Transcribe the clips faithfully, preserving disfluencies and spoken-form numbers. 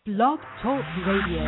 Blog Talk Radio.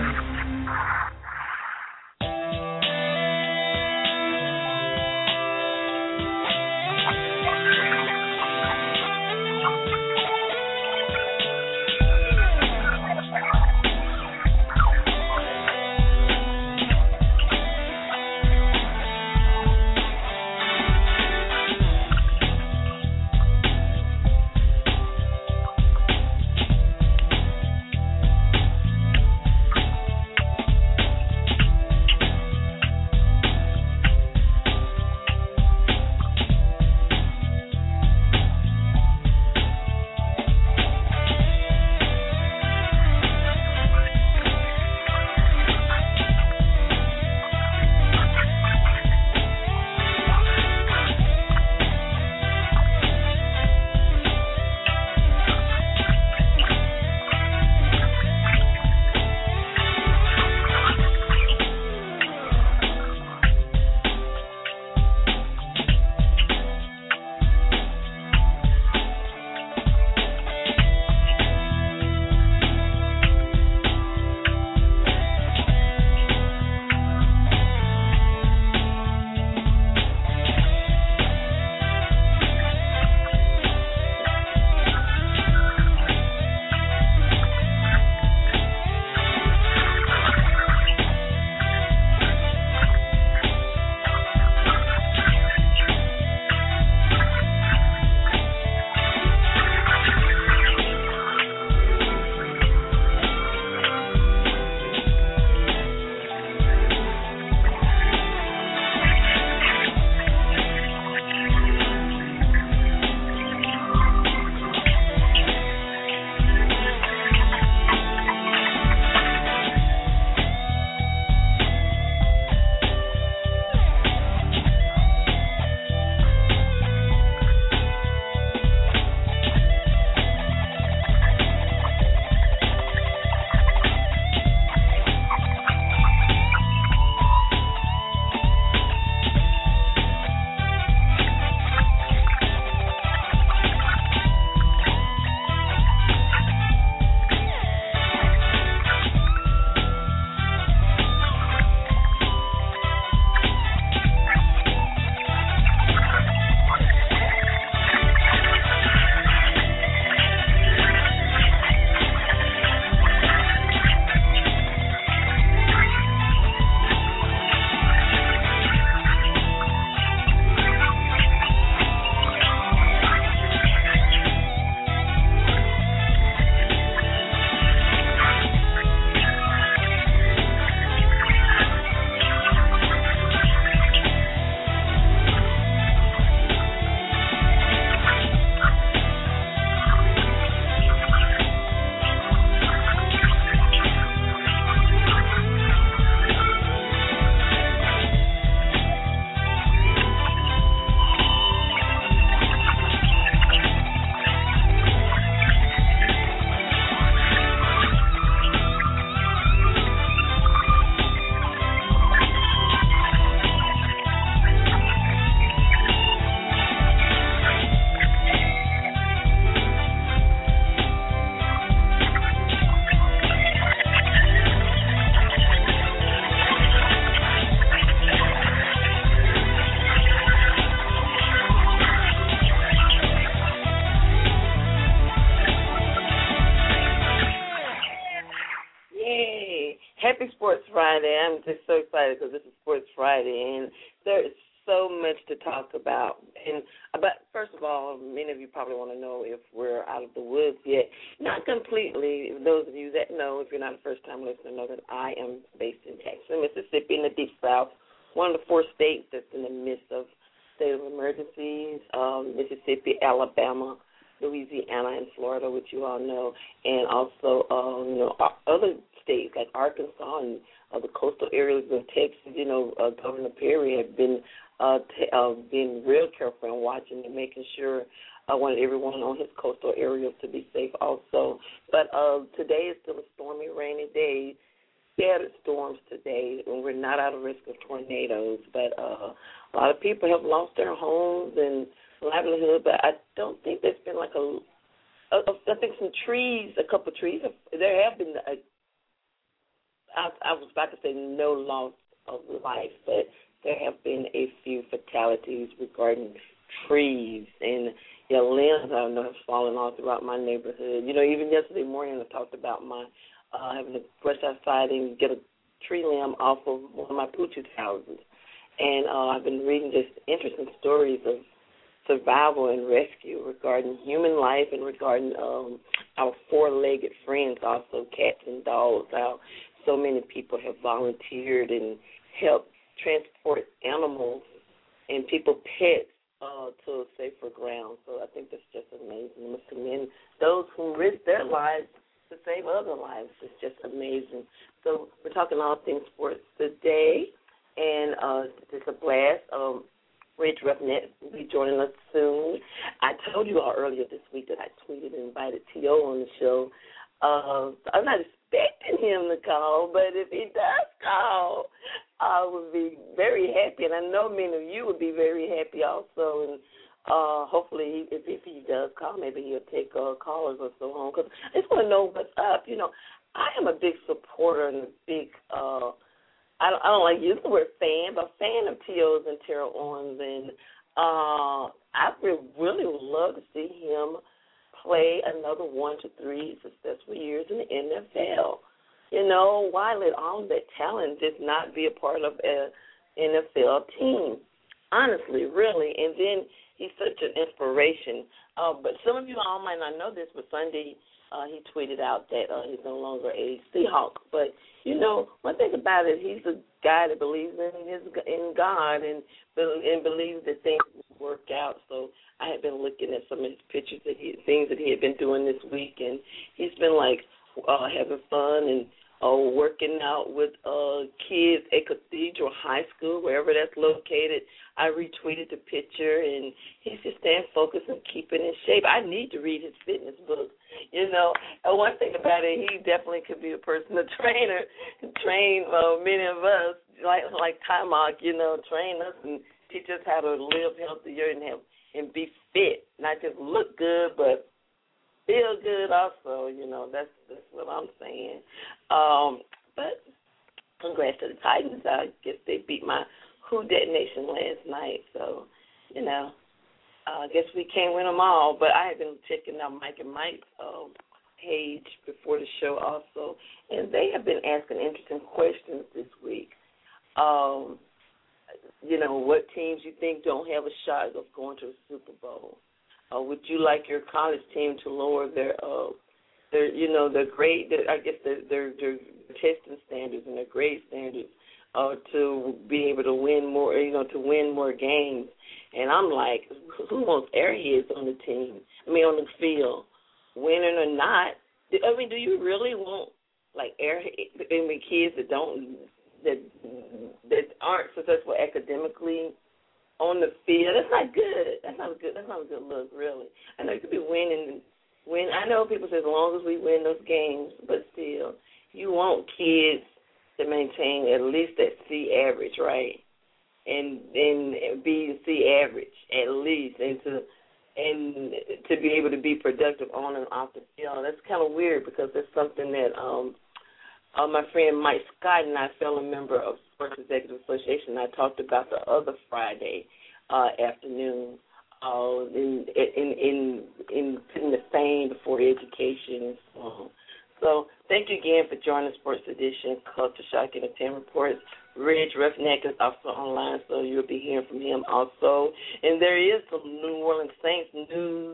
I'm just so excited because this is Sports Friday, and there is so much to talk about. And but first of all, many of you probably want to know if we're out of the woods yet. Not completely. Those of you that know, if you're not a first-time listener, know that I am based in Texas, Mississippi, in the Deep South, one of the four states that's in the midst of state of emergencies, um, Mississippi, Alabama, Louisiana, and Florida, which you all know, and also um, you know other states like Arkansas and uh, the coastal areas of Texas. You know, uh, Governor Perry had been uh, t- uh, being real careful and watching and making sure I uh, wanted everyone on his coastal areas to be safe also. But uh, today is still a stormy, rainy day. Scattered storms today, and we're not out of risk of tornadoes. But uh, a lot of people have lost their homes and livelihood. But I don't think there's been like a, a I think some trees, a couple of trees. There have been a I, I was about to say no loss of life, but there have been a few fatalities regarding trees and you know, limbs I know have fallen all throughout my neighborhood. You know, even yesterday morning I talked about my uh, having to brush outside and get a tree limb off of one of my pooch's houses. And uh, I've been reading just interesting stories of survival and rescue regarding human life and regarding um, our four-legged friends, also cats and dogs, how so many people have volunteered and helped transport animals and people pets uh, to a safer ground. So I think that's just amazing. I must commend those who risk their lives to save other lives. It's just amazing. So we're talking all things sports today, and uh, it's a blast. Um, Ridge Ruffneck will be joining us soon. I told you all earlier this week that I tweeted and invited T O on the show. Uh, I'm not expecting him to call, but if he does call, I would be very happy, and I know many of you would be very happy also. And uh, hopefully, if, if he does call, maybe he'll take uh, callers or so on, because I just want to know what's up. You know, I am a big supporter and a big uh, I don't, I don't like using the word fan, but fan of T O's and Terrell Owens, and uh, I really, really would love to see him play another one to three successful years in the N F L. You know, why let all that talent just not be a part of an N F L team? Honestly, really. And then he's such an inspiration. Uh, but some of you all might not know this, but Sunday uh, he tweeted out that uh, he's no longer a Seahawk. But, you know, one thing about it, he's a guy that believes in his in God and, and believes that things will work out. So I had been looking at some of his pictures, that he, things that he had been doing this week, and he's been, like, uh, having fun and uh, working out with uh, kids at Cathedral High School, wherever that's located. I retweeted the picture, and he's just staying focused and keeping in shape. I need to read his fitness book. You know, and one thing about it, he definitely could be a personal trainer, train uh, many of us, like like Timok, you know, train us and teach us how to live healthier and have, and be fit, not just look good, but feel good also. You know, that's that's what I'm saying. Um, but congrats to the Titans. I guess they beat my Who Dat Nation last night, so, you know, uh, I guess we can't win them all. But I have been checking out Mike and Mike's um, page before the show also, and they have been asking interesting questions this week. Um, you know, what teams you think don't have a shot of going to a Super Bowl? Uh, would you like your college team to lower their, uh, their you know, their grade, their, I guess their, their, their testing standards and their grade standards uh, to be able to win more, you know, to win more games? And I'm like, who wants airheads on the team? I mean, on the field, winning or not? I mean, do you really want like airheads? I mean, kids that don't that that aren't successful academically on the field? That's not good. That's not a good. That's not a good look, really. I know you could be winning. Win. I know people say as long as we win those games, but still, you want kids to maintain at least that C average, right? And then be C average at least, and to and to be able to be productive on and off the field. That's kind of weird because that's something that um, uh, my friend Mike Scott and I, fellow member of Sports Executive Association, I talked about the other Friday uh, afternoon uh, in, in in in putting the fame before education and so on. So thank you again for joining Sports Edition, Culture Shock Entertainment Reports. Ridge Ruffneck is also online, so you'll be hearing from him also. And there is some New Orleans Saints news.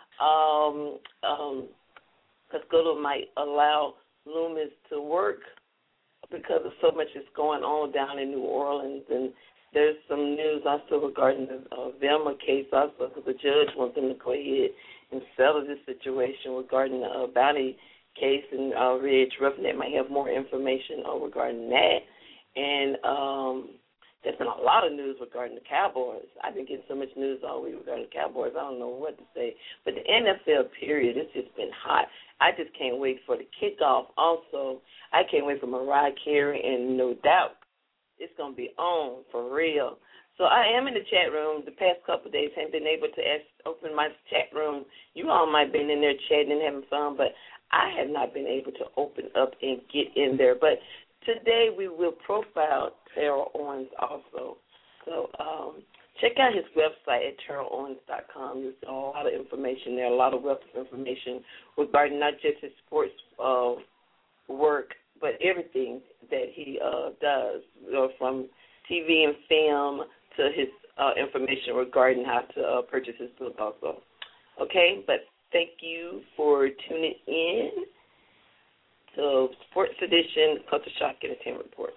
Um, um, Cuscotto might allow Loomis to work because of so much that's going on down in New Orleans. And there's some news also regarding the uh, Velma case also, because the judge wants them to go ahead and settle this situation regarding the uh, bounty case, and uh, Ridge Ruffneck might have more information uh, regarding that. And um, there's been a lot of news regarding the Cowboys. I've been getting so much news all week regarding the Cowboys, I don't know what to say. But the N F L period, it's just been hot. I just can't wait for the kickoff. Also, I can't wait for Mariah Carey, and no doubt it's going to be on for real. So I am in the chat room. The past couple of days, haven't been able to ask, open my chat room. You all might have been in there chatting and having fun, but I have not been able to open up and get in there. But today we will profile Terrell Owens also. So um, check out his website at terrell owens dot com. There's a lot of information there, a lot of wealth of information regarding not just his sports uh, work, but everything that he uh, does, you know, from T V and film to his uh, information regarding how to uh, purchase his book also. Okay, but thank you for tuning in to Sports Edition Culture Shock Entertainment Report.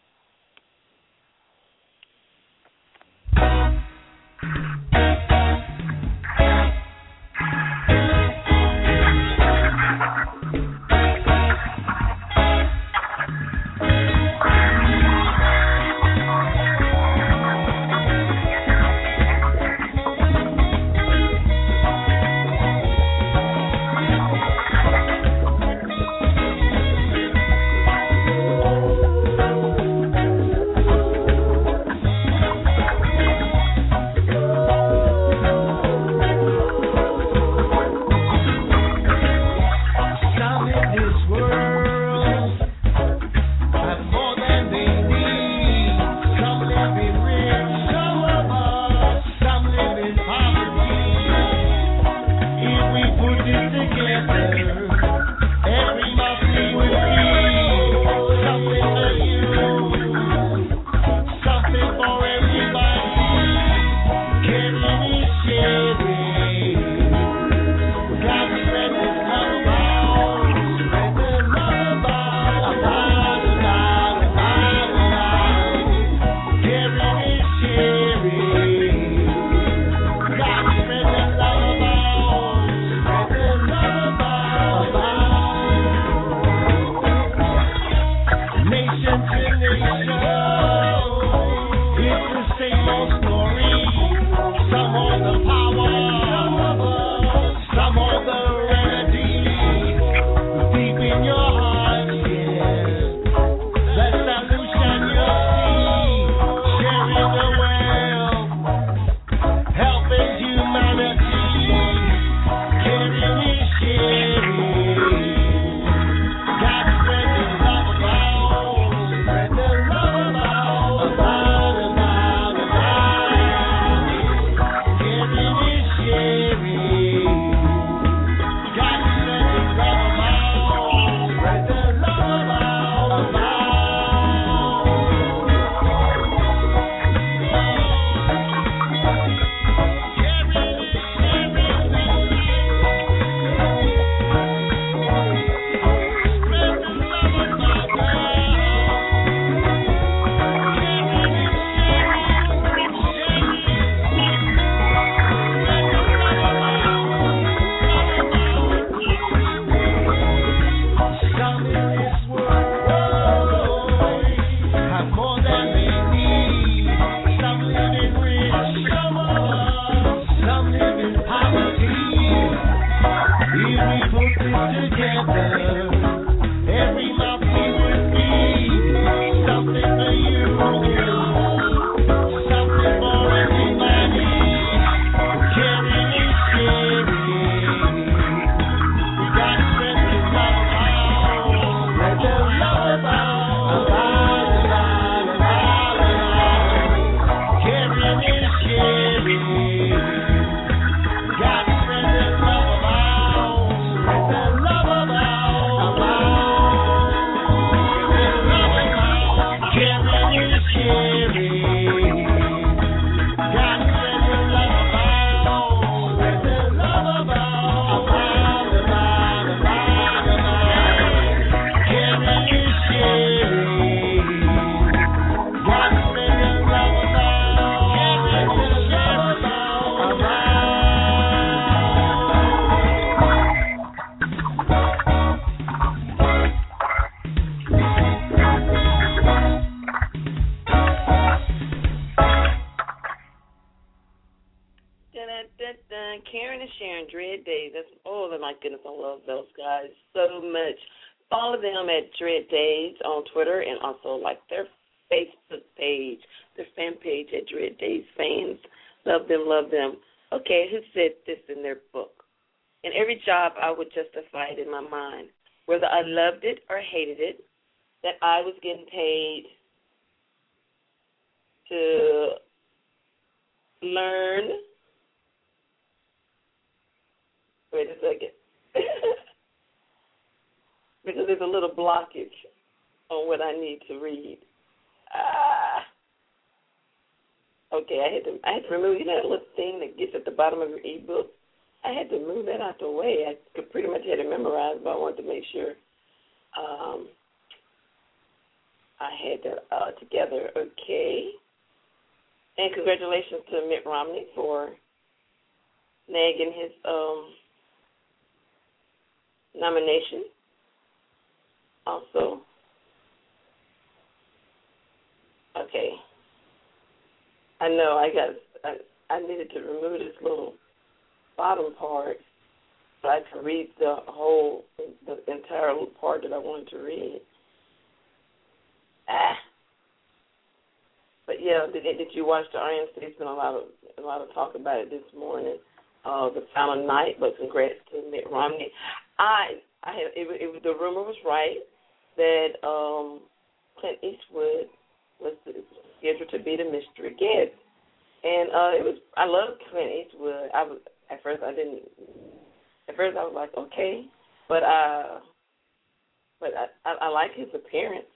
Karen and Sharon, Dread Days. That's, oh, my goodness, I love those guys so much. Follow them at Dread Days on Twitter and also like their Facebook page, their fan page at Dread Days Fans. Love them, love them. Okay, who said this in their book? In every job, I would justify it in my mind. Whether I loved it or hated it, that I was getting paid to learn. Wait a second. Because there's a little blockage on what I need to read. Ah. Okay, I had to I had to remove, you know, that little thing that gets at the bottom of your ebook. I had to move that out the way. I could pretty much had it memorized, but I wanted to make sure um, I had that uh, together. Okay. And congratulations to Mitt Romney for nagging his um, nomination. Also, okay. I know I got. I, I needed to remove this little bottom part so I could read the whole, the entire part that I wanted to read. Ah. But yeah, did, did you watch the R N C? There's been a lot of a lot of talk about it this morning. Uh, the final night, but congrats to Mitt Romney. I, I had, it, it, the rumor was right that um, Clint Eastwood was scheduled to be the mystery guest, and uh, it was. I love Clint Eastwood. I was at first I didn't. At first I was like, okay, but uh, but I, I, I like his appearance,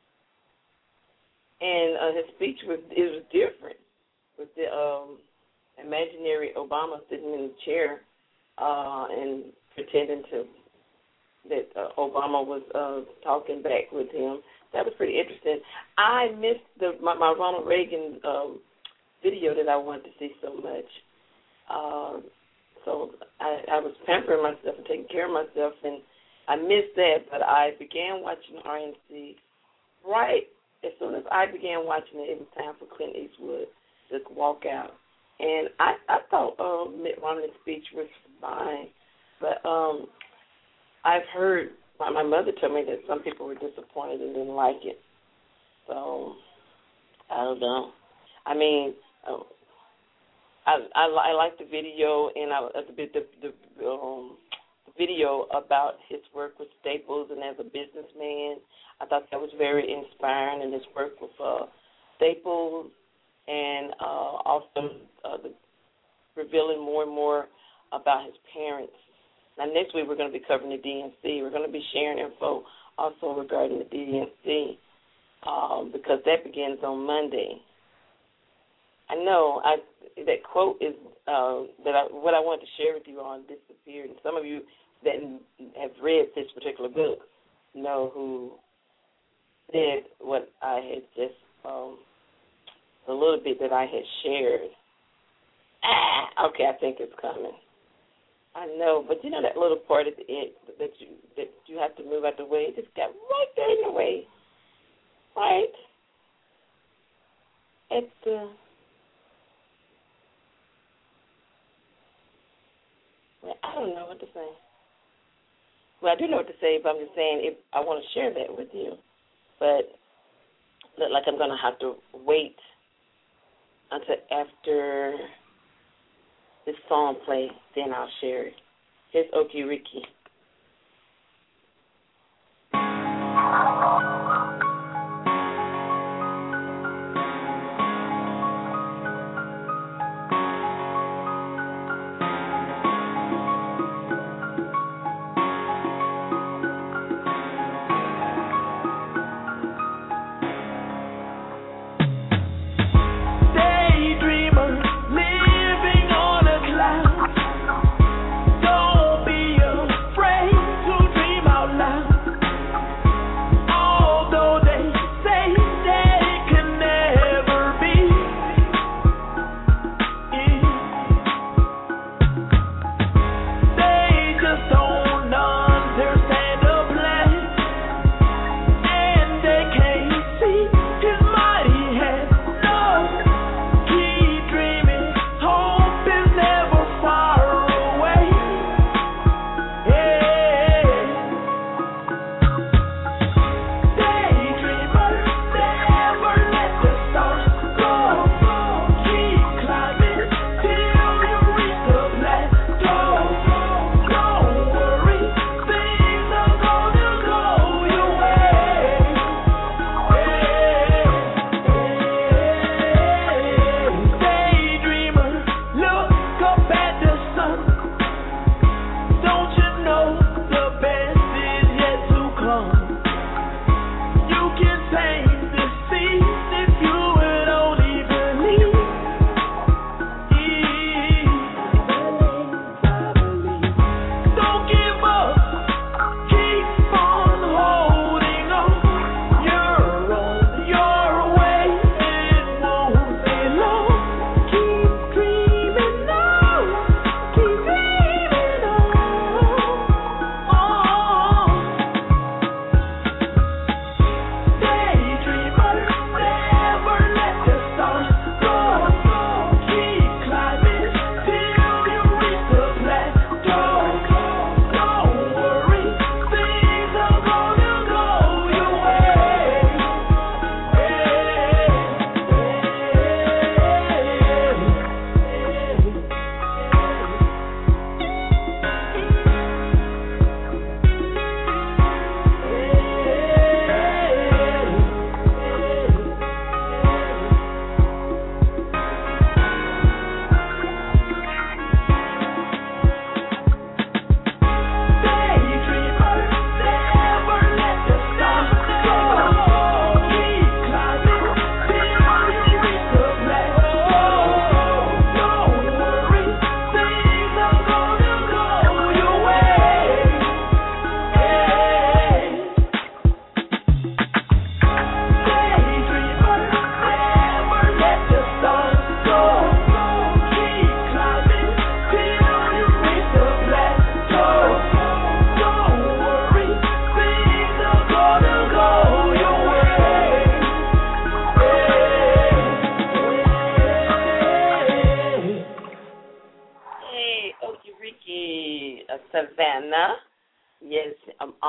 and uh, his speech was it was different with the um, imaginary Obama sitting in the chair uh, and pretending to that uh, Obama was uh, talking back with him. That was pretty interesting. I missed the my, my Ronald Reagan um, video that I wanted to see so much. Um, so I, I was pampering myself and taking care of myself, and I missed that. But I began watching R N C right as soon as I began watching it. It was time for Clint Eastwood to walk out, and I, I thought uh, Mitt Romney's speech was fine, but um, I've heard. My, my mother told me that some people were disappointed and didn't like it. So I don't know. I mean, uh, I, I I like the video and I, the the, the, um, the video about his work with Staples and as a businessman. I thought that was very inspiring, and his work with uh, Staples and uh, also uh, the, revealing more and more about his parents. Now, next week we're going to be covering the D N C. We're going to be sharing info also regarding the D N C um, because that begins on Monday. I know I, that quote is uh, that I, what I wanted to share with you on disappeared. And some of you that have read this particular book know who said what I had just um, a little bit that I had shared. Ah, okay, I think it's coming. I know, but you know that little part at the end that you that you have to move out the way? It just got right there in the way. Right? At the well, I don't know what to say. Well, I do know what to say, but I'm just saying if I want to share that with you. But look like I'm gonna have to wait until after this song play, then I'll share it. Here's Okie Ricky. Living on a cloud. Don't be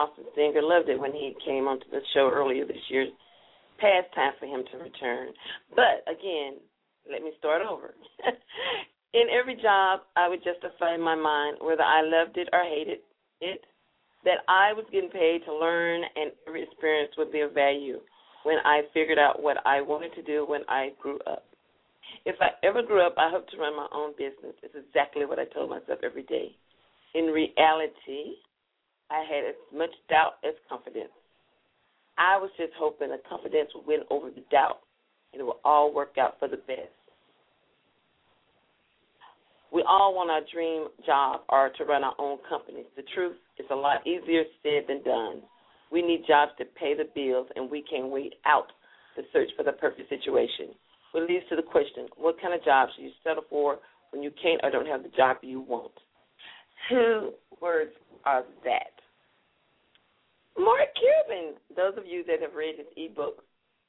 awesome singer. Loved it when he came onto the show earlier this year. Past time for him to return. But, again, let me start over. In every job, I would justify in my mind whether I loved it or hated it, that I was getting paid to learn, and every experience would be of value when I figured out what I wanted to do when I grew up. If I ever grew up, I hope to run my own business. It's exactly what I told myself every day. In reality, I had as much doubt as confidence. I was just hoping that confidence would win over the doubt, and it will all work out for the best. We all want our dream job or to run our own companies. The truth is a lot easier said than done. We need jobs to pay the bills, and we can't wait out to search for the perfect situation. Which leads to the question, what kind of jobs do you settle for when you can't or don't have the job you want? Two words are that. Mark Cuban, those of you that have read his ebook,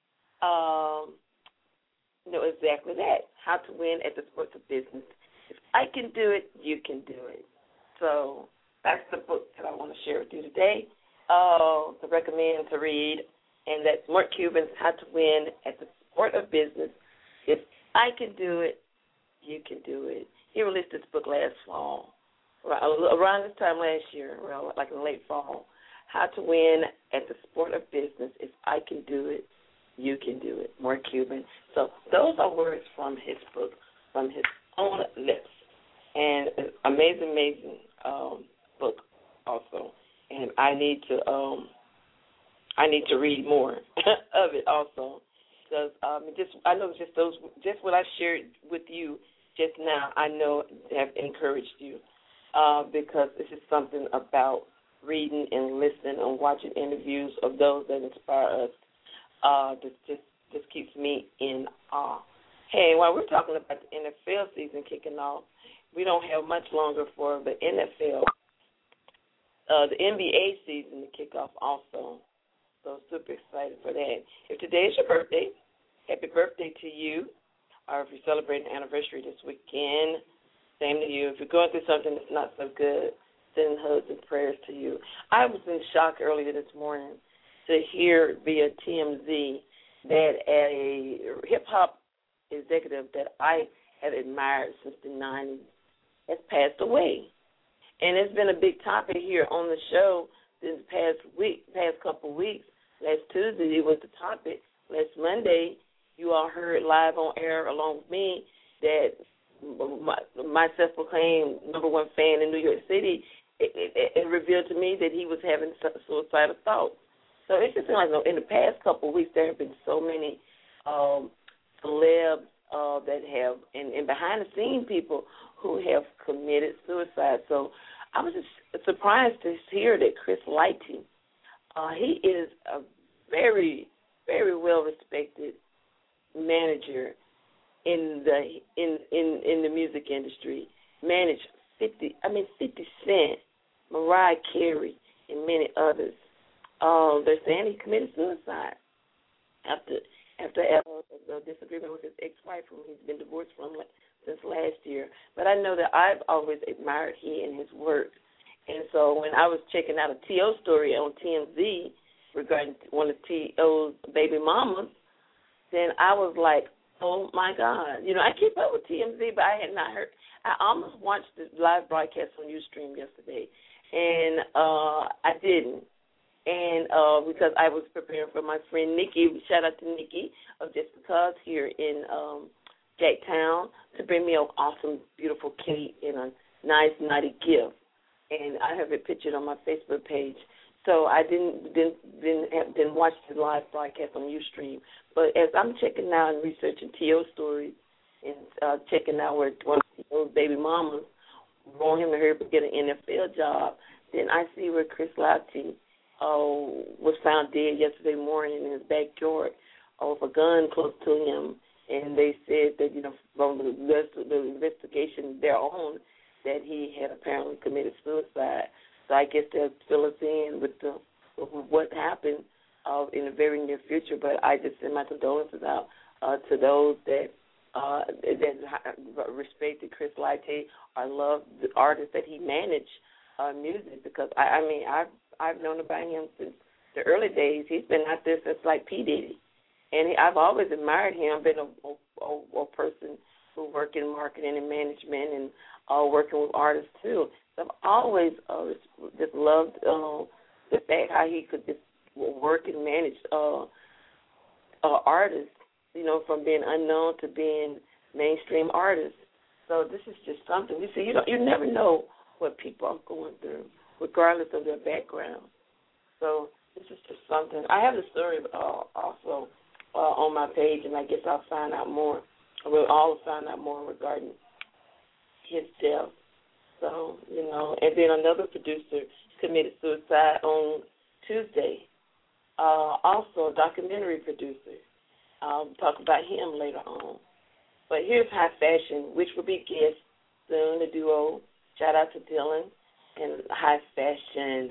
um, know exactly that, how to win at the sports of business. If I can do it, you can do it. So that's the book that I want to share with you today, uh, to recommend to read, and that's Mark Cuban's How to Win at the Sport of Business. If I can do it, you can do it. He released this book last fall, around this time last year, around like in late fall. How to Win at the Sport of Business. If I can do it, you can do it. Mark Cuban. So those are words from his book, from his own lips. And an amazing, amazing um, book also. And I need to um, I need to read more of it also. Because um, just I know just those just what I shared with you just now, I know have encouraged you. Uh, because this is something about reading and listening and watching interviews of those that inspire us. Uh, this just just keeps me in awe. Hey, while we're talking about the N F L season kicking off, we don't have much longer for the N F L, uh, the N B A season to kick off also. So super excited for that. If today is your birthday, happy birthday to you. Or if you're celebrating an anniversary this weekend, same to you. If you're going through something that's not so good, sending hugs and prayers to you. I was in shock earlier this morning to hear via T M Z that a hip-hop executive that I have admired since the nineties has passed away. And it's been a big topic here on the show this past week, past couple of weeks. Last Tuesday was the topic. Last Monday, you all heard live on air along with me that my, my self-proclaimed number one fan in New York City, it, it, it revealed to me that he was having suicidal thoughts. So it just seems like in the past couple of weeks there have been so many um, celebs uh, that have, and, and behind-the-scenes people who have committed suicide. So I was just surprised to hear that Chris Lighty, uh, he is a very, very well-respected manager in the in, in, in the music industry. Managed fifty, I mean fifty Cent, Mariah Carey, and many others. Um, they're saying he committed suicide after after a disagreement with his ex-wife, who he's been divorced from since last year. But I know that I've always admired he and his work. And so when I was checking out a T O story on T M Z regarding one of T O's baby mamas, then I was like, oh, my God. You know, I keep up with T M Z, but I had not heard. I almost watched the live broadcast on Ustream yesterday, and uh, I didn't. And uh, because I was preparing for my friend Nikki, shout out to Nikki of Just Because here in um, Jacktown, to bring me an awesome, beautiful cake and a nice, naughty gift. And I have it pictured on my Facebook page. So I didn't didn't didn't, have, didn't watch the live broadcast on Ustream. But as I'm checking out and researching T O stories and uh, checking out where one of T O's baby mamas want him to hurry up and get an N F L job, then I see where Chris Lighty uh, was found dead yesterday morning in his backyard uh, with a gun close to him. And they said that, you know, from the, the investigation their own, that he had apparently committed suicide. So I guess they'll fill us in with, the, with what happened uh, in the very near future. But I just send my condolences out uh, to those that uh, that respected Chris Lighty or love the artists that he managed uh, music. Because I, I mean, I I've known about him since the early days. He's been out there since like P. Diddy. And he, I've always admired him, been a, a, a person who worked in marketing and management and uh, working with artists too. So I've always uh, just loved uh, the fact how he could just work and manage uh, uh, artists, you know, from being unknown to being mainstream artists. So this is just something. You see, you don't, you never know what people are going through, regardless of their background. So this is just something. I have the story uh, also uh, on my page, and I guess I'll find out more. We'll all find out more regarding his death. So, you know, and then another producer committed suicide on Tuesday. Uh, also a documentary producer. I'll talk about him later on. But here's High Fashion, which will be guest soon, the duo. Shout out to Dylan and High Fashion.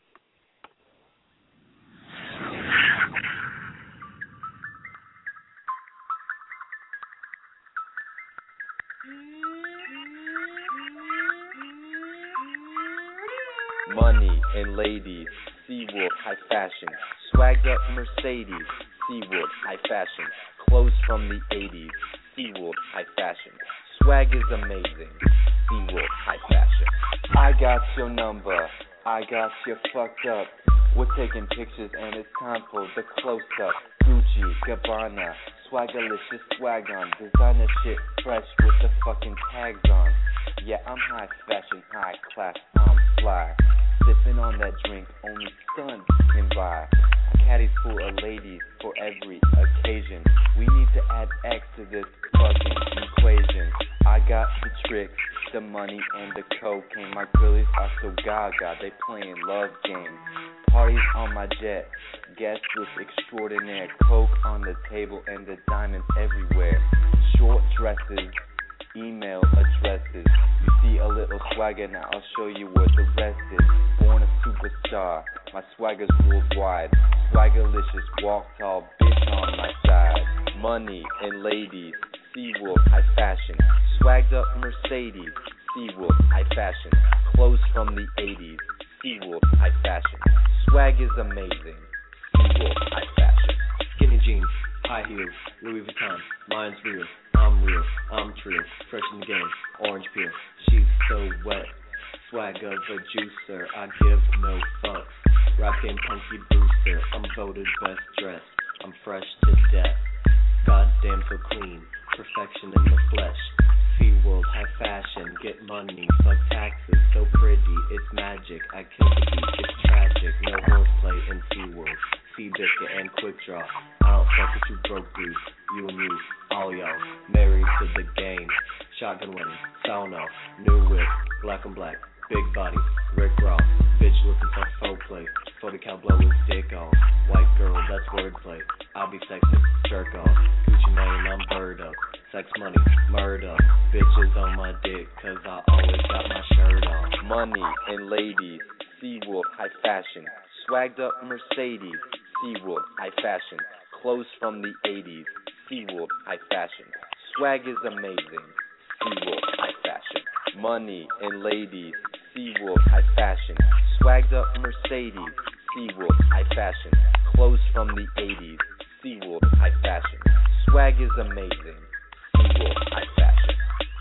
Money and ladies, Seawolf, High Fashion. Swagged up Mercedes, Seawolf, High Fashion. Clothes from the eighties, Seawolf, High Fashion. Swag is amazing, Seawolf, High Fashion. I got your number, I got you fucked up. We're taking pictures and it's time for the close-up. Gucci, Gabbana, Swaggerlicious swag on. Designer shit fresh with the fucking tags on. Yeah, I'm high fashion, high class, I'm fly. Sipping on that drink only stuns can buy. A caddy's full of ladies for every occasion. We need to add X to this fucking equation. I got the tricks, the money, and the cocaine. My girlies are so gaga, they playing love games. Parties on my jet, guest with extraordinaire. Coke on the table and the diamonds everywhere. Short dresses, email addresses. You see a little swagger, now I'll show you what the rest is. Born a superstar, my swagger's worldwide. Swaggerlicious, walk tall, bitch on my side. Money and ladies, Seawolf, High Fashion. Swagged up Mercedes, Seawolf, High Fashion. Clothes from the eighties, Seawolf, High Fashion. Swag is amazing, Seawolf, High Fashion. Skinny jeans, high heels, Louis Vuitton, mine's real. I'm real, I'm true, fresh in the game, orange peel. She's so wet, swag of a juicer. I give no fucks, rap game punky booster. I'm voted best dressed, I'm fresh to death. Goddamn so clean, perfection in the flesh. Seawolf, high fashion, get money, fuck taxes. So pretty, it's magic. I kill the beat, it's tragic. No horseplay in Seawolf. Seabiscuit and Quick Draw. I don't fuck with you broke dudes. You and me, all y'all. Married to the game. Shotgun wedding, sauna, new whip, black and black, big body, Rick Ross. Bitch looking for faux play. forty cal blow his dick off. White girl, that's wordplay. I'll be sexy, jerk off. Gucci Mane, I'm bird up. Sex money, murder. Bitches on my dick, cause I always got my shirt off. Money and ladies, Seawolf, High Fashion. Swagged up Mercedes, Seawolf, High Fashion. Clothes from the eighties, Seawolf, High Fashion. Swag is amazing, Seawolf, High Fashion. Money and ladies, Seawolf, High Fashion. Swagged up Mercedes, Seawolf, High Fashion. Clothes from the eighties, Seawolf, High Fashion. Swag is amazing, Seawolf, High Fashion.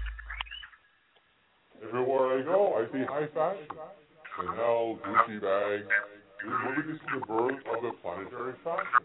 Everywhere I go, I see high fashion. Chanel, Gucci bags. When we can see the birth of the planetary fashion.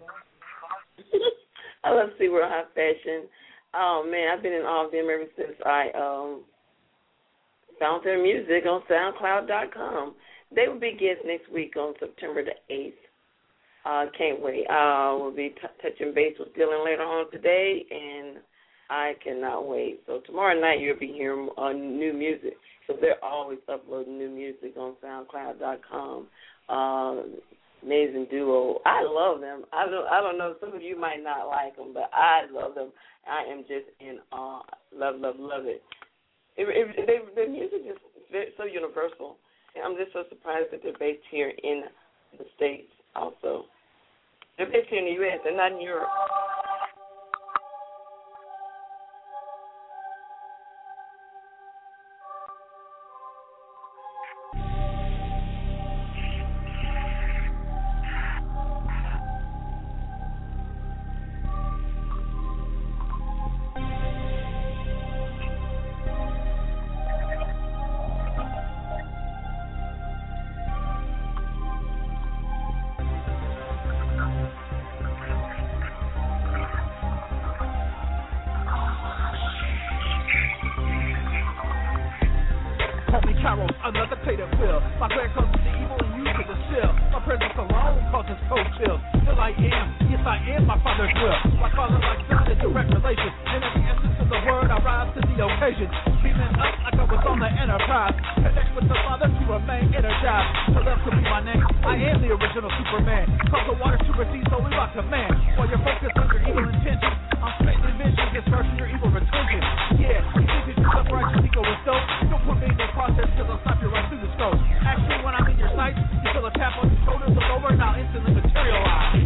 I love SeaWorld High Fashion. Oh, man, I've been in awe of them ever since I um, found their music on SoundCloud dot com. They will be guests next week on September the eighth. Uh, can't wait. Uh, we'll be t- touching base with Dylan later on today, and I cannot wait. So tomorrow night you'll be hearing uh, new music. So they're always uploading new music on SoundCloud dot com. Uh, amazing duo. I love them. I don't. I don't know. Some of you might not like them, but I love them. I am just in awe. Love, love, love it. it, it they, their music is very, so universal. And I'm just so surprised that they're based here in the States. Also, they're based here in the U S. They're not in Europe. My glare causes the evil and you to the chill. My presence alone causes cold chills. Still I am, yes I am my Father's will. My Father, like Son, in direct relation. In every essence of the word, I rise to the occasion. Beaming up like I was on the Enterprise. Connect with the Father to remain energized. To love to be my name. I am the original Superman. Cause the water to receive solely by command. While you're focused on your evil intentions, I'm straightening vision, get started your evil retention. Yeah, you think that you're self-righteous, ego is dope. Don't put me in this process cause I'll slap you right through the scope. Actually, when I'm in your sights, you feel a tap on your shoulders, look over, and I'll instantly materialize.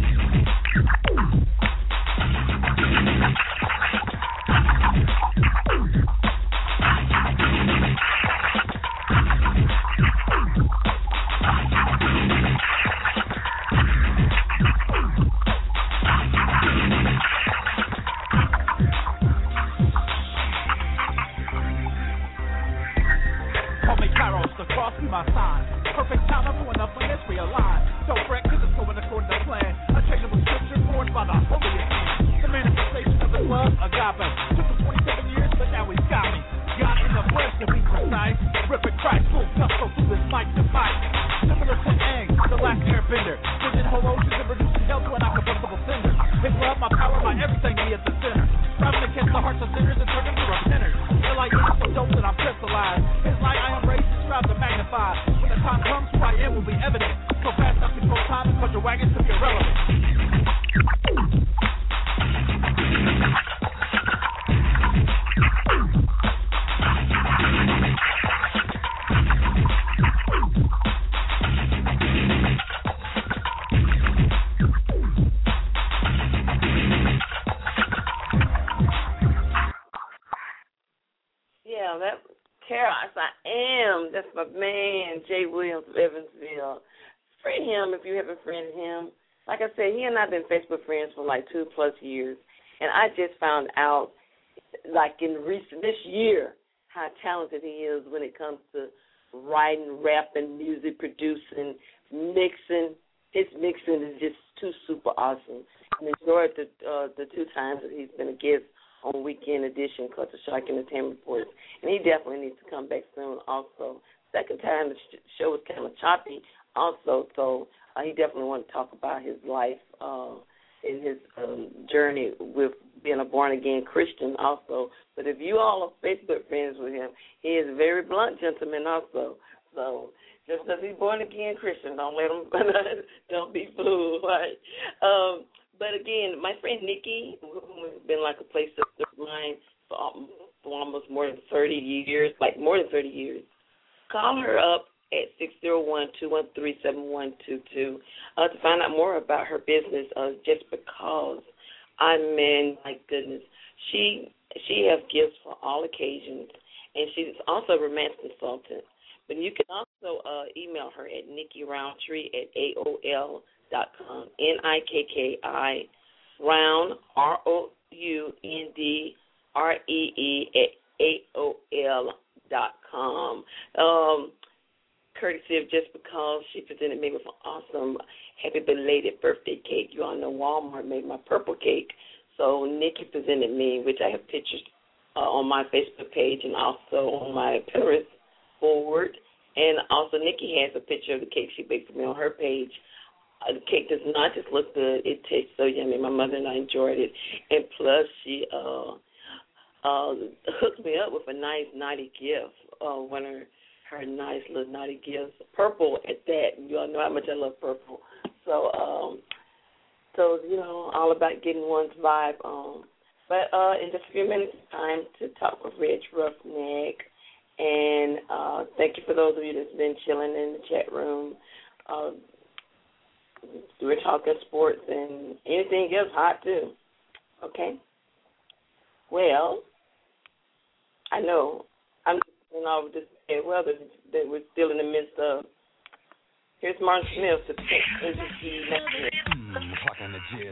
My sign. Perfect timing for enough when it's realigned. Don't fret, cause it's going according to plan. Uncheckable scripture forged by the holiest hand. The manifestation of his love, agape. Took him twenty-seven years, but now he's got me. God in the flesh to be precise. Ripping Christ, full gusto through his mic to fight. Similar to Aang, the last airbender. Within whole oceans and reducing hell to an incombustible cinder. His love, my power, my everything, be at the center. Striving to catch the hearts of sinners and turn them to repenters. Till I am so dope that I'm crystallized. His light I am raised to strive to magnify. When the time comes, who I am will be evident. So fast I control time and cause your wagons to be irrelevant. Yeah, that Chaos, I am. That's my man, Jay Williams of Evansville. Friend him if you haven't friended him. Like I said, he and I have been Facebook friends for like two plus years, and I just found out, like in recent this year, how talented he is when it comes to writing, rapping, music, producing, mixing. His mixing is just too super awesome. I enjoyed the uh, the two times that he's been a guest on Weekend Edition, Culture Shock Entertainment Reports, and he definitely needs to come back soon also. Second time the show was kind of choppy also, so uh, he definitely want to talk about his life uh, and his um, journey with being a born-again Christian also. But if you all are Facebook friends with him, he is a very blunt gentleman also. So just because he's born-again Christian, don't let him, don't be fooled, right? Um, but again, my friend Nikki, who has been like a place of mine for, um, for almost more than thirty years, like more than thirty years, call her up at six zero one, two one three, seven one two two uh, to find out more about her business, uh, just because, I mean, my goodness, she she has gifts for all occasions, and she's also a romance consultant. But you can also uh, email her at Nikki Roundtree at A O L dot com, N I K K I, Round, R O U N D R E E at A O L dot com. Um, courtesy of Just Because, she presented me with an awesome happy belated birthday cake. You all know Walmart made my purple cake. So Nikki presented me, which I have pictures uh, on my Facebook page and also on my Pinterest board. And also Nikki has a picture of the cake she baked for me on her page. Uh, the cake does not just look good. It tastes so yummy. My mother and I enjoyed it. And plus, she uh, uh, hooked me up with a nice, naughty gift. Uh, one of her, her nice little naughty gifts. Purple at that. You all know how much I love purple. So, um, so you know, all about getting one's vibe on. But uh, in just a few minutes, it's time to talk with Reg Roughneck. And uh, thank you for those of you that's been chilling in the chat room. Uh, we're talking sports and anything else hot, too. Okay? Well, I know. I'm you know, just saying, well, that, that we're still in the midst of. Here's Martin Smith to pick N B C next year. Mm, talking to Jizz.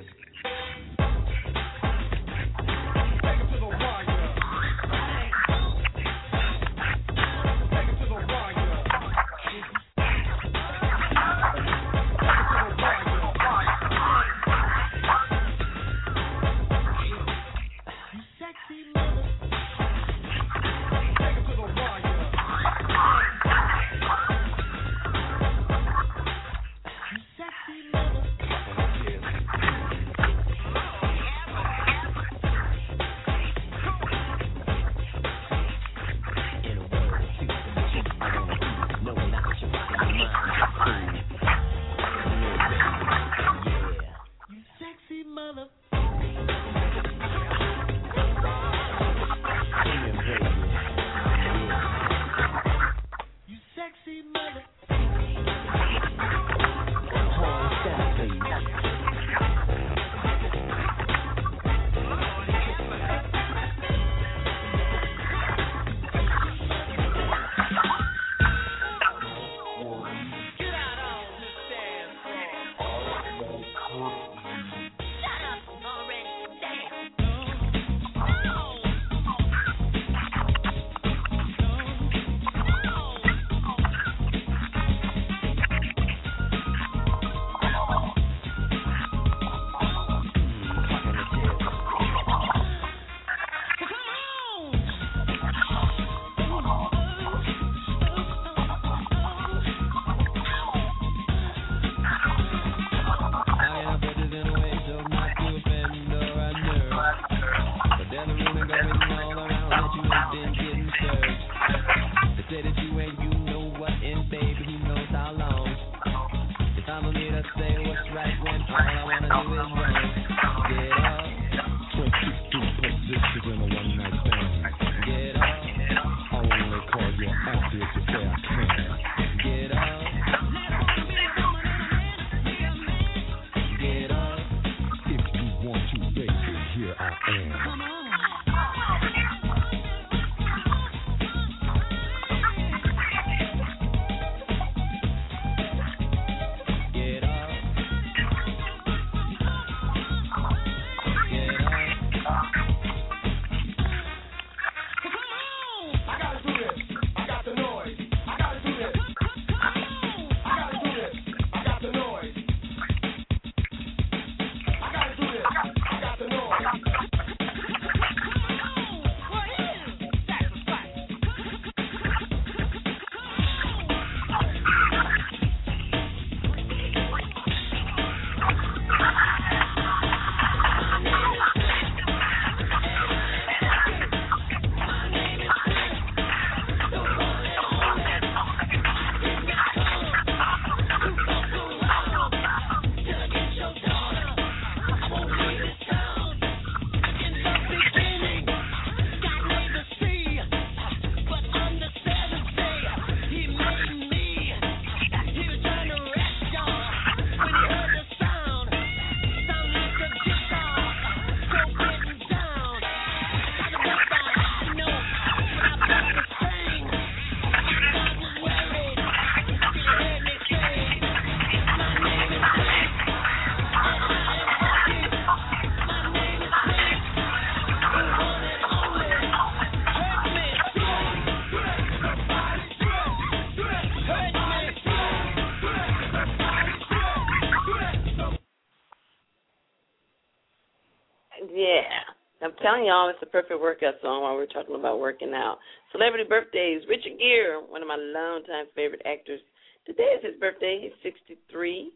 I'm telling y'all, it's the perfect workout song while we're talking about working out. Celebrity birthdays. Richard Gere, one of my longtime favorite actors. Today is his birthday. He's sixty-three.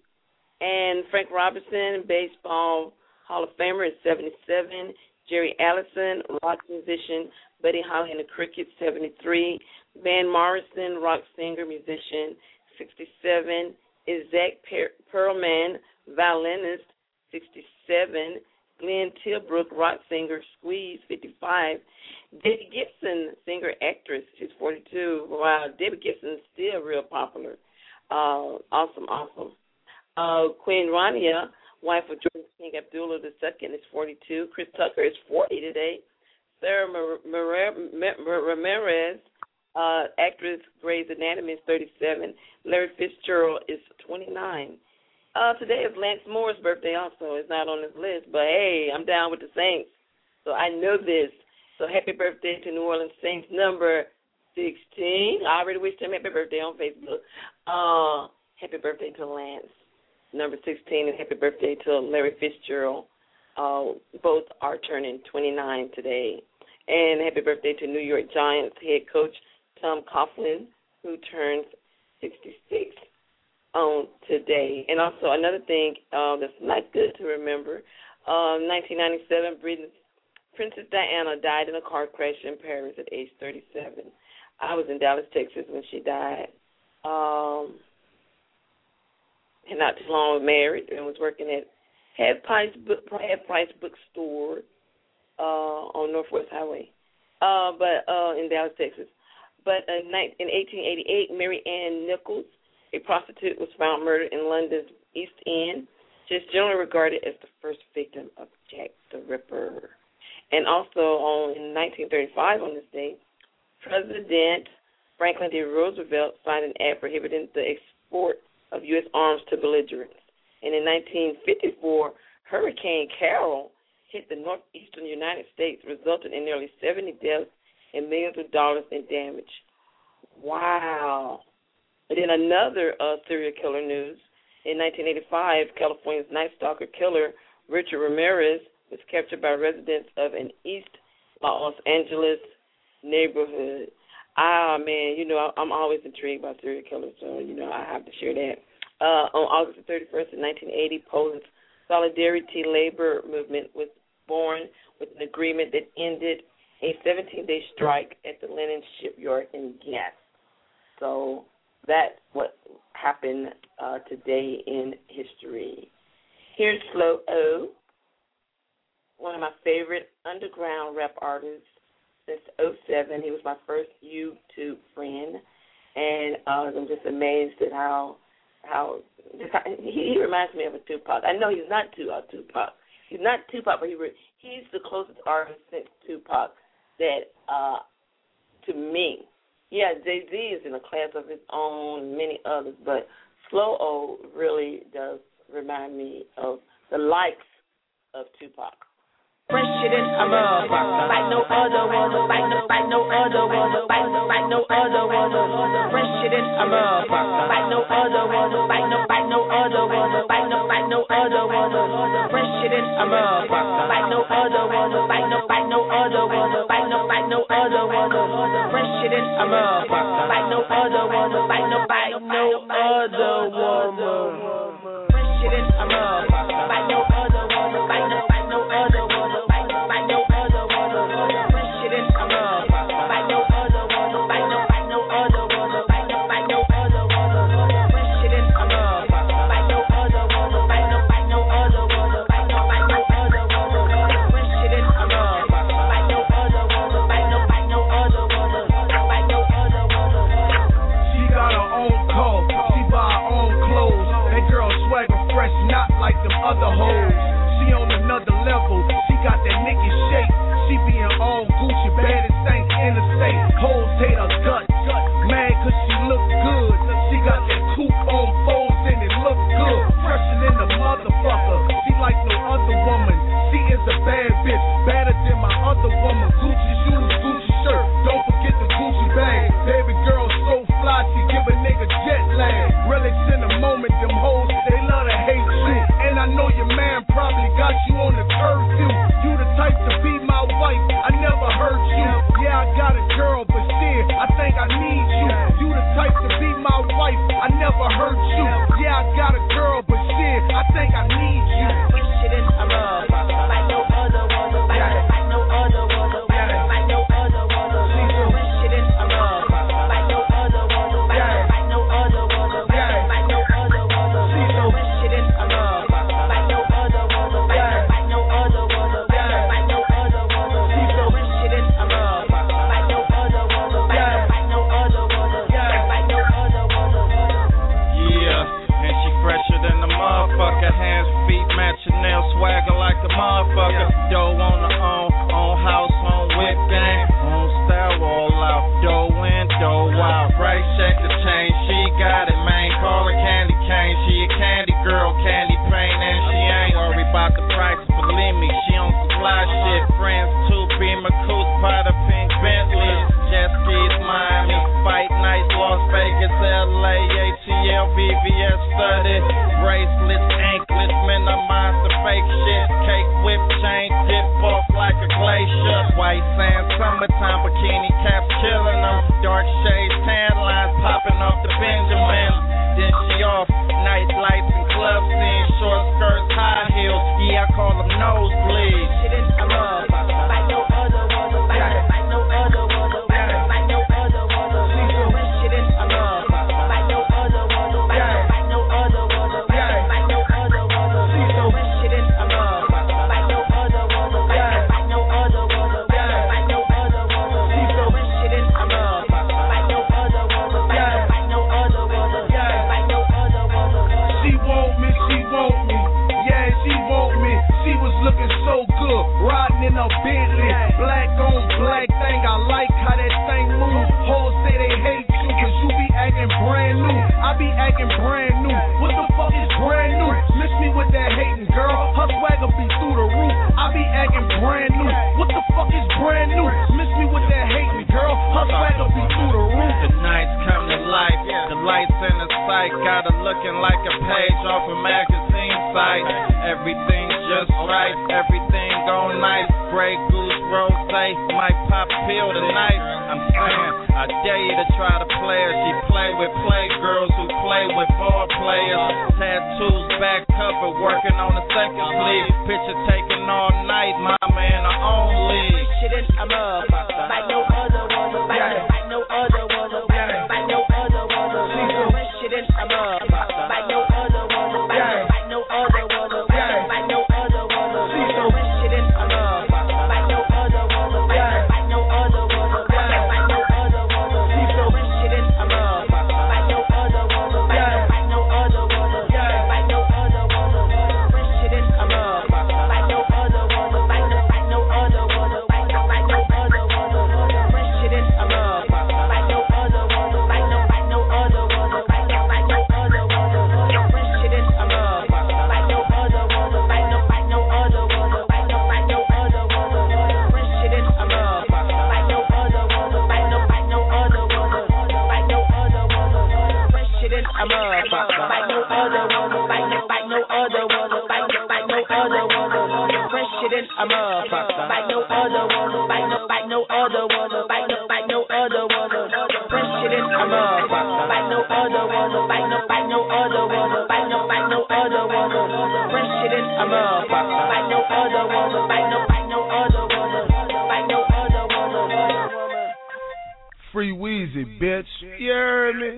And Frank Robinson, baseball Hall of Famer, is seventy-seven. Jerry Allison, rock musician. Buddy Holly and the Crickets, seventy-three. Van Morrison, rock singer, musician, sixty-seven. Isaac Perlman, violinist, sixty-seven. Glenn Tilbrook, rock singer, Squeeze, fifty-five. Debbie Gibson, singer, actress, she's forty-two. Wow, Debbie Gibson's still real popular. Uh, awesome, awesome. Uh, Queen Rania, wife of George King Abdullah the Second, is forty-two. Chris Tucker is forty today. Sarah Ramirez, uh, actress, Grey's Anatomy, is thirty-seven. Larry Fitzgerald is twenty-nine. Uh, today is Lance Moore's birthday also. It's not on this list, but hey, I'm down with the Saints, so I know this. So happy birthday to New Orleans Saints number sixteen. I already wished him happy birthday on Facebook. Uh, happy birthday to Lance, number sixteen, and happy birthday to Larry Fitzgerald. Uh, both are turning twenty-nine today. And happy birthday to New York Giants head coach Tom Coughlin, who turns sixty-six. On today. And also another thing uh, that's not good to remember, uh, nineteen ninety-seven, Britain, Princess Diana died in a car crash in Paris at age thirty-seven. I was in Dallas, Texas when she died. Um, and not too long married and was working at Head Price Book, Head Price Bookstore uh, on Northwest Highway, uh, but uh, in Dallas, Texas. But uh, in eighteen eighty-eight, Mary Ann Nichols, a prostitute, was found murdered in London's East End. She is generally regarded as the first victim of Jack the Ripper. And also on, in nineteen thirty-five, on this day, President Franklin D. Roosevelt signed an act prohibiting the export of U S arms to belligerents. And in nineteen fifty-four, Hurricane Carol hit the northeastern United States, resulting in nearly seventy deaths and millions of dollars in damage. Wow. And then another uh, serial killer news. In nineteen eighty-five, California's Night Stalker killer, Richard Ramirez, was captured by residents of an East Los Angeles neighborhood. Ah, man, you know, I'm always intrigued by serial killers, so, you know, I have to share that. Uh, on August the thirty-first of nineteen eighty, Poland's Solidarity Labor Movement was born with an agreement that ended a seventeen-day strike at the Lenin shipyard in Ghent. So that's what happened uh, today in history. Here's Slow O, one of my favorite underground rap artists since oh seven. He was my first YouTube friend, and uh, I'm just amazed at how how he, he reminds me of a Tupac. I know he's not two, uh, Tupac. He's not Tupac, but he re, he's the closest artist since Tupac that uh, to me. Yeah, Jay-Z is in a class of his own, and many others, but Slow O really does remind me of the likes of Tupac. Fresh shit in a motherfucker, like no other one, like no, like no other one, like no, like no other one. Fresh shit in a motherfucker, like no other one, like no, like no other one, like no, like no other one. Fresh shit in a motherfucker, like no other one, like no, like no other one, like no, like no other one. Fresh shit in a motherfucker, like no other one, like no, like no other one. Fresh shit in a motherfucker, like no other one, like no, like no other one. Other hoes, she on another level. She got that Nicki shape. She being all Gucci, baddest thing in the state. Hoes hate her guts, mad cause she look good. She got that coupe on foes and it look good. Fresher than the motherfucker. She like no other woman. She is a bad bitch, badder than my other woman. Gucci shoes, Gucci shirt. Don't forget the Gucci bag. Baby girl so fly, she give a nigga jet lag. Relics in the moment, them hoes they love to hate you. And I know your man probably got you on the curfew. You the type to be my wife, I never hurt you. Yeah, I got a girl, but shit, I think I need you. You the type to be my wife, I never hurt you. Yeah, I got a girl, but shit, I think I need you. Fresh shit in a motherfucker, like no other one, like, like no other one, like, like no other one. Fresh shit in a motherfucker, like no other one, like, like no other one, like, like no other one. Fresh shit in a motherfucker, like no other one, like, like no other one, like, like no other one. Fresh shit in a motherfucker, like no other one, like, like no other one, like no other one. Yeah, and she fresher than the motherfucker. Hands, feet, matching nails, swagger like a motherfucker. Dough on the own, own house, on whip gang, on style, roll out. Dough in, dough out. Right, check the chain, she got it, man. Call her Candy Cane. She a candy girl, candy paint, and she ain't worried about the price. Believe me, she on some fly shit. Friends too, Beamer, Coos, Potter, Pink Bentley. Jet skis, Miami, fight nights, Las Vegas, L A, A T L, V V S studded. Bracelets, anklets, minimize the fake shit. Cake whip, chain, dip off like a glacier. White sand, summertime, bikini caps killing them. Dark shades, tan lines popping off the Benjamins. Then she off, night lights and club scene. Short skirts, high heels, yeah, I call them nosebleeds. Shit in a motherfucker, like no other one, like, like no other one, like, like no other one. Fresh shit in a motherfucker, like no other one, like, like no other one, like, like no other one. Fresh shit in everything's just right, everything go nice. Grey Goose rose might pop pill tonight. I'm saying, I dare you to try to play her. She play with play girls who play with ball players. Tattoos back cover, working on the second sleeve. Picture taken all night, mama in her own league. Shit in a motherfucker, like no other woman, like no other woman, like no other woman. Shit in a motherfucker, like no other woman, like no other woman, like no other woman. Shit in a motherfucker, like no other woman, like no other woman, like no other woman. Shit in a motherfucker, like no other woman, like no other woman, like no other woman. Shit in a motherfucker, like no other woman, like no like no other woman, like no like no other woman. Shit in a motherfucker, like no other woman, like no like no other woman, like no like no other woman. Shit in a motherfucker, like no other woman, like no like no other woman, like no like no other woman. Shit in a motherfucker, like no other woman, like no like no other woman, like no other woman. Shit in a motherfucker, like no other woman, like no like no other woman, like no like no other woman. Fresh shit in a motherfucker, like no other woman, like no like no other woman, like no like no other woman. Fresh shit in a motherfucker, like no other woman, like no like no other woman, like no like no other woman. Fresh shit in a motherfucker, like no other woman, like no like no other woman, like no other woman. Free Weezy, bitch. You heard me?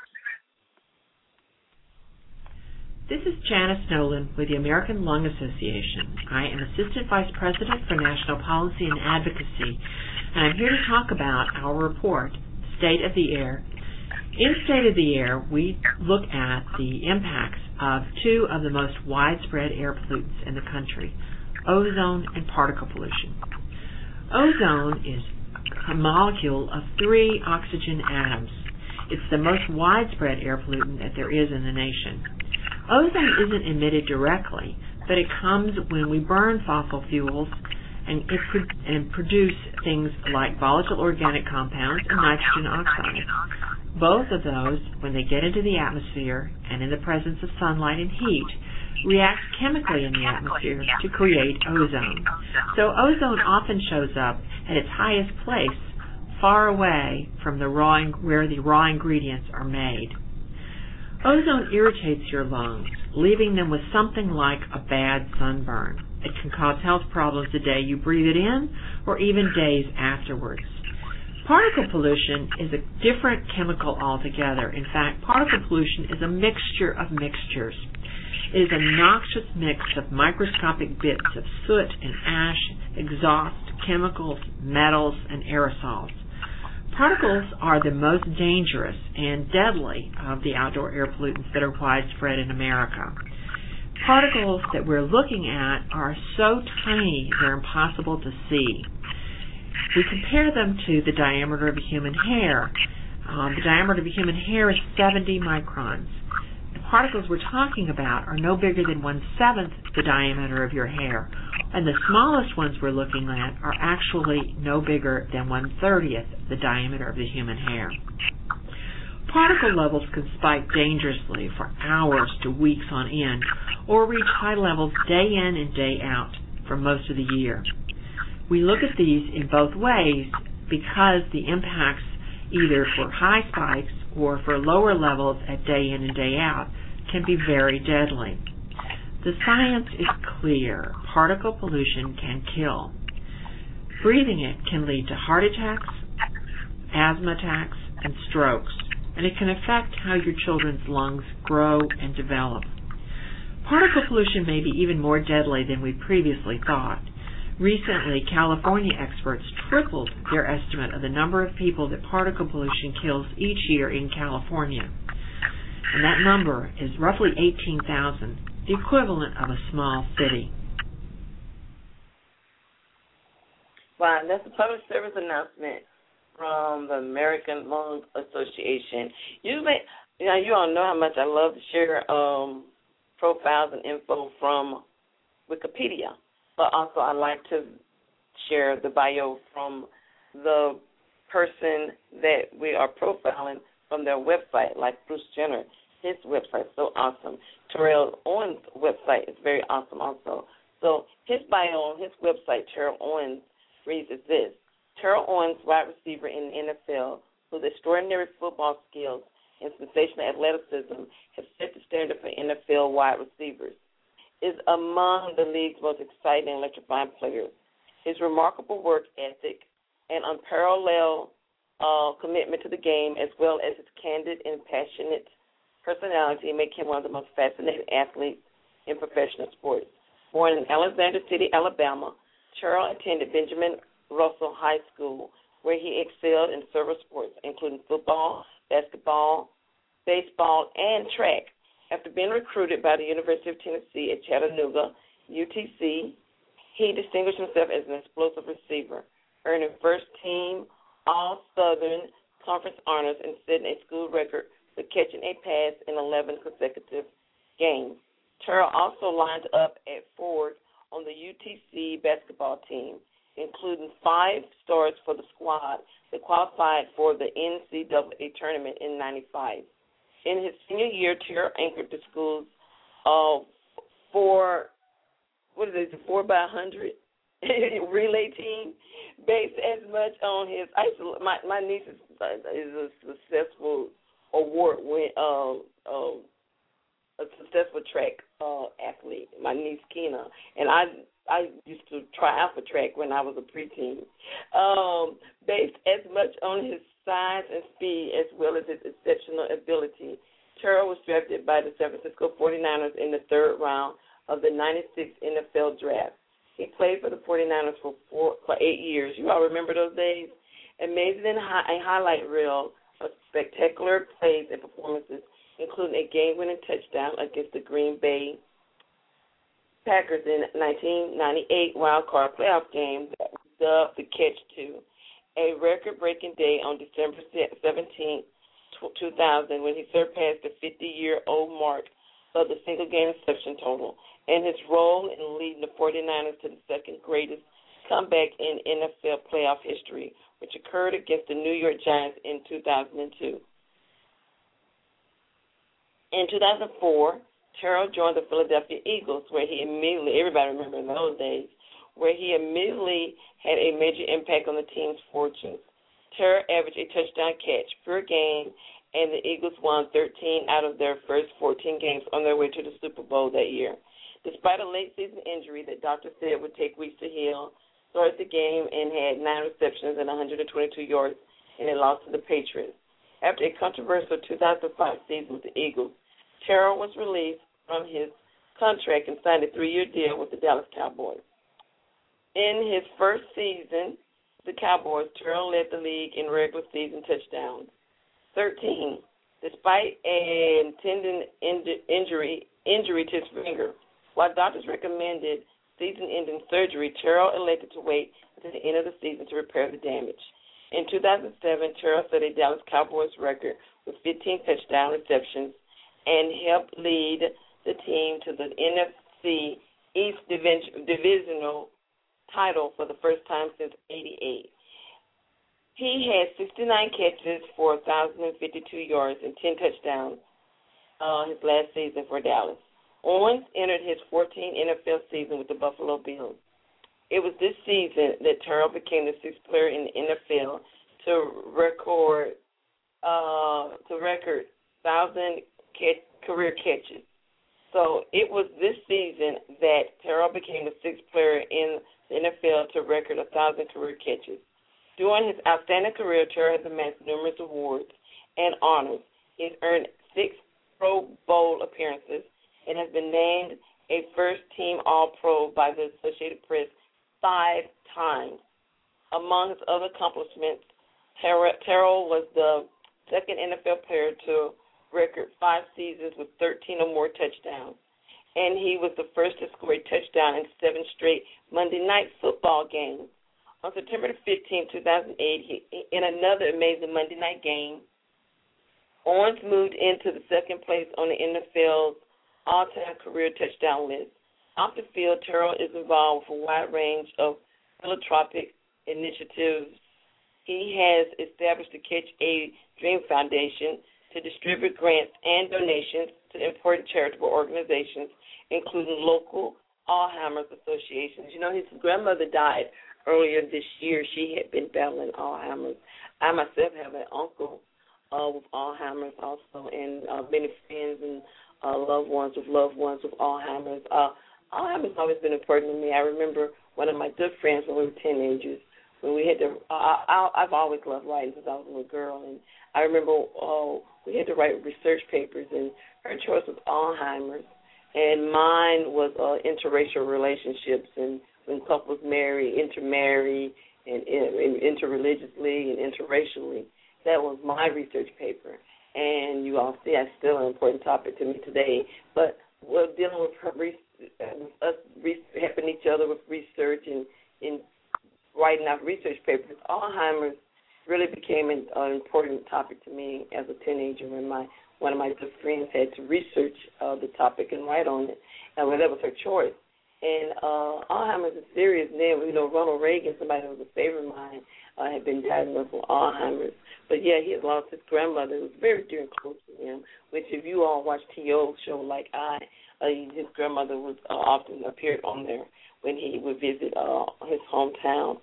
This is Janice Nolan with the American Lung Association. I am Assistant Vice President for National Policy and Advocacy, and I'm here to talk about our report, State of the Air. In State of the Air, we look at the impacts of two of the most widespread air pollutants in the country, ozone and particle pollution. Ozone is a molecule of three oxygen atoms. It's the most widespread air pollutant that there is in the nation. Ozone isn't emitted directly, but it comes when we burn fossil fuels and, it pro- and produce things like volatile organic compounds and nitrogen oxide. Both of those, when they get into the atmosphere and in the presence of sunlight and heat, react chemically in the atmosphere to create ozone. So ozone often shows up at its highest place, far away from the raw in- where the raw ingredients are made. Ozone irritates your lungs, leaving them with something like a bad sunburn. It can cause health problems the day you breathe it in or even days afterwards. Particle pollution is a different chemical altogether. In fact, particle pollution is a mixture of mixtures. It is a noxious mix of microscopic bits of soot and ash, exhaust, chemicals, metals, and aerosols. Particles are the most dangerous and deadly of the outdoor air pollutants that are widespread in America. Particles that we're looking at are so tiny they're impossible to see. We compare them to the diameter of a human hair. Um, the diameter of a human hair is seventy microns. The particles we're talking about are no bigger than one-seventh the diameter of your hair, and the smallest ones we're looking at are actually no bigger than one-thirtieth the diameter of the human hair. Particle levels can spike dangerously for hours to weeks on end, or reach high levels day in and day out for most of the year. We look at these in both ways because the impacts either for high spikes or for lower levels at day in and day out can be very deadly. The science is clear. Particle pollution can kill. Breathing it can lead to heart attacks, asthma attacks, and strokes, and it can affect how your children's lungs grow and develop. Particle pollution may be even more deadly than we previously thought. Recently, California experts tripled their estimate of the number of people that particle pollution kills each year in California. And that number is roughly eighteen thousand, the equivalent of a small city. Wow, that's a public service announcement from the American Lung Association. You may, you know, you all know how much I love to share um, profiles and info from Wikipedia. But also I like to share the bio from the person that we are profiling from their website, like Bruce Jenner. his website is so awesome. Terrell Owens' website is very awesome also. So his bio on his website, Terrell Owens, reads as this: Terrell Owens, wide receiver in the N F L, whose extraordinary football skills and sensational athleticism have set the standard for N F L wide receivers, is among the league's most exciting and electrifying players. His remarkable work ethic and unparalleled uh, commitment to the game, as well as his candid and passionate personality, make him one of the most fascinating athletes in professional sports. Born in Alexander City, Alabama, Terrell attended Benjamin Russell High School, where he excelled in several sports, including football, basketball, baseball, and track. After being recruited by the University of Tennessee at Chattanooga, U T C, he distinguished himself as an explosive receiver, earning first-team All-Southern Conference honors and setting a school record for catching a pass in eleven consecutive games. Terrell also lined up at forward on the U T C basketball team, including five stars for the squad that qualified for the N C double A tournament in ninety-five. In his senior year, Terrell anchored the school's uh, four, what is it, four by one hundred relay team, based as much on his, I used to, my, my niece is, is a successful award win, uh, uh, a successful track uh, athlete, my niece Keena, and I I used to try out for track when I was a preteen. Um, based as much on his size and speed as well as his exceptional ability, Terrell was drafted by the San Francisco forty-niners in the third round of the ninety-six N F L draft. He played for the forty-niners for four, for eight years. You all remember those days? Amazing and a highlight reel of spectacular plays and performances, including a game-winning touchdown against the Green Bay Packers in nineteen ninety-eight wild card playoff game that was dubbed the Catch Two, a record-breaking day on December seventeenth, two thousand, when he surpassed the fifty-year-old mark of the single-game interception total, and his role in leading the forty-niners to the second greatest comeback in N F L playoff history, which occurred against the New York Giants in two thousand two. In two thousand four, Terrell joined the Philadelphia Eagles, where he immediately, everybody remember in those days, where he immediately had a major impact on the team's fortunes. Terrell averaged a touchdown catch per game, and the Eagles won thirteen out of their first fourteen games on their way to the Super Bowl that year. Despite a late-season injury that doctors said would take weeks to heal, started the game and had nine receptions and one hundred twenty-two yards in a loss to the Patriots. After a controversial two thousand five season with the Eagles, Terrell was released from his contract and signed a three-year deal with the Dallas Cowboys. In his first season, the Cowboys, Terrell led the league in regular season touchdowns, thirteen, despite a tendon injury injury to his finger. While doctors recommended season-ending surgery, Terrell elected to wait until the end of the season to repair the damage. In two thousand seven, Terrell set a Dallas Cowboys record with fifteen touchdown receptions and helped lead the team to the N F C East Divisional title for the first time since eighty-eight. He had sixty-nine catches for one thousand fifty-two yards and ten touchdowns uh, his last season for Dallas. Owens entered his fourteenth N F L season with the Buffalo Bills. It was this season that Terrell became the sixth player in the N F L to record uh, to record thousand career catches. So it was this season that Terrell became the sixth player in the N F L to record one thousand career catches. During his outstanding career, Terrell has amassed numerous awards and honors. He's earned six Pro Bowl appearances and has been named a first-team All-Pro by the Associated Press five times. Among his other accomplishments, Terrell was the second N F L player to record five seasons with thirteen or more touchdowns, and he was the first to score a touchdown in seven straight Monday night football games. On September fifteenth, two thousand eight, he, in another amazing Monday night game, Owens moved into the second place on the N F L's all-time career touchdown list. Off the field, Terrell is involved with a wide range of philanthropic initiatives. He has established the Catch a Dream Foundation to distribute grants and donations to important charitable organizations, including local Alzheimer's associations. You know, his grandmother died earlier this year. She had been battling Alzheimer's. I myself have an uncle uh, with Alzheimer's also, and uh, many friends and uh, loved ones with loved ones with Alzheimer's. Uh, Alzheimer's has always been important to me. I remember one of my good friends when we were teenagers, when we had to, uh, I, I've always loved writing since I was a little girl, and I remember oh, we had to write research papers, and her choice was Alzheimer's, and mine was uh, interracial relationships, and when couples marry, intermarry, and, and interreligiously and interracially. That was my research paper, and you all see that's still an important topic to me today. But we're dealing with her, us helping each other with research and in writing out research papers. Alzheimer's really became an, an important topic to me as a teenager when my one of my good friends had to research uh, the topic and write on it, and well, that was her choice. And uh, Alzheimer's is serious now. You know, Ronald Reagan, somebody who was a favorite of mine, uh, had been diagnosed with Alzheimer's. But, yeah, he had lost his grandmother, who was very dear and close to him, which if you all watch T O show like I, uh, his grandmother was uh, often appeared on there when he would visit uh, his hometown.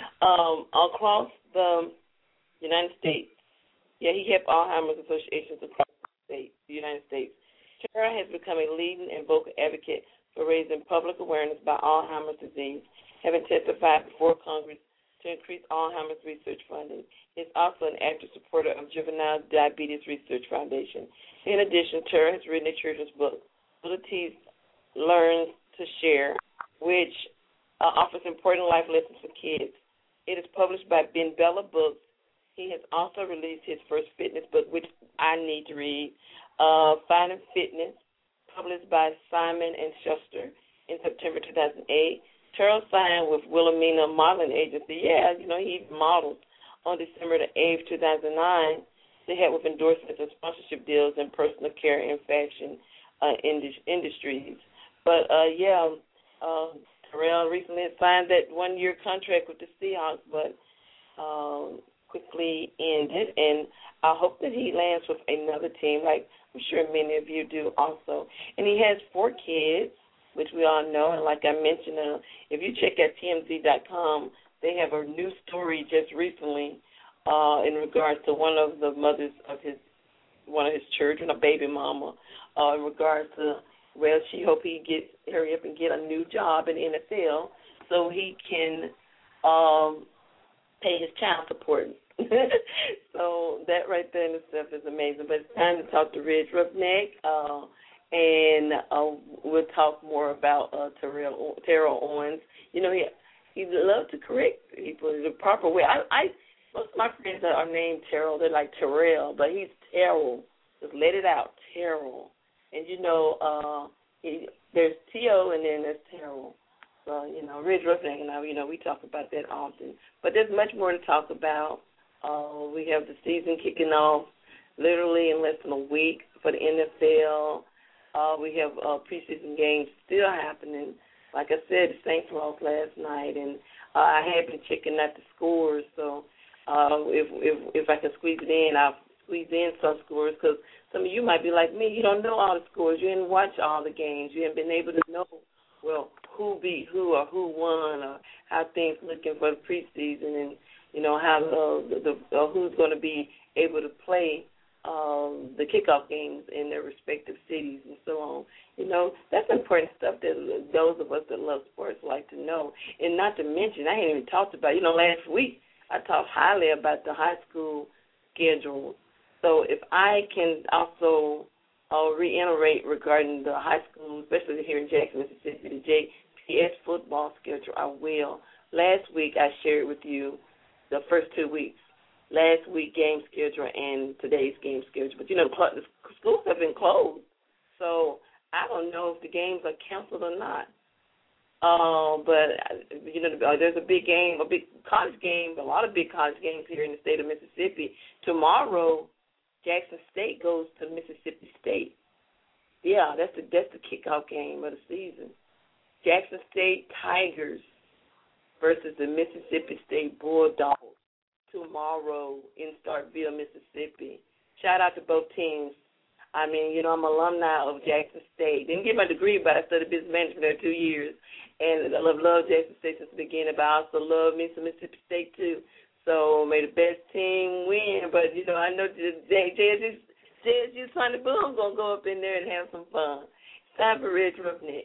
Um, across the United States, yeah, he helped Alzheimer's associations across the, state, the United States. Tara has become a leading and vocal advocate for raising public awareness about Alzheimer's disease, having testified before Congress to increase Alzheimer's research funding. He is also an active supporter of Juvenile Diabetes Research Foundation. In addition, Tara has written a children's book, Abilities Learn to Share, which uh, offers important life lessons for kids. It is published by Ben Bella Books. He has also released his first fitness book, which I need to read, uh, Finding Fitness, published by Simon and Schuster in September two thousand eight. Terrell signed with Wilhelmina Modeling Agency. Yeah, you know, he modeled on December the eighth, two thousand nine. They had with endorsements and sponsorship deals in personal care and fashion uh, industries. But, uh, yeah, uh, Terrell recently signed that one-year contract with the Seahawks, but um, quickly ended. And I hope that he lands with another team, like I'm sure many of you do also. And he has four kids, which we all know. And like I mentioned, uh, if you check at T M Z dot com, they have a new story just recently uh, in regards to one of the mothers of his, one of his children, a baby mama, uh, in regards to, well, she hope he gets, hurry up and get a new job in the N F L so he can um, pay his child support. So that right there in itself is amazing. But it's time to talk to Ridge Roughneck, uh, and uh, we'll talk more about uh, Terrell, Terrell Owens. You know, he he loves to correct people in the proper way. I, I most of my friends that are named Terrell, they're like Terrell, but he's Terrell. Just let it out, Terrell. And you know, uh, he, there's T O and then there's Terrell. So you know, Ridge Roughneck and I, you know, we talk about that often. But there's much more to talk about. Uh, we have the season kicking off literally in less than a week for the N F L. Uh, we have uh, preseason games still happening. Like I said, the Saints lost last night, and uh, I have been checking out the scores. So uh, if if if I can squeeze it in, I'll squeeze in some scores because some of you might be like me. You don't know all the scores. You didn't watch all the games. You haven't been able to know, well, who beat who or who won or how things looking for the preseason and, you know, how uh, the, the uh, who's going to be able to play um, the kickoff games in their respective cities and so on. You know, that's important stuff that those of us that love sports like to know. And not to mention, I ain't even talked about, you know, last week I talked highly about the high school schedule. So if I can also uh, reiterate regarding the high school, especially here in Jackson, Mississippi, the J P S football schedule, I will. Last week I shared with you the first two weeks, last week game schedule and today's game schedule. But, you know, the schools have been closed, so I don't know if the games are canceled or not. Uh, but, you know, there's a big game, a big college game, a lot of big college games here in the state of Mississippi. Tomorrow, Jackson State goes to Mississippi State. Yeah, that's the, that's the kickoff game of the season. Jackson State Tigers versus the Mississippi State Bulldogs tomorrow in Starkville, Mississippi. shout out to both teams. I mean, you know, I'm an alumni of Jackson State. Didn't get my degree, but I studied business management there two years. And I love, love Jackson State since the beginning, but I also love me some Mississippi State, too. So may the best team win. But, you know, I know J S U's Sonny Boom going to go up in there and have some fun. It's time for Red Roughneck.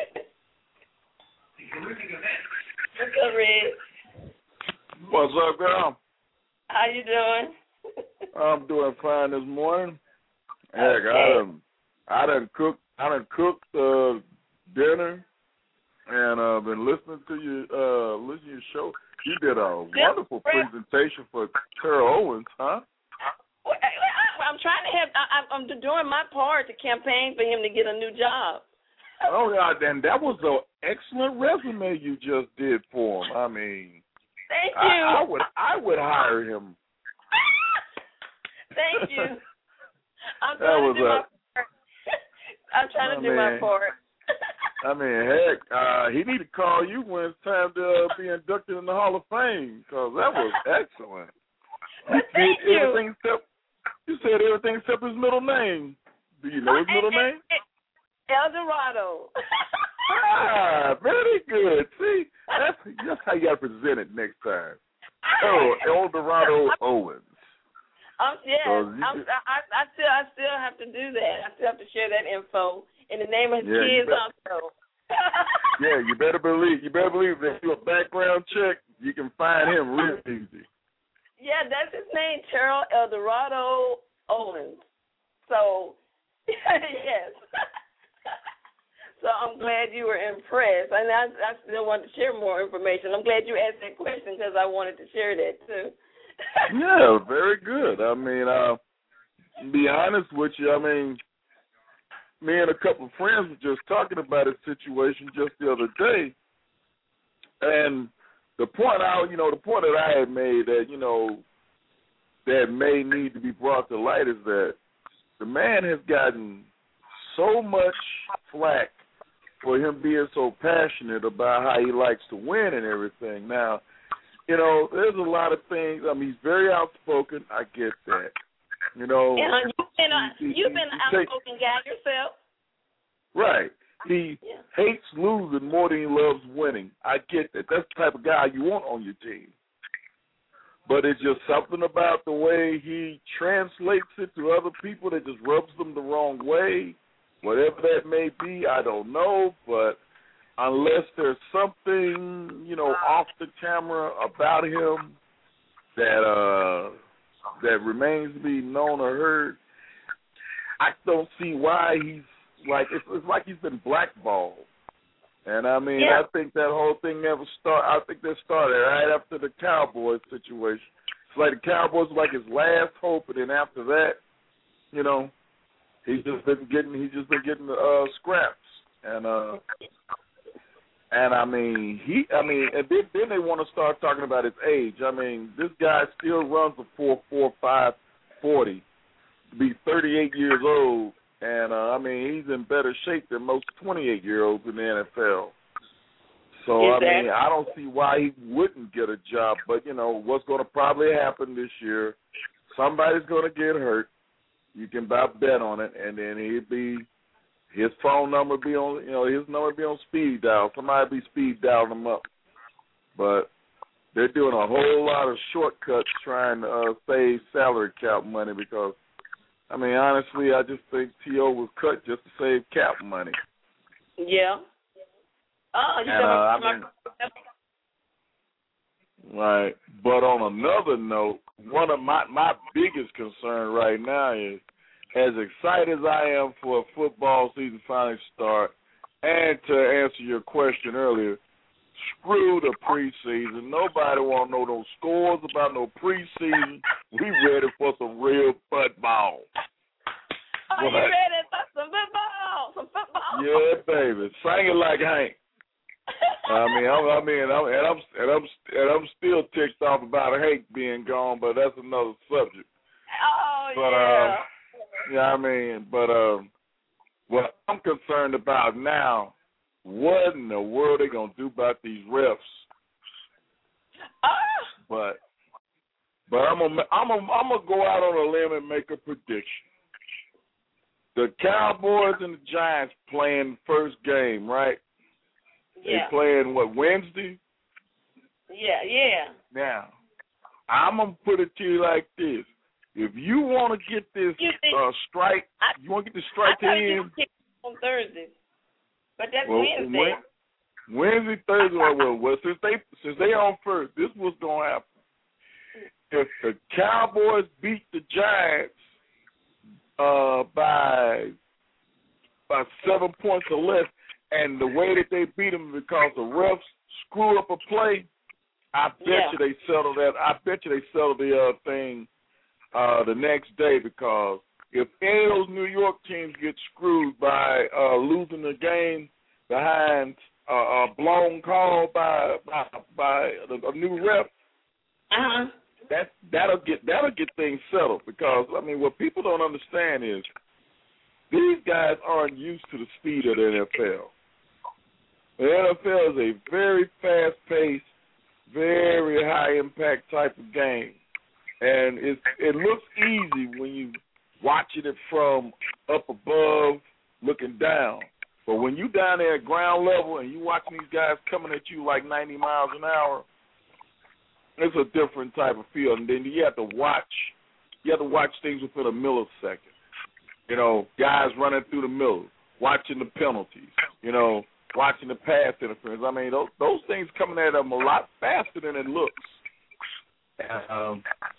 What's up, Red? What's up, girl? How you doing? I'm doing fine this morning. Heck, okay. I done, I done cooked, I done cooked uh, dinner, and uh, been listening to you, uh, listening to your show. You did a wonderful presentation for Terrell Owens, huh? I'm trying to have, I, I'm doing my part to campaign for him to get a new job. Oh, yeah, and that was an excellent resume you just did for him. I mean, thank you. I, I would, I would hire him. Thank you. I'm trying to do a, my part. I'm trying to I do mean, my part. I mean, heck, uh, he need to call you when it's time to uh, be inducted in the Hall of Fame, because that was excellent. You Thank you. Everything except, you said everything except his middle name. Do you know his middle name? El Dorado. Ah, very good. See, that's, that's how you got to present it next time. Oh, El Dorado Owens. Um, yes, so I'm, I, I still, I still have to do that. I still have to share that info in the name of his yeah, kids better, also. Yeah, you better believe. You better believe that you do a background check, you can find him real easy. Yeah, that's his name, Terrell El Dorado Owens. So, yes. So I'm glad you were impressed, and I, I still want to share more information. I'm glad you asked that question because I wanted to share that too. Yeah, very good. I mean, uh, to be honest with you, I mean, me and a couple of friends were just talking about a situation just the other day, and the point out, you know, the point that I had made that, you know, that may need to be brought to light is that the man has gotten so much flack for him being so passionate about how he likes to win and everything. Now, you know, there's a lot of things. I mean, he's very outspoken. I get that. You know, yeah, you've been, a, he, you've he, been an he outspoken guy yourself. Right. He yeah. hates losing more than he loves winning. I get that. That's the type of guy you want on your team. But it's just something about the way he translates it to other people that just rubs them the wrong way. Whatever that may be, I don't know, but unless there's something, you know, off the camera about him that uh, that remains to be known or heard, I don't see why he's like it's, it's like he's been blackballed. And I mean, yeah. I think that whole thing never started. I think that started right after the Cowboys situation. It's like the Cowboys were like his last hope, and then after that, you know, he's just been getting he's just been getting the uh, scraps and. uh And, I mean, he. I mean, and then, then they want to start talking about his age. I mean, this guy still runs a four four five forty to be thirty-eight years old, and, uh, I mean, he's in better shape than most twenty-eight-year-olds in the N F L. So, I mean, I don't see why he wouldn't get a job, but, you know, what's going to probably happen this year, somebody's going to get hurt. You can buy a bet on it, and then he'd be – his phone number be on, you know, his number be on speed dial. Somebody be speed dialing him up. But they're doing a whole lot of shortcuts trying to uh, save salary cap money because, I mean, honestly, I just think T O was cut just to save cap money. Yeah. Oh, you and, uh, I mean, right. But on another note, one of my, my biggest concern right now is, as excited as I am for a football season finally start, and to answer your question earlier, screw the preseason. Nobody want to know no scores about no preseason. We ready for some real football. Are you ready for some football? Some football? Yeah, baby. Sing it like Hank. I mean, I'm, I mean, I'm, and I'm and I'm and I'm still ticked off about Hank being gone, but that's another subject. Oh but, yeah. Um, Yeah, I mean, but um, what I'm concerned about now, what in the world are they going to do about these refs? Oh. But but I'm gonna I'm gonna I'm gonna go out on a limb and make a prediction. The Cowboys and the Giants playing first game, right? Yeah. They playing what, Wednesday? Yeah, yeah. Now, I'm gonna put it to you like this: if you want to get this uh, strike, I, you want to get the strike I in on Thursday, but that's well, Wednesday. When, Wednesday, Thursday. Well, well, since they since they on first, this is what's gonna happen. If the Cowboys beat the Giants uh, by by seven points or less, and the way that they beat them because the refs screw up a play, I bet yeah. you they settle that. I bet you they settle the uh, thing uh, the next day, because if any of those New York teams get screwed by uh, losing the game behind uh, a blown call by by, by a, a new ref, uh-huh. that that'll get that'll get things settled. Because I mean, what people don't understand is these guys aren't used to the speed of the N F L. The N F L is a very fast-paced, very high-impact type of game, and it it looks easy when you watching it from up above, looking down. But when you down there at ground level and you watching these guys coming at you like ninety miles an hour, it's a different type of feel. And then you have to watch, you have to watch things within a millisecond. You know, guys running through the middle, watching the penalties. You know, watching the pass interference. I mean, those those things coming at them a lot faster than it looks. Um,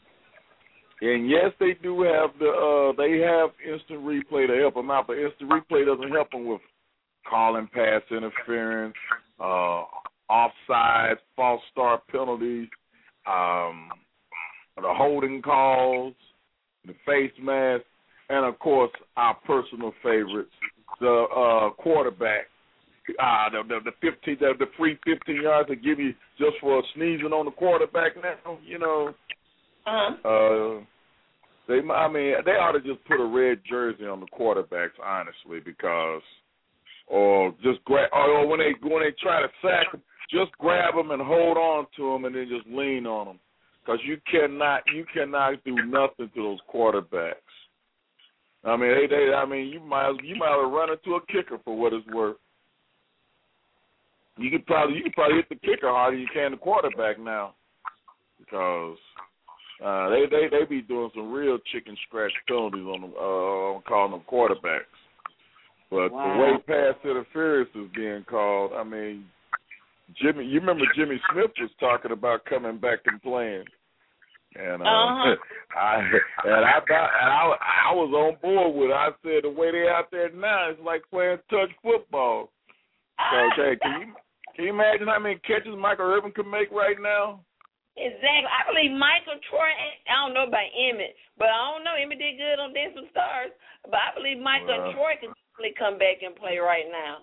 and yes, they do have the uh, they have instant replay to help them out, but instant replay doesn't help them with calling pass interference, uh, offsides, false start penalties, um, the holding calls, the face mask, and of course our personal favorites, the uh, quarterback. Uh, the, the the fifteen the, the free fifteen yards they give you just for sneezing on the quarterback now, you know. Uh-huh. Uh, they I mean they ought to just put a red jersey on the quarterbacks, honestly, because or just grab or when they when they try to sack them, just grab them and hold on to them and then just lean on them, because you cannot you cannot do nothing to those quarterbacks. I mean they, they I mean you might you might have run into a kicker for what it's worth. You could probably you could probably hit the kicker harder than you can the quarterback now, because uh, they they they be doing some real chicken scratch penalties on them uh, on calling them quarterbacks. But wow. the way pass interference is being called, I mean, Jimmy, you remember Jimmy Smith was talking about coming back and playing, and uh, uh-huh. I and I thought and I I was on board with it. I said the way they out there now, it's like playing touch football. So, okay, can you can you imagine how many catches Michael Irvin could make right now? Exactly. I believe Michael Troy, I don't know about Emmett, but I don't know. Emmett did good on Dancing Stars, but I believe Michael Well, Troy can definitely come back and play right now.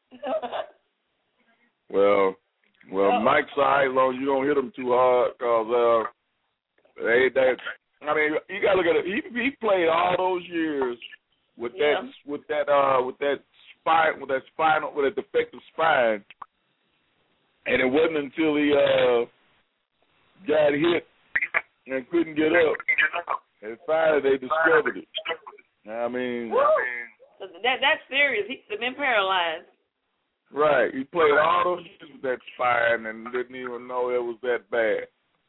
well, well, Uh-oh. Mike's all right, as long as you don't hit him too hard, because uh, they, they, I mean, you got to look at it. He, he played all those years with Yeah. that, with that, uh, with that spine, with that spinal, with a defective spine, and it wasn't until he uh, got hit and couldn't get up, and finally they discovered it. I mean, So that that's serious. He's been paralyzed. right? He played all those years with that spine and didn't even know it was that bad.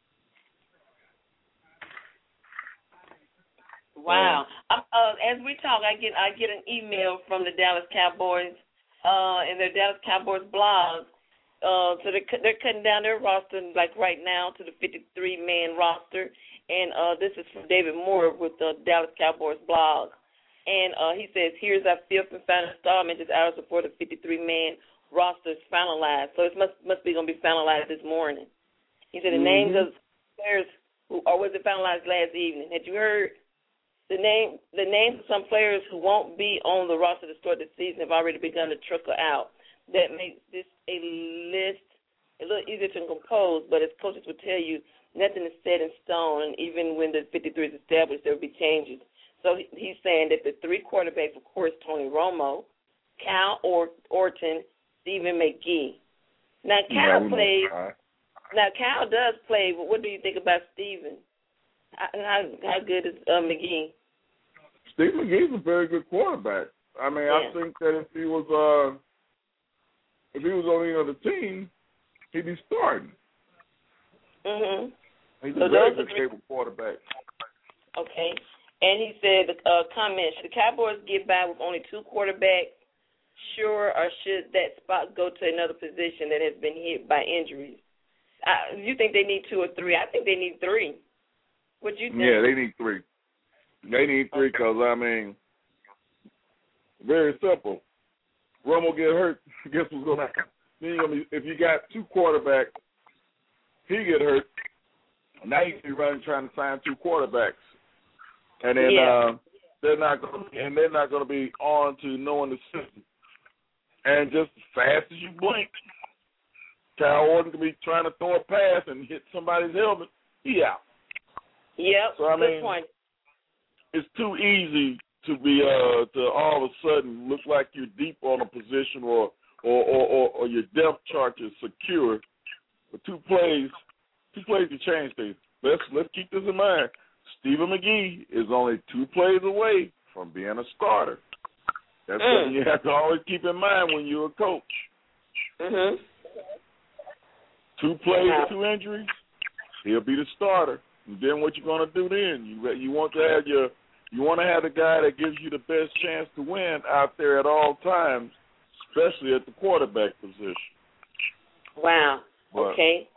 Wow. Um, uh, as we talk, I get I get an email from the Dallas Cowboys uh, in their Dallas Cowboys blog. Uh, so they're, they're cutting down their roster, like right now, to the fifty-three man roster. And uh, this is from David Moore with the Dallas Cowboys blog. And uh, he says, here's our fifth and final installment this hour before the fifty-three man roster is finalized. So it must must be going to be finalized this morning. He said the Mm-hmm. names of players who, or was it finalized last evening? Had you heard? The name, the names of some players who won't be on the roster to start the season have already begun to trickle out. That makes this a list a little easier to compose, but as coaches would tell you, nothing is set in stone, and even when the fifty-three is established, there will be changes. So he's saying that the three quarterbacks, of course, Tony Romo, Cal or- Orton, Stephen McGee. Now, Cal No, plays. no. Now, Cal does play, but what do you think about Stephen? How how good is uh, McGee? Steve McGee's a very good quarterback. I mean, Yeah. I think that if he was uh, if he was on any other team, he'd be starting. Mhm. He's So a very those are good three- capable quarterback. Okay. And he said, uh, comment, should the Cowboys get by with only two quarterbacks? Sure, or should that spot go to another position that has been hit by injuries? Uh, you think they need two or three? I think they need three. What do you think? Yeah, they need three. They need three because, I mean, very simple. Romo get hurt, guess what's going to happen? Then you're gonna be, if you got two quarterbacks, he get hurt, now you be running trying to sign two quarterbacks. And then Yeah. uh, they're not going to, and they're not going to be on to knowing the system. And just as fast as you blink, Kyle Orton could be trying to throw a pass and hit somebody's helmet. He out. Yep. So I good mean, point. it's too easy to be uh to all of a sudden look like you're deep on a position or or or, or, or your depth chart is secure. But two plays, two plays to change things. Let's let's keep this in mind. Stephen McGee is only two plays away from being a starter. That's Mm. something you have to always keep in mind when you're a coach. Mhm. Two plays, Yeah. two injuries, he'll be the starter. And then what you gonna do then? You you want to have your you want to have the guy that gives you the best chance to win out there at all times, especially at the quarterback position. Wow. But, Okay.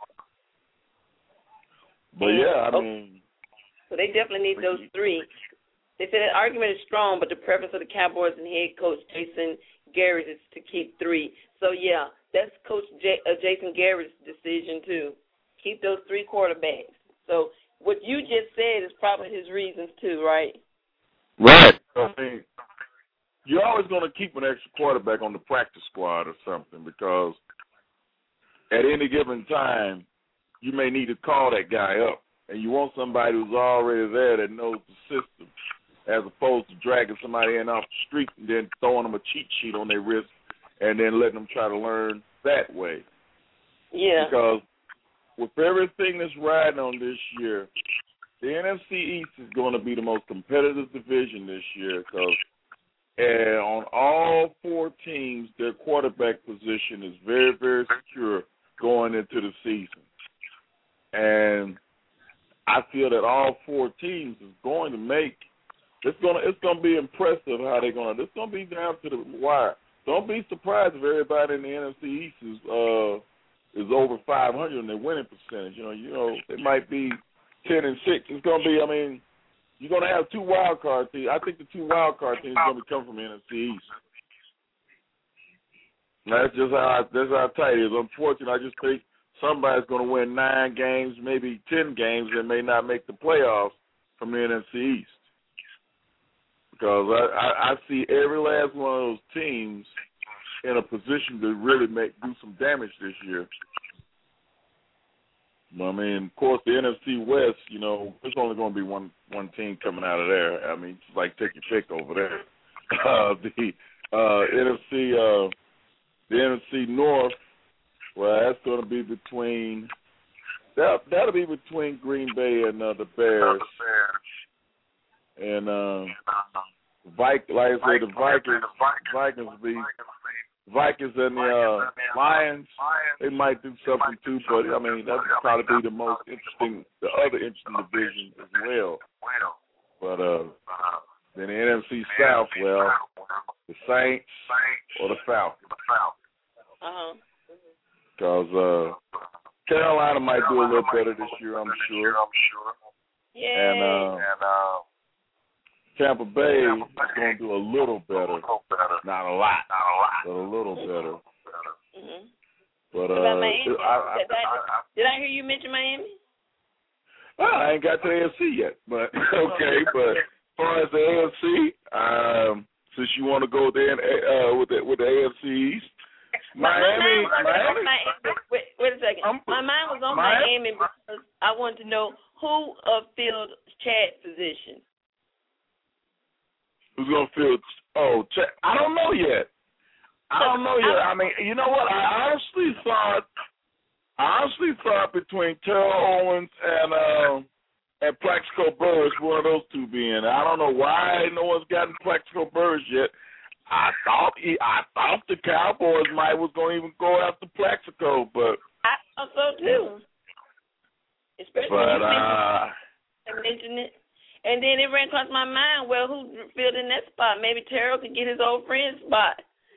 But yeah, I Oh. mean, So they definitely need those three. They said the argument is strong, but the preference of the Cowboys and head coach Jason Garrett is to keep three. So, yeah, that's Coach J- uh, Jason Garrett's decision, too. Keep those three quarterbacks. So what you just said is probably his reasons, too, right? right. I mean, you're always going to keep an extra quarterback on the practice squad or something because at any given time, you may need to call that guy up. And you want somebody who's already there that knows the system, as opposed to dragging somebody in off the street and then throwing them a cheat sheet on their wrist and then letting them try to learn that way. Yeah. Because with everything that's riding on this year, the N F C East is going to be the most competitive division this year because uh, on all four teams, their quarterback position is very, very secure going into the season. And I feel that all four teams is going to make it's gonna it's gonna be impressive how they're gonna it's gonna be down to the wire. Don't be surprised if everybody in the N F C East is uh is over five hundred in their winning percentage. You know, you know it might be ten and six. It's gonna be. I mean, you're gonna have two wild card teams. I think the two wild card teams are gonna come from the N F C East. That's just how I, that's how tight it is. Unfortunately, I just think somebody's going to win nine games, maybe ten games, and may not make the playoffs from the N F C East. Because I, I, I see every last one of those teams in a position to really make do some damage this year. I mean, of course, the N F C West, you know, there's only going to be one one team coming out of there. I mean, it's like take your pick over there. Uh, the uh, N F C, uh, the N F C North. Well, that's going to be between that that'll be between Green Bay and uh, the Bears, and uh, Vik like I say, the Vikings, Vikings be Vikings and the uh, Lions. They might do something too, but I mean that's probably be the most interesting, the other interesting division as well. But uh, then the N F C South, well, the Saints or the Falcons. Uh huh. Because uh, Carolina might do a little better this year, I'm sure. Yeah. And uh, Tampa Bay is going to do a little better. Not a lot, but a little better. Mm-hmm. But What uh, about Miami? I, I, did, I, did I hear you mention Miami? well, I ain't got to the A F C yet, but okay. But as far as the A F C, um, since you want to go there and, uh, with the with the A F C East. Miami, my mind was Miami. on Miami. Wait, wait a second. I'm, my mind was on Miami, Miami because I wanted to know who uh, filled Chad's position. Who's gonna fill? Oh, Chad, I don't know yet. I don't know yet. I mean, you know what? I honestly thought, I honestly thought between Terrell Owens and uh, and Plaxico Burress, one of those two being. I don't know why no one's gotten Plaxico Burress yet. I thought he, I thought the Cowboys might was going to even go after Plaxico, but I thought so too. Especially but, when you uh, mentioned, mentioned it, and then it ran across my mind. Well, who filled in that spot? Maybe Terrell could get his old friend's spot.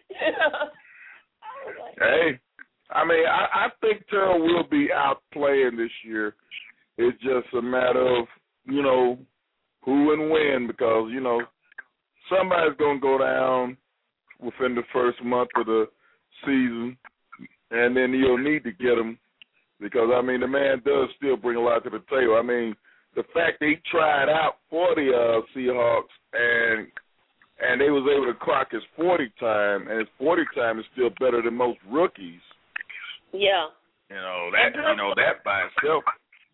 Hey, I mean, I, I think Terrell will be out playing this year. It's just a matter of, you know, who and when, because, you know, somebody's going to go down within the first month of the season, and then you'll need to get him because, I mean, the man does still bring a lot to the table. I mean, the fact that he tried out for the uh, Seahawks and and they was able to clock his forty time, and his forty time is still better than most rookies. Yeah. You know, that you know that by itself,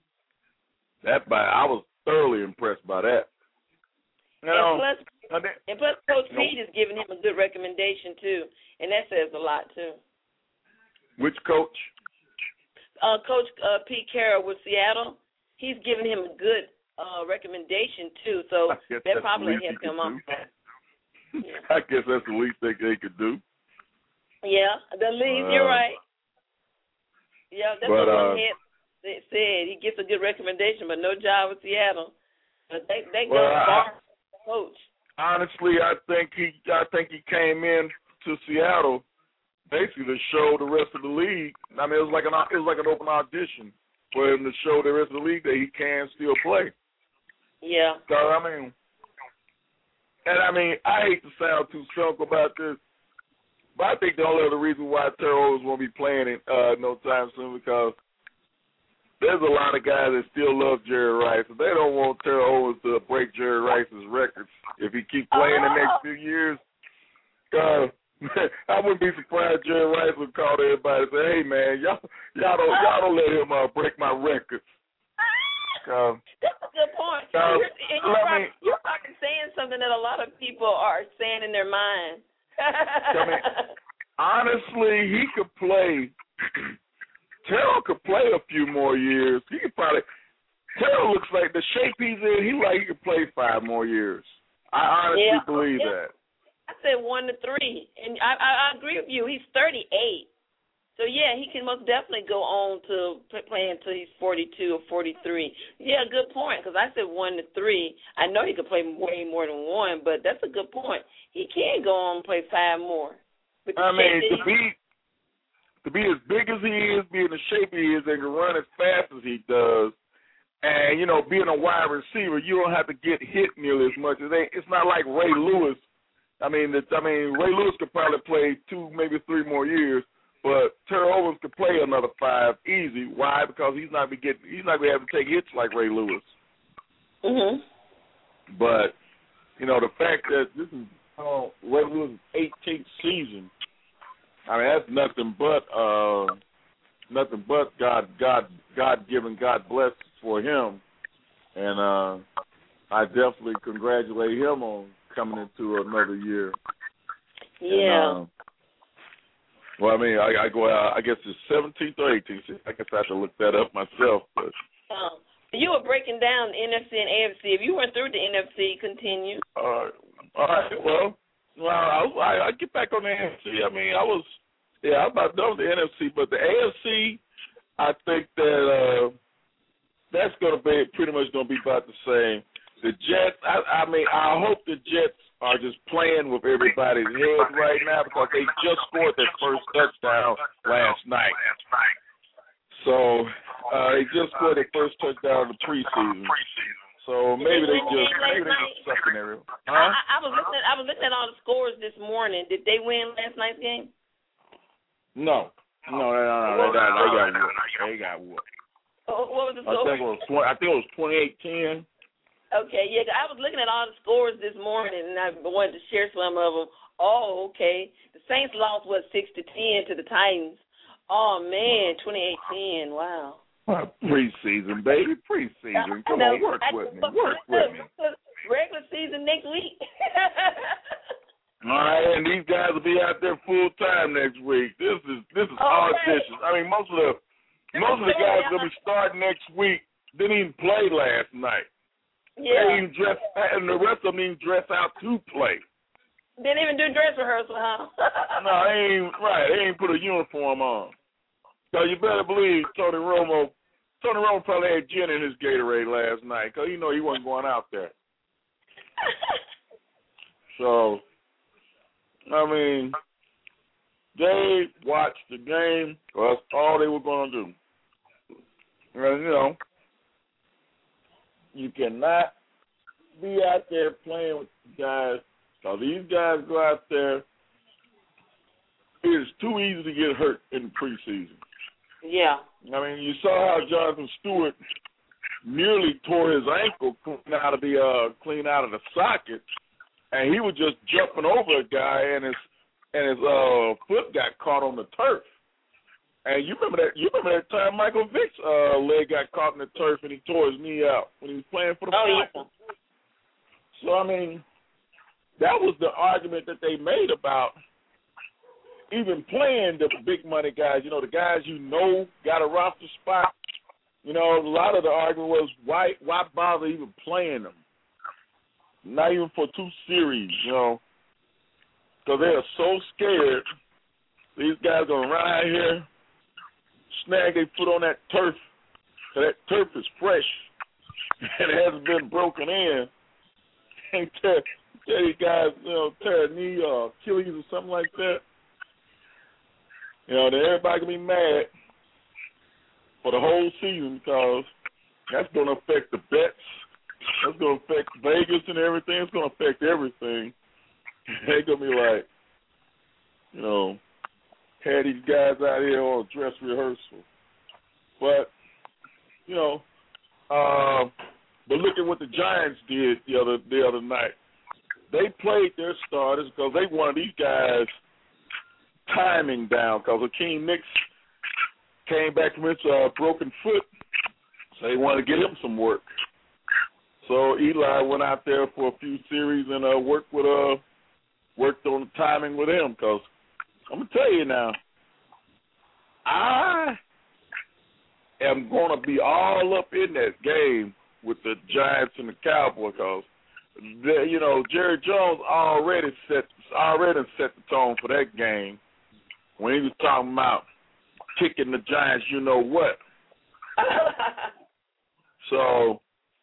that by I was thoroughly impressed by that. You know, and plus, and plus Coach you know, Pete is giving him a good recommendation too, and that says a lot too. Which coach? Uh, Coach uh, Pete Carroll with Seattle. He's giving him a good uh, recommendation too, so that probably helped him out. Yeah. I guess that's the least they, they could do. Yeah, the least. Uh, you're right. Yeah, that's but, what uh, one head said. He gets a good recommendation, but no job with Seattle. But they they well, go far coach. Honestly, I think he I think he came in to Seattle basically to show the rest of the league. I mean, it was like an it was like an open audition for him to show the rest of the league that he can still play. Yeah. So I mean. And, I mean, I hate to sound too cynical about this, but I think the only other reason why Terrell Owens won't be playing it uh, no time soon because there's a lot of guys that still love Jerry Rice, and they don't want Terrell Owens to break Jerry Rice's records if he keep playing the next few years. Uh, I wouldn't be surprised Jerry Rice would call everybody and say, hey, man, y'all, y'all, don't, y'all don't let him uh, break my records. Um, That's a good point. Uh, you're, and you're, probably, me, you're probably saying something that a lot of people are saying in their mind. I mean, honestly, he could play. Terrell could play a few more years. He could probably. Terrell looks like the shape he's in. He like he could play five more years. I honestly yeah. believe yeah. that. I said one to three, and I, I, I agree with you. He's thirty-eight. So, yeah, he can most definitely go on to play until he's forty-two or forty-three. Yeah, good point, because I said one to three. I know he could play way more than one, but that's a good point. He can go on and play five more. I mean, to be, to be as big as he is, be in the shape he is, and to run as fast as he does, and, you know, being a wide receiver, you don't have to get hit nearly as much. It's not like Ray Lewis. I mean, the, I mean, Ray Lewis could probably play two, maybe three more years. But Terrell Owens could play another five easy. Why? Because he's not be getting, he's not going to have to take hits like Ray Lewis. Mhm. But you know the fact that this is uh, Ray Lewis' eighteenth season. I mean that's nothing but uh, nothing but God, God, God given, God blessed for him. And uh, I definitely congratulate him on coming into another year. Yeah. And, uh, Well, I mean, I, I go out, I guess it's seventeenth or eighteenth. I guess I have to look that up myself. But um, you were breaking down the N F C and A F C. If you went through the N F C, continue. All right. All right. Well, well I, I, I get back on the N F C. I mean, I was, yeah, I was about done with the N F C. But the A F C, I think that uh, that's going to be pretty much going to be about the same. The Jets, I, I mean, I hope the Jets are just playing with everybody's head right now because they just scored their first touchdown last night. So uh, they just scored their first touchdown of the preseason. So maybe they just maybe they just sucking everyone. Huh? I, I was listening. I was looking at all the scores this morning. Did they win last night's game? No, no, no, no, no. They got, they got whooped. They got whooped. Oh, what was the I score? think it was twenty. I think it was twenty-eight ten. Okay, yeah, I was looking at all the scores this morning, and I wanted to share some of them. Oh, okay. The Saints lost, what, six to ten to the Titans. Oh, man, twenty-eight ten, wow. Preseason, baby, preseason. Come on, work with me, work with me. Regular season next week. All right, and these guys will be out there full time next week. This is this is okay. auditions. I mean, most of the most of the guys will be starting next week. didn't even play last night. Yeah. They even dress, and the rest of them even dress out to play. Didn't even do dress rehearsal, huh? No, they ain't right. They ain't put a uniform on. So you better believe Tony Romo. Tony Romo probably had gin in his Gatorade last night because you know he wasn't going out there. So, I mean, they watched the game. Well, that's all they were going to do. And, you know, you cannot be out there playing with the guys. So these guys go out there. It is too easy to get hurt in the preseason. Yeah. I mean, you saw how Jonathan Stewart nearly tore his ankle clean out of the uh, clean out of the socket, and he was just jumping over a guy, and his and his uh, foot got caught on the turf. And you remember that? You remember that time Michael Vick's uh, leg got caught in the turf, and he tore his knee out when he was playing for the oh, Falcons. Yeah. So I mean, that was the argument that they made about even playing the big money guys, you know, the guys you know got a roster spot. You know, a lot of the argument was why why bother even playing them? Not even for two series, you know, because they are so scared. These guys are going to run out here, snag their foot on that turf, so that turf is fresh and it hasn't been broken in. And tell, tell these guys, you know, tear a knee or Achilles or something like that. You know, then everybody can be mad for the whole season because that's going to affect the bets. That's going to affect Vegas and everything. It's going to affect everything. They're going to be like, you know, had these guys out here on a dress rehearsal. But, you know, uh, but look at what the Giants did the other the other night. They played their starters because they wanted these guys timing down because Hakeem Nicks came back from his uh, broken foot, so they wanted to get him some work. So Eli went out there for a few series and uh, worked with uh worked on the timing with him because I'm gonna tell you now, I am gonna be all up in that game with the Giants and the Cowboys because you know Jerry Jones already set already set the tone for that game when he was talking about kicking the Giants, you know what. So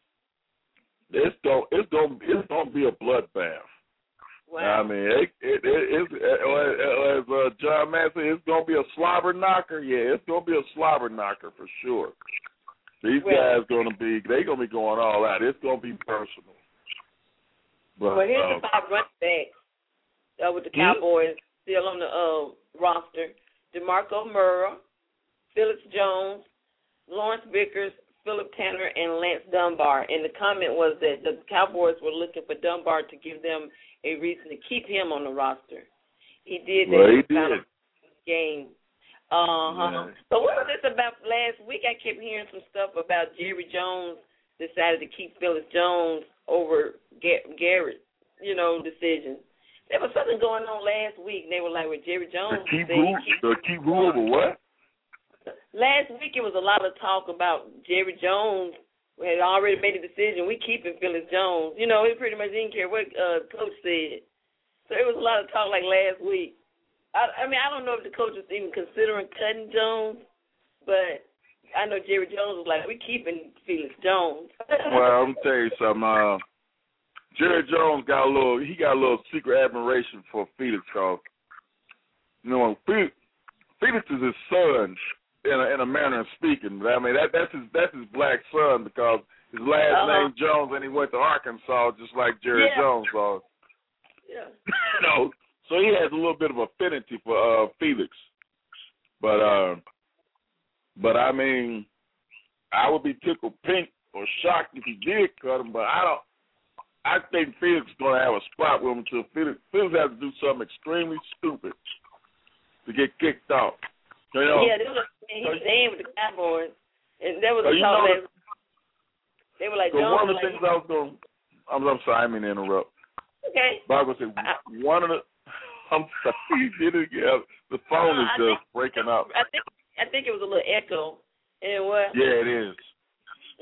it's going it's going it's going to be a bloodbath. Wow. I mean, it, it, it, it's, as uh, John Madden said, it's going to be a slobber knocker. Yeah, it's going to be a slobber knocker for sure. These well, guys going to be they going to be going all out. It's going to be personal. But, well, here's um, the five running backs uh, with the Cowboys still on the uh, roster: DeMarco Murrah, Phillips Jones, Lawrence Vickers, Philip Tanner, and Lance Dunbar. And the comment was that the Cowboys were looking for Dunbar to give them a reason to keep him on the roster. He did that well, in he the final did. game. Uh-huh. Yeah. So what was this about last week? I kept hearing some stuff about Jerry Jones decided to keep Phillips Jones over Garrett, you know, decision. There was something going on last week. And they were like, with Jerry Jones. The keep they rule, keep the keep rule over what? Last week it was a lot of talk about Jerry Jones had already made a decision. We keeping Phillips Jones. You know, he pretty much didn't care what uh, coach said. So it was a lot of talk like last week. I, I mean, I don't know if the coach was even considering cutting Jones, but I know Jerry Jones was like, we keeping Phillips Jones. Well, I'm tell you something. Uh, Jerry Jones got a little. He got a little secret admiration for Felix, cause you know Felix, Felix is his son in a, in a manner of speaking. I mean that that's his that's his black son because his last uh-huh. name Jones and he went to Arkansas just like Jerry yeah. Jones. So yeah, you know, so he has a little bit of affinity for uh, Felix, but uh, but I mean, I would be tickled pink or shocked if he did cut him, but I don't. I think Felix is going to have a spot with him until Felix, Felix has to do something extremely stupid to get kicked out. You know? Yeah, they were, he was staying with the Cowboys, and there was so a you talk know that the, they were like, so Jones one of the like, things I was going I'm, I'm sorry, I mean to interrupt. Okay. But I was going to say, one of the, I'm sorry, you did it again. The phone is just think, breaking up. I think I think it was a little echo. And what? Yeah, it is.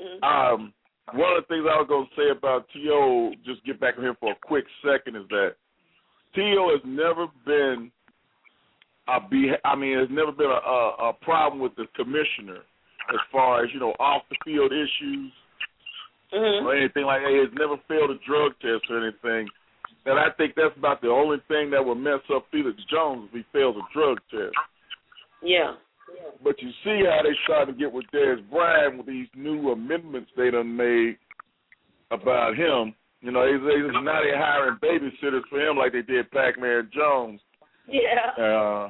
Um, one of the things I was going to say about T O, just get back on here for a quick second, is that T O has never been a be. I mean, there's never been a, a, a problem with the commissioner as far as, you know, off the field issues mm-hmm. or anything like that. He has never failed a drug test or anything. And I think that's about the only thing that would mess up Felix Jones if he fails a drug test. Yeah. But you see how they trying to get with Dez Bryant with these new amendments they done made about him. You know, they, they, now they're hiring babysitters for him like they did Pac-Man Jones. Yeah. Uh,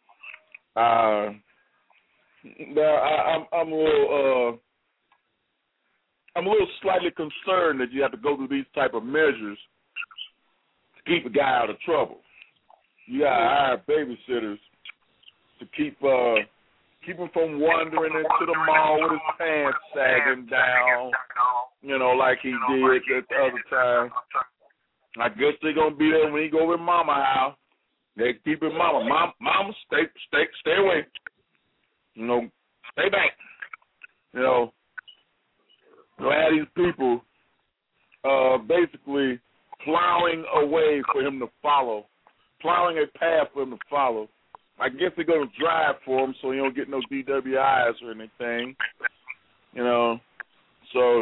uh, now I, I'm, I'm a little, uh, I'm a little slightly concerned that you have to go through these type of measures to keep a guy out of trouble. You got to hire babysitters to keep uh, keep him from wandering into the mall with his pants sagging down, you know, like he did at the other time. I guess they're gonna be there when he go with Mama house. They keep it Mama. Mom, Mama, stay, stay, stay away. You know, stay back. You know, you have these people uh, basically plowing a way for him to follow, plowing a path for him to follow. I guess they're going to drive for him so he don't get no D W Is or anything, you know. So,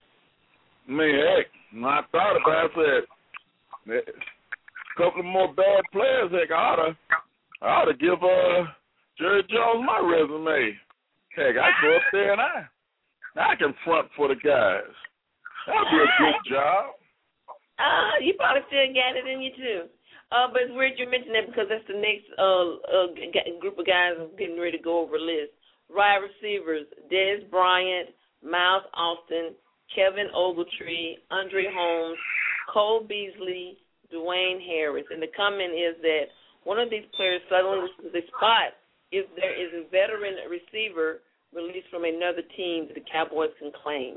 I mean, heck, when I thought about it, I said, a couple of more bad players, heck, I ought to, I ought to give uh, Jerry Jones my resume. Heck, I go up there and I, I can front for the guys. That'll be a good job. Uh, you probably still got it in you, too. Uh, but it's weird you mention that because that's the next uh, uh, group of guys I'm getting ready to go over a list. Wide receivers, Dez Bryant, Miles Austin, Kevin Ogletree, Andre Holmes, Cole Beasley, Dwayne Harris. And the comment is that one of these players suddenly loses a spot if there is a veteran receiver released from another team that the Cowboys can claim.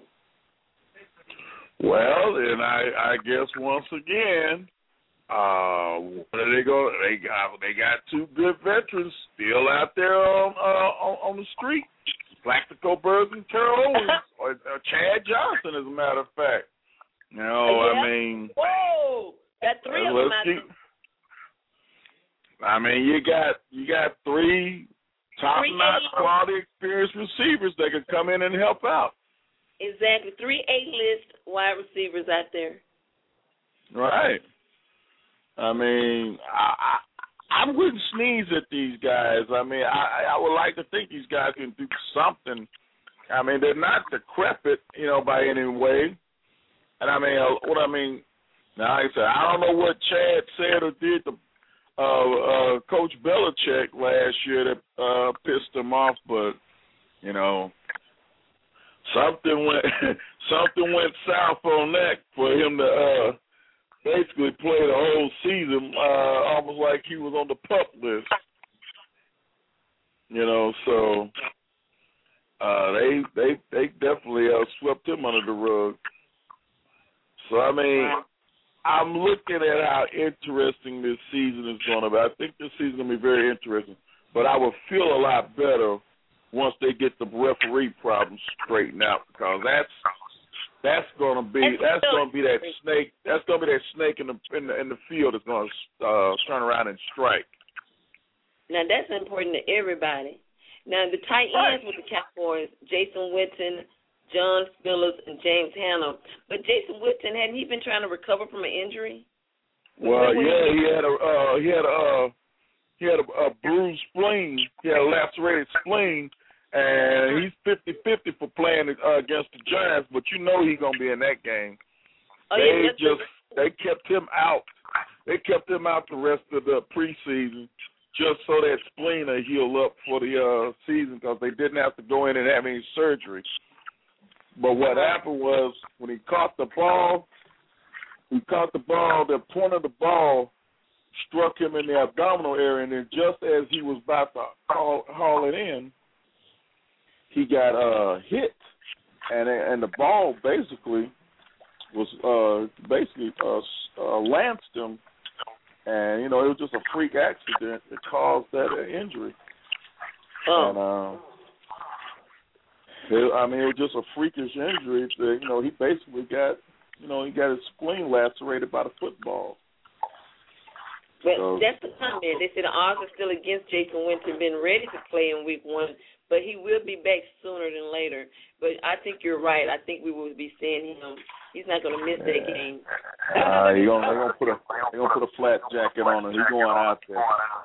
Well, then I, I guess once again, Uh, what are they going? They got they got two good veterans still out there on uh, on, on the street. Plaxico Burress and Terrell Owens, or, or Chad Johnson, as a matter of fact. You know, yeah. I mean, whoa, got three uh, of them out there. I mean, you got you got three top-notch, quality, experienced receivers that could come in and help out. Exactly, three A-list wide receivers out there. Right. I mean, I, I I wouldn't sneeze at these guys. I mean, I, I would like to think these guys can do something. I mean, they're not decrepit, you know, by any way. And I mean, uh, what I mean, now like I said, I don't know what Chad said or did to uh, uh, Coach Belichick last year that uh, pissed him off, but you know, something went something went south on that for him to. Uh, Basically played the whole season uh, almost like he was on the pup list, you know. So uh, they they they definitely uh, swept him under the rug. So I mean, I'm looking at how interesting this season is going to be. I think this season is going to be very interesting. But I will feel a lot better once they get the referee problems straightened out, because that's. That's gonna be that's gonna be that snake. That's gonna be that snake in the in the, in the field that's gonna uh, turn around and strike. Now that's important to everybody. Now the tight ends with the Cowboys: Jason Witten, John Spillers, and James Hanna. But Jason Witten, hadn't he been trying to recover from an injury? Well, yeah, he had a uh, he had a uh, he had a, a bruised spleen. He had a lacerated spleen. And he's fifty-fifty for playing uh, against the Giants, but you know he's gonna be in that game. Oh, they yeah, just they kept him out. They kept him out the rest of the preseason just so that spleen will heal up for the uh, season, because they didn't have to go in and have any surgery. But what happened was when he caught the ball, he caught the ball. The point of the ball struck him in the abdominal area, and then just as he was about to haul, haul it in, he got uh, hit, and and the ball basically was uh, basically uh, uh, lanced him, and you know it was just a freak accident that caused that uh, injury. Oh. And, uh, I mean, it was just a freakish injury. That, you know, he basically got, you know, he got his spleen lacerated by the football. But so, that's the comment. They said the odds are still against Jason Winter being ready to play in week one, but he will be back sooner than later. But I think you're right. I think we will be seeing him. He's not going to miss that game. Uh, he's going to put a they gonna put a flat jacket on him. He's going out there.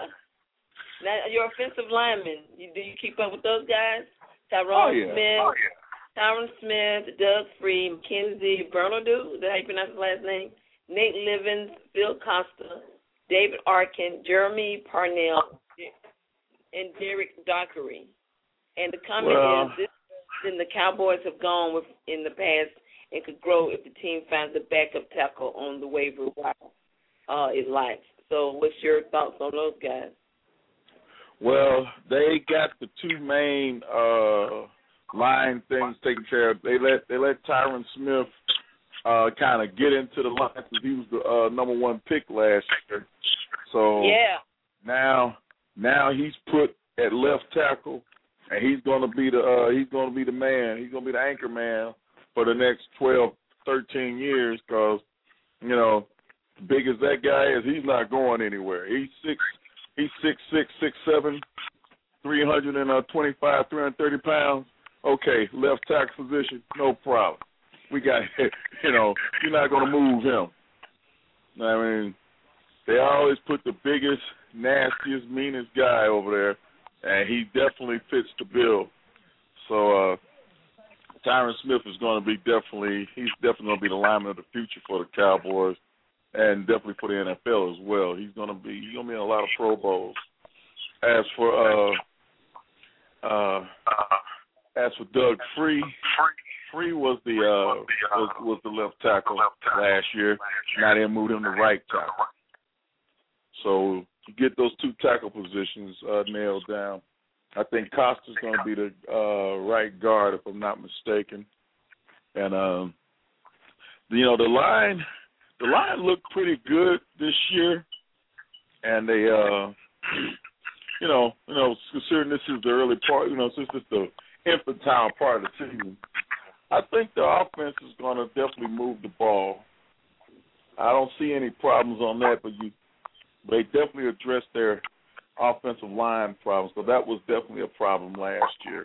Now, your offensive linemen, you, do you keep up with those guys? Tyrone oh, yeah. Smith, oh, yeah. Tyron Smith, Doug Free, Mackenzie Bernardo, is that how you pronounce his last name? Nate Livens, Phil Costa, David Arkin, Jeremy Parnell, and Derek Dockery. And the comment well, is this then the Cowboys have gone with in the past and could grow if the team finds a backup tackle on the waiver wire uh, it likes. So what's your thoughts on those guys? Well, they got the two main uh, line things taken care of. They let they let Tyron Smith uh, kind of get into the line because he was the uh, number one pick last year. So yeah. now now he's put at left tackle, and he's going to be the uh, he's going to be the man. He's going to be the anchor man for the next twelve, thirteen years because, you know, big as that guy is, he's not going anywhere. He's six. He's six six, six seven, three hundred twenty-five, three hundred thirty pounds. Okay, left tackle position, no problem. We got, you know, you're not going to move him. I mean, they always put the biggest, nastiest, meanest guy over there, and he definitely fits the bill. So, uh, Tyron Smith is going to be definitely, he's definitely going to be the lineman of the future for the Cowboys. And definitely for the N F L as well. He's gonna be he's gonna be in a lot of Pro Bowls. As for uh uh as for Doug Free, Free was the uh was, was the left tackle last year. Now they moved him to right tackle. So you get those two tackle positions uh, nailed down. I think Costa's gonna be the uh, right guard if I'm not mistaken. And um you know the line. The line looked pretty good this year, and they, uh, you know, you know, considering this is the early part, you know, since it's the infantile part of the season, I think the offense is going to definitely move the ball. I don't see any problems on that, but you, they definitely addressed their offensive line problems, so that was definitely a problem last year.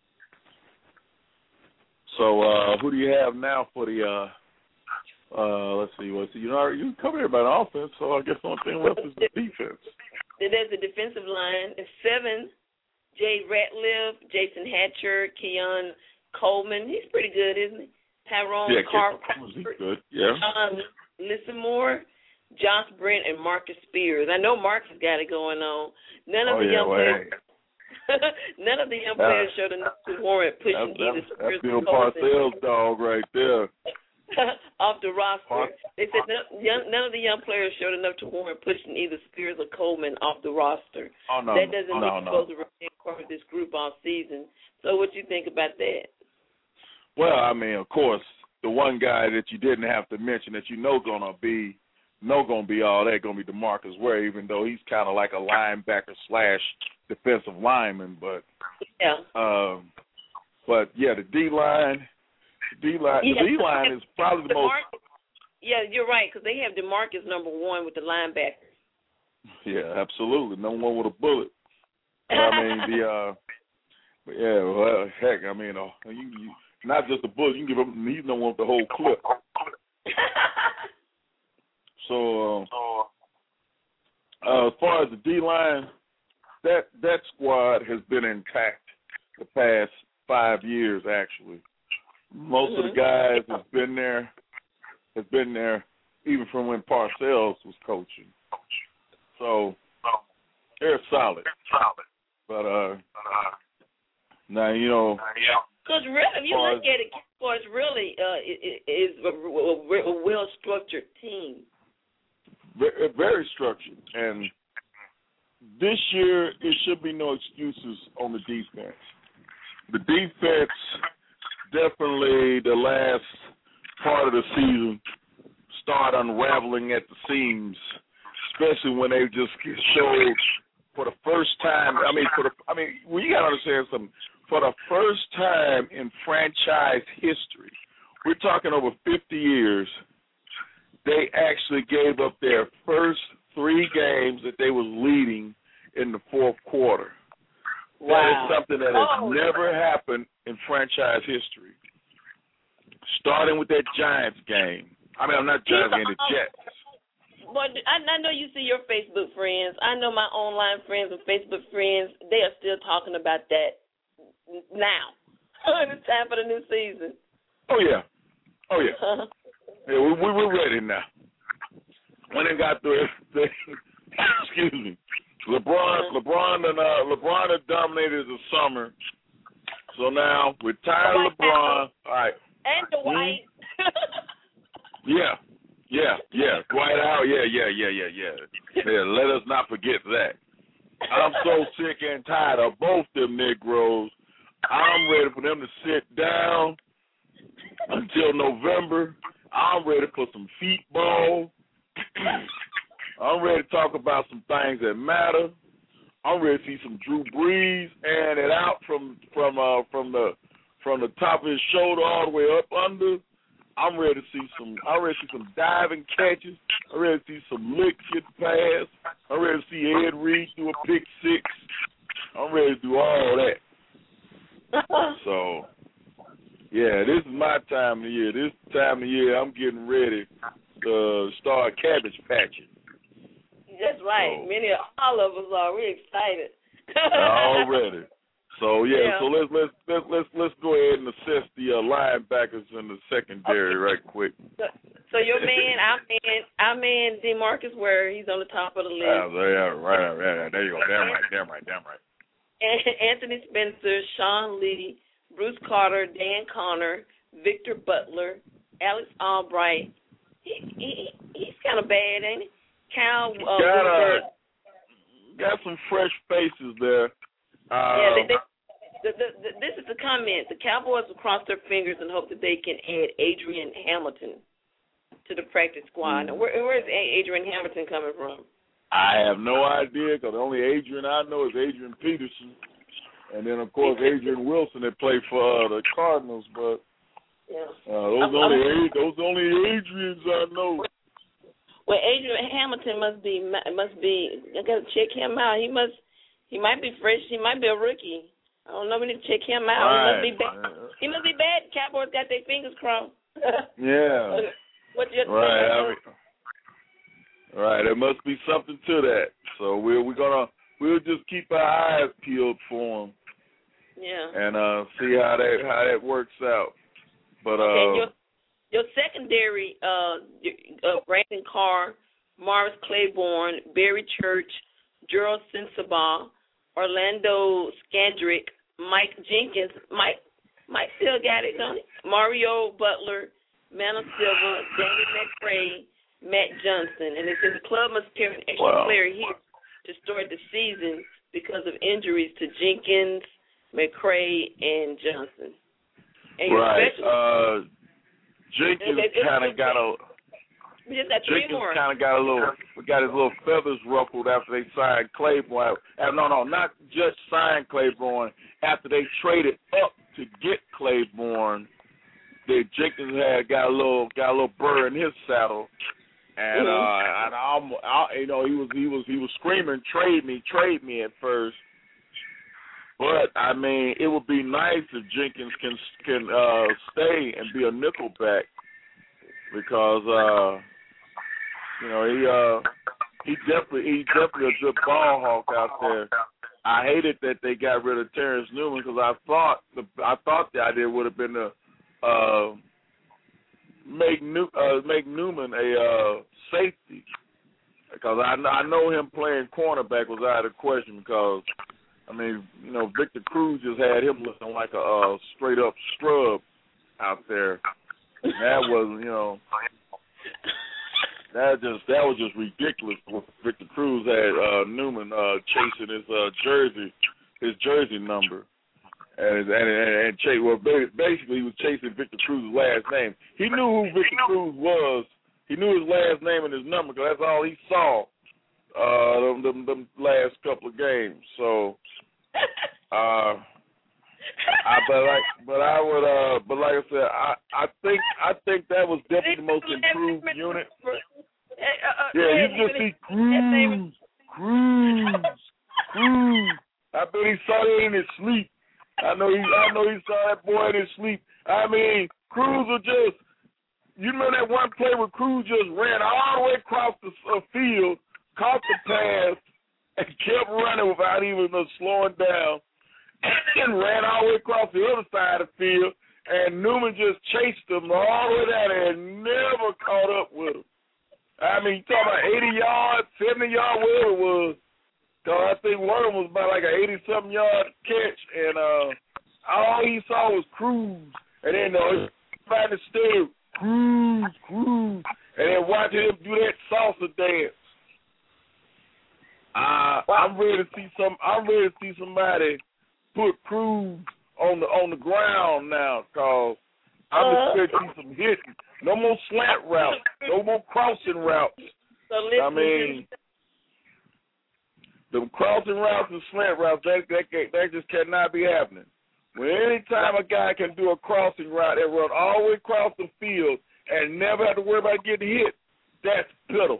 So, uh, who do you have now for the? Uh, Uh, let's see. Let's see. You know, you covered everybody on offense, so I guess the only thing left is the defense. There's the defensive line. It's seven. Jay Ratliff, Jason Hatcher, Keon Coleman. He's pretty good, isn't he? Tyrone yeah, Carter. He's good. Yeah. Um, Lissamore, Josh Brent, and Marcus Spears. I know Marcus got it going on. None of oh, the yeah, young well, players. hey. None of the young uh, players showed enough to warrant pushing that's, either that's, Spears that's or Bill Parcells' dog right there. off the roster. They said none, young, none of the young players showed enough to warrant pushing either Spears or Coleman off the roster. Oh, no. That doesn't oh, mean no, you're no. supposed to remain part of this group all season. So what do you think about that? Well, I mean, of course, the one guy that you didn't have to mention that you know going to be know going to be all that going to be DeMarcus Ware, even though he's kind of like a linebacker slash defensive lineman. But, yeah. Um, but yeah, the D-line, D-line, yeah, the D-line is probably the most. Yeah, you're right, because they have DeMarcus number one with the linebackers. Yeah, absolutely. No one with a bullet. But, I mean, the, uh, yeah, well, heck, I mean, uh, you, you, not just a bullet, you can give him, he's no one with the whole clip. So, uh, uh, as far as the D-line, that, that squad has been intact the past five years, actually. Most mm-hmm. of the guys have been there, have been there even from when Parcells was coaching. So they're solid. But uh, now you know. Because really, if you look at it, it's really uh, it, it is a, a well-structured team. Very, very structured, and this year it should be no excuses on the defense. The defense. Definitely the last part of the season start unraveling at the seams, especially when they just showed for the first time. I mean, for the I mean, well, you got to understand something. for the first time in franchise history, we're talking over fifty years, they actually gave up their first three games that they was leading in the fourth quarter. Wow. That is something that has Oh. never happened in franchise history. Starting with that Giants game. I mean, I'm not Giants game, the Jets. But I, I know you see your Facebook friends. I know my online friends and Facebook friends. They are still talking about that now. It's time for the new season. Oh, yeah. Oh, yeah. Yeah, we, we, we're ready now. When they got through everything, excuse me, LeBron, LeBron, and uh, LeBron had dominated the summer. So now we're tired of LeBron. All right. And Dwight. Yeah, yeah, yeah. Dwight Howard. Yeah, yeah, yeah, yeah, yeah. Yeah. Let us not forget that. I'm so sick and tired of both them Negroes. I'm ready for them to sit down until November. I'm ready for some feet ball. I'm ready to talk about some things that matter. I'm ready to see some Drew Brees and it out from from uh, from the from the top of his shoulder all the way up under. I'm ready to see some. I'm ready to see some diving catches. I'm ready to see some licks hit pass. I'm ready to see Ed Reed do a pick six. I'm ready to do all that. So, yeah, this is my time of year. This time of year, I'm getting ready to start cabbage patching. That's right. So, Many, all of us are. We're excited. Already. So yeah, Yeah. so let's let's let's let's let's go ahead and assess the uh, linebackers in the secondary right quick. So, so your man, our man, our man DeMarcus Ware, he's on the top of the list. Yeah, yeah, right, right, there you go. Damn right, damn right, damn right. Anthony Spencer, Sean Lee, Bruce Carter, Dan Connor, Victor Butler, Alex Albright. He, he he's kind of bad, ain't he? Cal uh, got, Woodward. uh, got some fresh faces there. Uh, yeah, they, they, the, the, the, this is the comment. The Cowboys will cross their fingers and hope that they can add Adrian Hamilton to the practice squad. Now, where, where's Adrian Hamilton coming from? I have no idea because the only Adrian I know is Adrian Peterson, and then of course Adrian Wilson that played for uh, the Cardinals. But yeah. uh, those I'm, only I'm, those only Adrians I know. Well, Adrian Hamilton must be must be. I gotta check him out. He must. He might be fresh. He might be a rookie. I don't know. We need to check him out. Right. He must be bad. He must be bad. Cowboys got their fingers crossed. Yeah. What you right. I mean, right. There must be something to that. So we're we're gonna we'll just keep our eyes peeled for him. Yeah. And uh, see how that how that works out. But uh. Okay, your, your secondary, uh, uh, Brandon Carr, Morris Claiborne, Barry Church, Gerald Sensabaugh, Orlando Scandrick, Mike Jenkins. Mike Mike still got it, don't he? Mario Butler, Manna Silva, Danny McRae, Matt Johnson. And it says the club must carry an extra wow. player here to start the season because of injuries to Jenkins, McRae, and Johnson. And right. Uh, Jenkins kind of got a... We just got three Jenkins more. kind of got a little, we got his little feathers ruffled after they signed Claiborne. Uh, no, no, not just signed Claiborne. After they traded up to get Claiborne, the Jenkins had got a little, got a little burr in his saddle, and mm-hmm. uh, and I'm, I, you know, he was, he was, he was screaming, "Trade me, trade me!" at first. But I mean, it would be nice if Jenkins can can uh, stay and be a nickelback because. Uh, You know, he uh he definitely he definitely a good ball hawk out there. I hated that they got rid of Terrence Newman because I thought the I thought the idea would have been to uh, make New, uh, make Newman a uh, safety because I I know him playing cornerback was out of the question because I mean you know Victor Cruz just had him looking like a uh, straight up scrub out there. And that was you know. That just that was just ridiculous. Victor Cruz had uh, Newman uh, chasing his uh, jersey, his jersey number, and and and, and chase, well, basically he was chasing Victor Cruz's last name. He knew who Victor Cruz was. He knew his last name and his number because that's all he saw uh, them, them them last couple of games. So, uh, I, but like, but I would, uh, but like I said, I, I think, I think that was definitely the most improved unit. Yeah, you just see Cruz, Cruz, Cruz. I bet he saw it in his sleep. I know he, I know he saw that boy in his sleep. I mean, Cruz was just, you remember that one play where Cruz just ran all the way across the uh, field, caught the pass, and kept running without even uh, slowing down, and ran all the way across the other side of the field, and Newman just chased him all the way down there and never caught up with him. I mean, you talking about eighty yards, seventy yards, whatever it was. Cause I think one of them was about like an eighty-something yard catch, and uh, all he saw was Cruz. And then uh, trying to stay Cruz, Cruz, and then watching him do that salsa dance. Uh, I'm ready to see some. I'm ready to see somebody put Cruz on the on the ground now, cause I'm uh, expecting some hitting. No more slant routes. No more crossing routes. So listen, I mean, the crossing routes and slant routes, that, that, that just cannot be happening. When any time a guy can do a crossing route and run all the way across the field and never have to worry about getting hit, that's pitiful.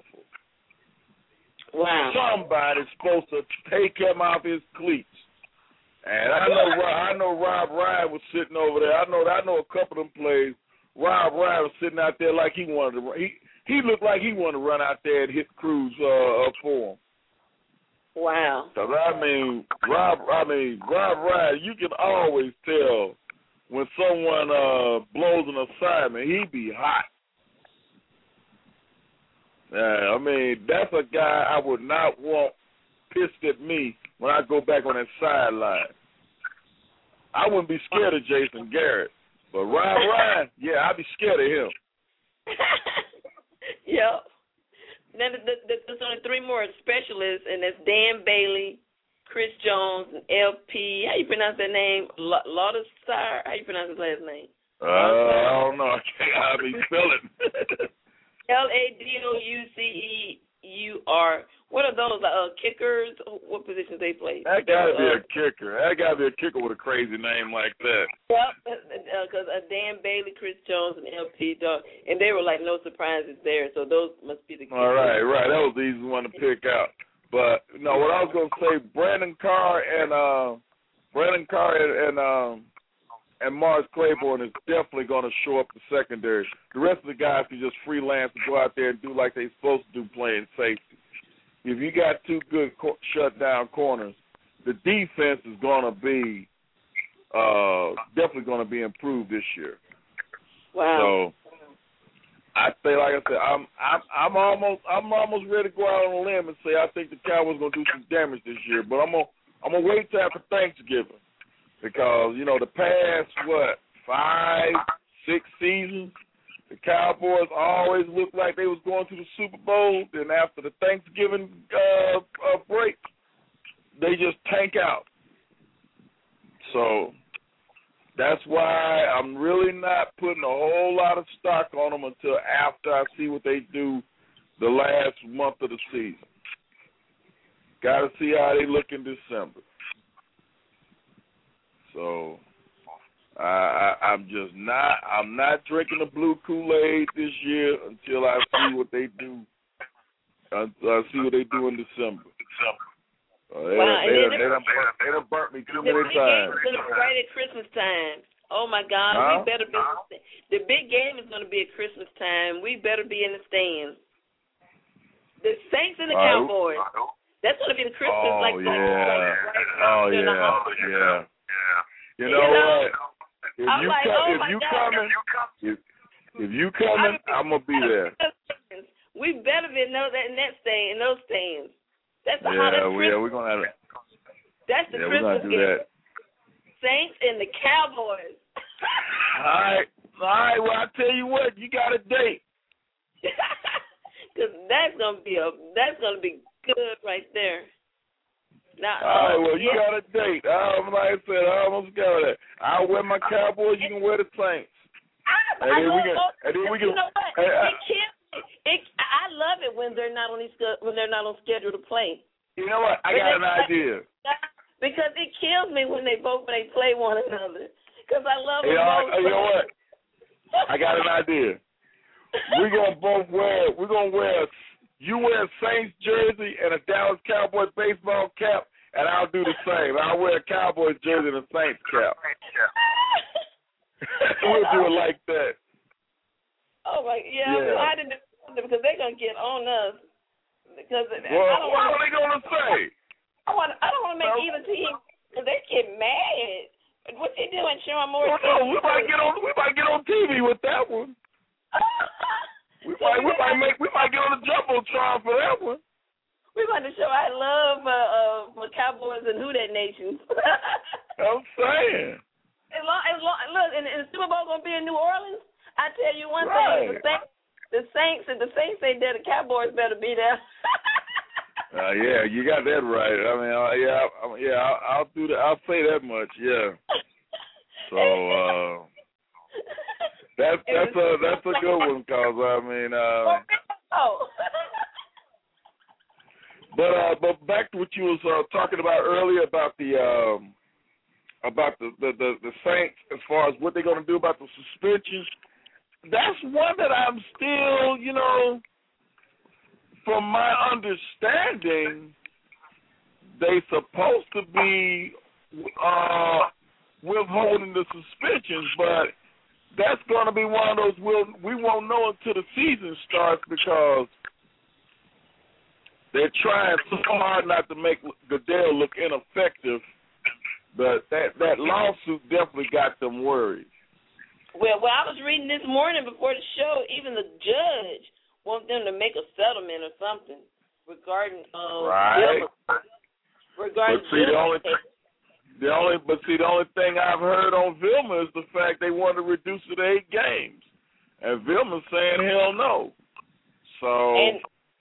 Wow. Somebody's supposed to take him off his cleats. And I know I know Rob Ryan was sitting over there. I know I know a couple of them plays. Rob Ryan was sitting out there like he wanted to run. He, he looked like he wanted to run out there and hit Cruz uh, up for him. Wow. Cause I mean, Rob, I mean, Rob Ryan, you can always tell when someone uh, blows an assignment, he be hot. Yeah, I mean, that's a guy I would not want pissed at me when I go back on that sideline. I wouldn't be scared of Jason Garrett, but Rob Ryan, yeah, I'd be scared of him. Yep. Then there's only three more specialists, and that's Dan Bailey, Chris Jones, and L P. How you pronounce that name? Laudasar? How you pronounce his last name? Uh, I don't know. I can't how to spell it. L A D O U C E U R. What are those? Uh, kickers? What positions they play? That gotta uh, be a kicker. That gotta be a kicker with a crazy name like that. Yep, because uh, uh, Dan Bailey, Chris Jones, and L P. Dog, and they were like no surprises there. So those must be the kickers. All right, right. That was the easy one to pick out. But you know what I was gonna say? Brandon Carr and uh, Brandon Carr and, and um. And Mars Claiborne is definitely going to show up the secondary. The rest of the guys can just freelance and go out there and do like they're supposed to do playing safety. If you got two good co- shutdown corners, the defense is going to be uh, definitely going to be improved this year. Wow. So I say, like I said, I'm I'm I'm almost I'm almost ready to go out on a limb and say I think the Cowboys are going to do some damage this year. But I'm gonna I'm gonna wait till after Thanksgiving. Because, you know, the past, what, five, six seasons, the Cowboys always looked like they was going to the Super Bowl. Then after the Thanksgiving uh, uh, break, they just tank out. So that's why I'm really not putting a whole lot of stock on them until after I see what they do the last month of the season. Got to see how they look in December. So I, I, I'm just not. I'm not drinking the blue Kool-Aid this year until I see what they do. Until I see what they do in December. Uh, they, wow, they, they, they, they, done burnt, they done burnt me too many times. The big game is going to be right at Christmas time. Oh my God, huh? we better be. The big game is going to be at Christmas time. We better be in the stands. The Saints and the uh, Cowboys. That's going to be the Christmas oh, like. Yeah. Like, right oh yeah. Yeah. You know, you know what? If I'm you like, come, oh if you God. coming, if, if you coming, I'm gonna be there. We better be in those in that stand, in those stands. That's the yeah, hottest we, yeah, we're gonna have it. That's the yeah, Christmas we're gonna do gift. that. Saints and the Cowboys. all right, all right. Well, I tell you what, you got a date. Cause that's gonna be a that's gonna be good right there. Now, all right, well, you yeah. got a date. Um, like I said, I almost got it. I'll wear my Cowboys. You can wear the Saints. I, and I then love, we can, and then we can. You know what? Hey, I, it can't, it, I love it when they're not on these when they're not on schedule to play. You know what? I got an idea. because it kills me when they both when they play one another. Because I love them hey, both. Uh, you know what? I got an idea. We're gonna both wear. We're gonna wear. You wear a Saints jersey and a Dallas Cowboys baseball cap, and I'll do the same. I'll wear a Cowboys jersey and a Saints cap. We'll do it like that. Oh my, yeah. yeah. I didn't because they're gonna get on us. Because well, I don't what wanna, are they gonna say? I want. I don't want to make no. either team because they get mad. What they doing, showing more? Well, no, we might get on. We might get on T V with that one. we so might. We, we might make. We might get on the jumbotron for that one. We're going to show I love uh, uh, my Cowboys and Who Dat Nation. I'm saying. As long, as long, look, and, and the Super Bowl gonna be in New Orleans. I tell you one right. thing: the Saints, the Saints, and the Saints say that the Cowboys better be there. Uh, yeah, you got that right. I mean, uh, yeah, I, yeah, I'll, I'll do that. I'll say that much. Yeah. So uh, that's that's a that's a good one, cause I mean, uh, oh. but uh, but back to what you was uh, talking about earlier about the um, about the, the, the, the Saints as far as what they're going to do about the suspensions. That's one that I'm still, you know. From my understanding, they supposed to be uh, withholding the suspensions, but that's going to be one of those we'll, we won't know until the season starts because they're trying so hard not to make Goodell look ineffective, but that, that lawsuit definitely got them worried. Well, well, I was reading this morning before the show, even the judge want them to make a settlement or something regarding uh right. regarding but see, the only, the only but see the only thing I've heard on Vilma is the fact they want to reduce it to eight games. And Vilma's saying hell no. So and,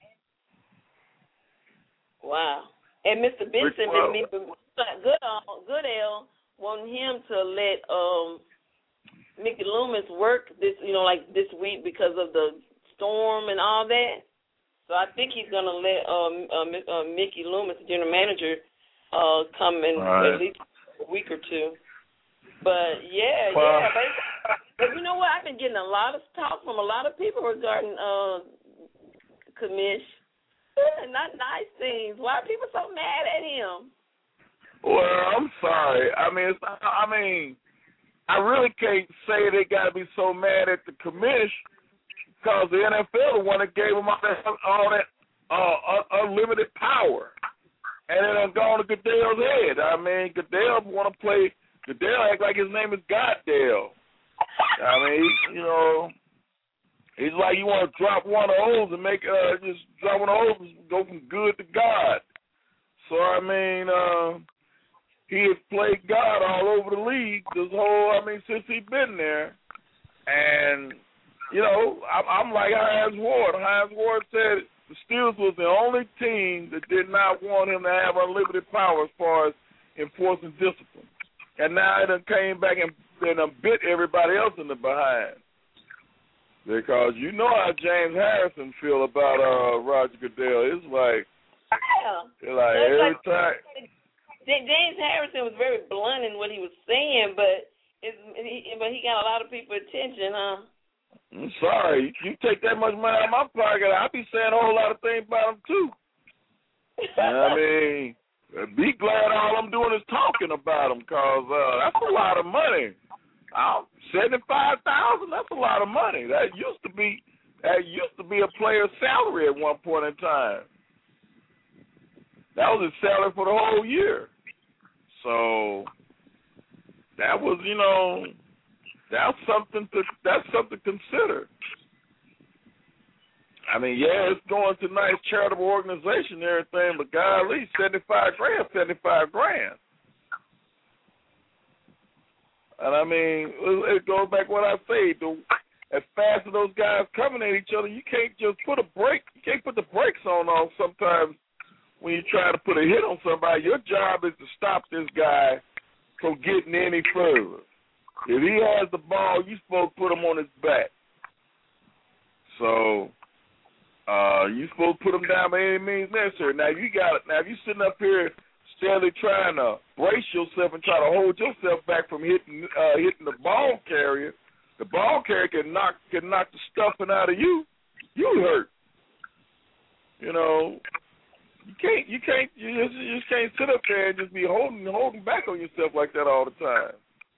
wow. And Mister Benson well, Goodell Goodell wanting him to let um Mickey Loomis work this you know, like this week because of the storm and all that, so I think he's gonna let um, uh, uh, Mickey Loomis, the general manager, uh, come in right. at least a week or two. But yeah, well, yeah. But, but you know what? I've been getting a lot of talk from a lot of people regarding uh, Commish. Not nice things. Why are people so mad at him? Well, I'm sorry. I mean, it's, I mean, I really can't say they gotta be so mad at the Commish. Because the N F L the one that gave him all that, all that uh, unlimited power. And then I'm going to Goodell's head. I mean, Goodell want to play, Goodell act like his name is Goddell. I mean, he, you know, he's like you want to drop one of those and make, uh, just drop one of those and go from good to God. So, I mean, uh, he has played God all over the league this whole, I mean, since he's been there. And you know, I'm like Hines Ward. Hines Ward said the Steelers was the only team that did not want him to have unlimited power as far as enforcing discipline. And now it done came back and, and done bit everybody else in the behind. Because you know how James Harrison feel about uh, Roger Goodell. It's like, yeah. like That's every like, time. James Harrison was very blunt in what he was saying, but it's, he, but he got a lot of people's attention, huh? I'm sorry. You take that much money out of my pocket, I'll be saying a whole lot of things about him, too. I mean, be glad all I'm doing is talking about him, because uh, that's a lot of money. Uh, seventy-five thousand dollars, that's a lot of money. That used to be that used to be a player's salary at one point in time. That was his salary for the whole year. So that was, you know... That's something to that's something to consider. I mean, yeah, it's going to a nice charitable organization and everything, but golly, seventy-five grand, seventy-five grand. And I mean, it, it goes back to what I say. The, as fast as those guys coming at each other, you can't just put a break. You can't put the brakes on on sometimes when you try to put a hit on somebody. Your job is to stop this guy from getting any further. If he has the ball, you're supposed to put him on his back. So uh, you're supposed to put him down by any means necessary. Now you got it. Now if you're sitting up here steadily trying to brace yourself and try to hold yourself back from hitting uh, hitting the ball carrier, the ball carrier can knock can knock the stuffing out of you. You hurt. You know, you can't you can't you just, you just can't sit up there and just be holding holding back on yourself like that all the time.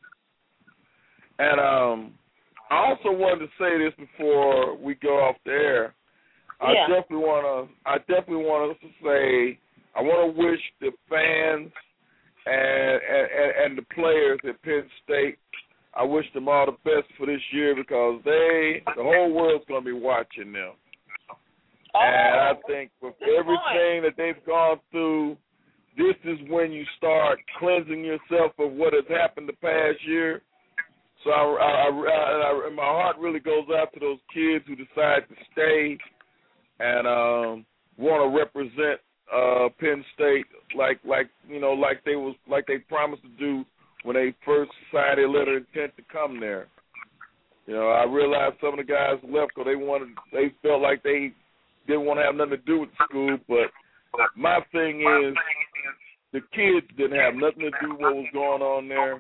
And um, I also wanted to say this before we go off the air. I yeah. definitely want to. I definitely want us to say. I want to wish the fans and, and and the players at Penn State. I wish them all the best for this year because they, the whole world's going to be watching them. Oh, and I think with everything that they've gone through, this is when you start cleansing yourself of what has happened the past year. So I, I, I, I, my heart really goes out to those kids who decide to stay and um, want to represent uh, Penn State like like you know like they was like they promised to do when they first signed their letter of intent to come there. You know, I realized some of the guys left because they wanted they felt like they didn't want to have nothing to do with the school. But my thing is, the kids didn't have nothing to do with what was going on there.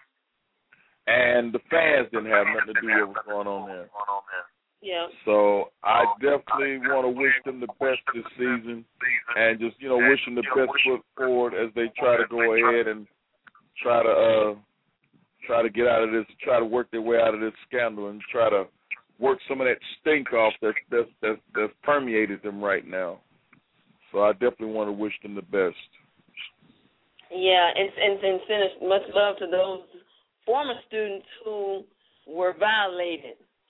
And the fans didn't have nothing to do with what was going on there. Yeah. So I definitely want to wish them the best this season and just, you know, wish them the best foot forward as they try to go ahead and try to uh, try to get out of this, try to work their way out of this scandal and try to work some of that stink off that's, that's, that's, that's permeated them right now. So I definitely want to wish them the best. Yeah, and, and, and finish much love to those former students who were violated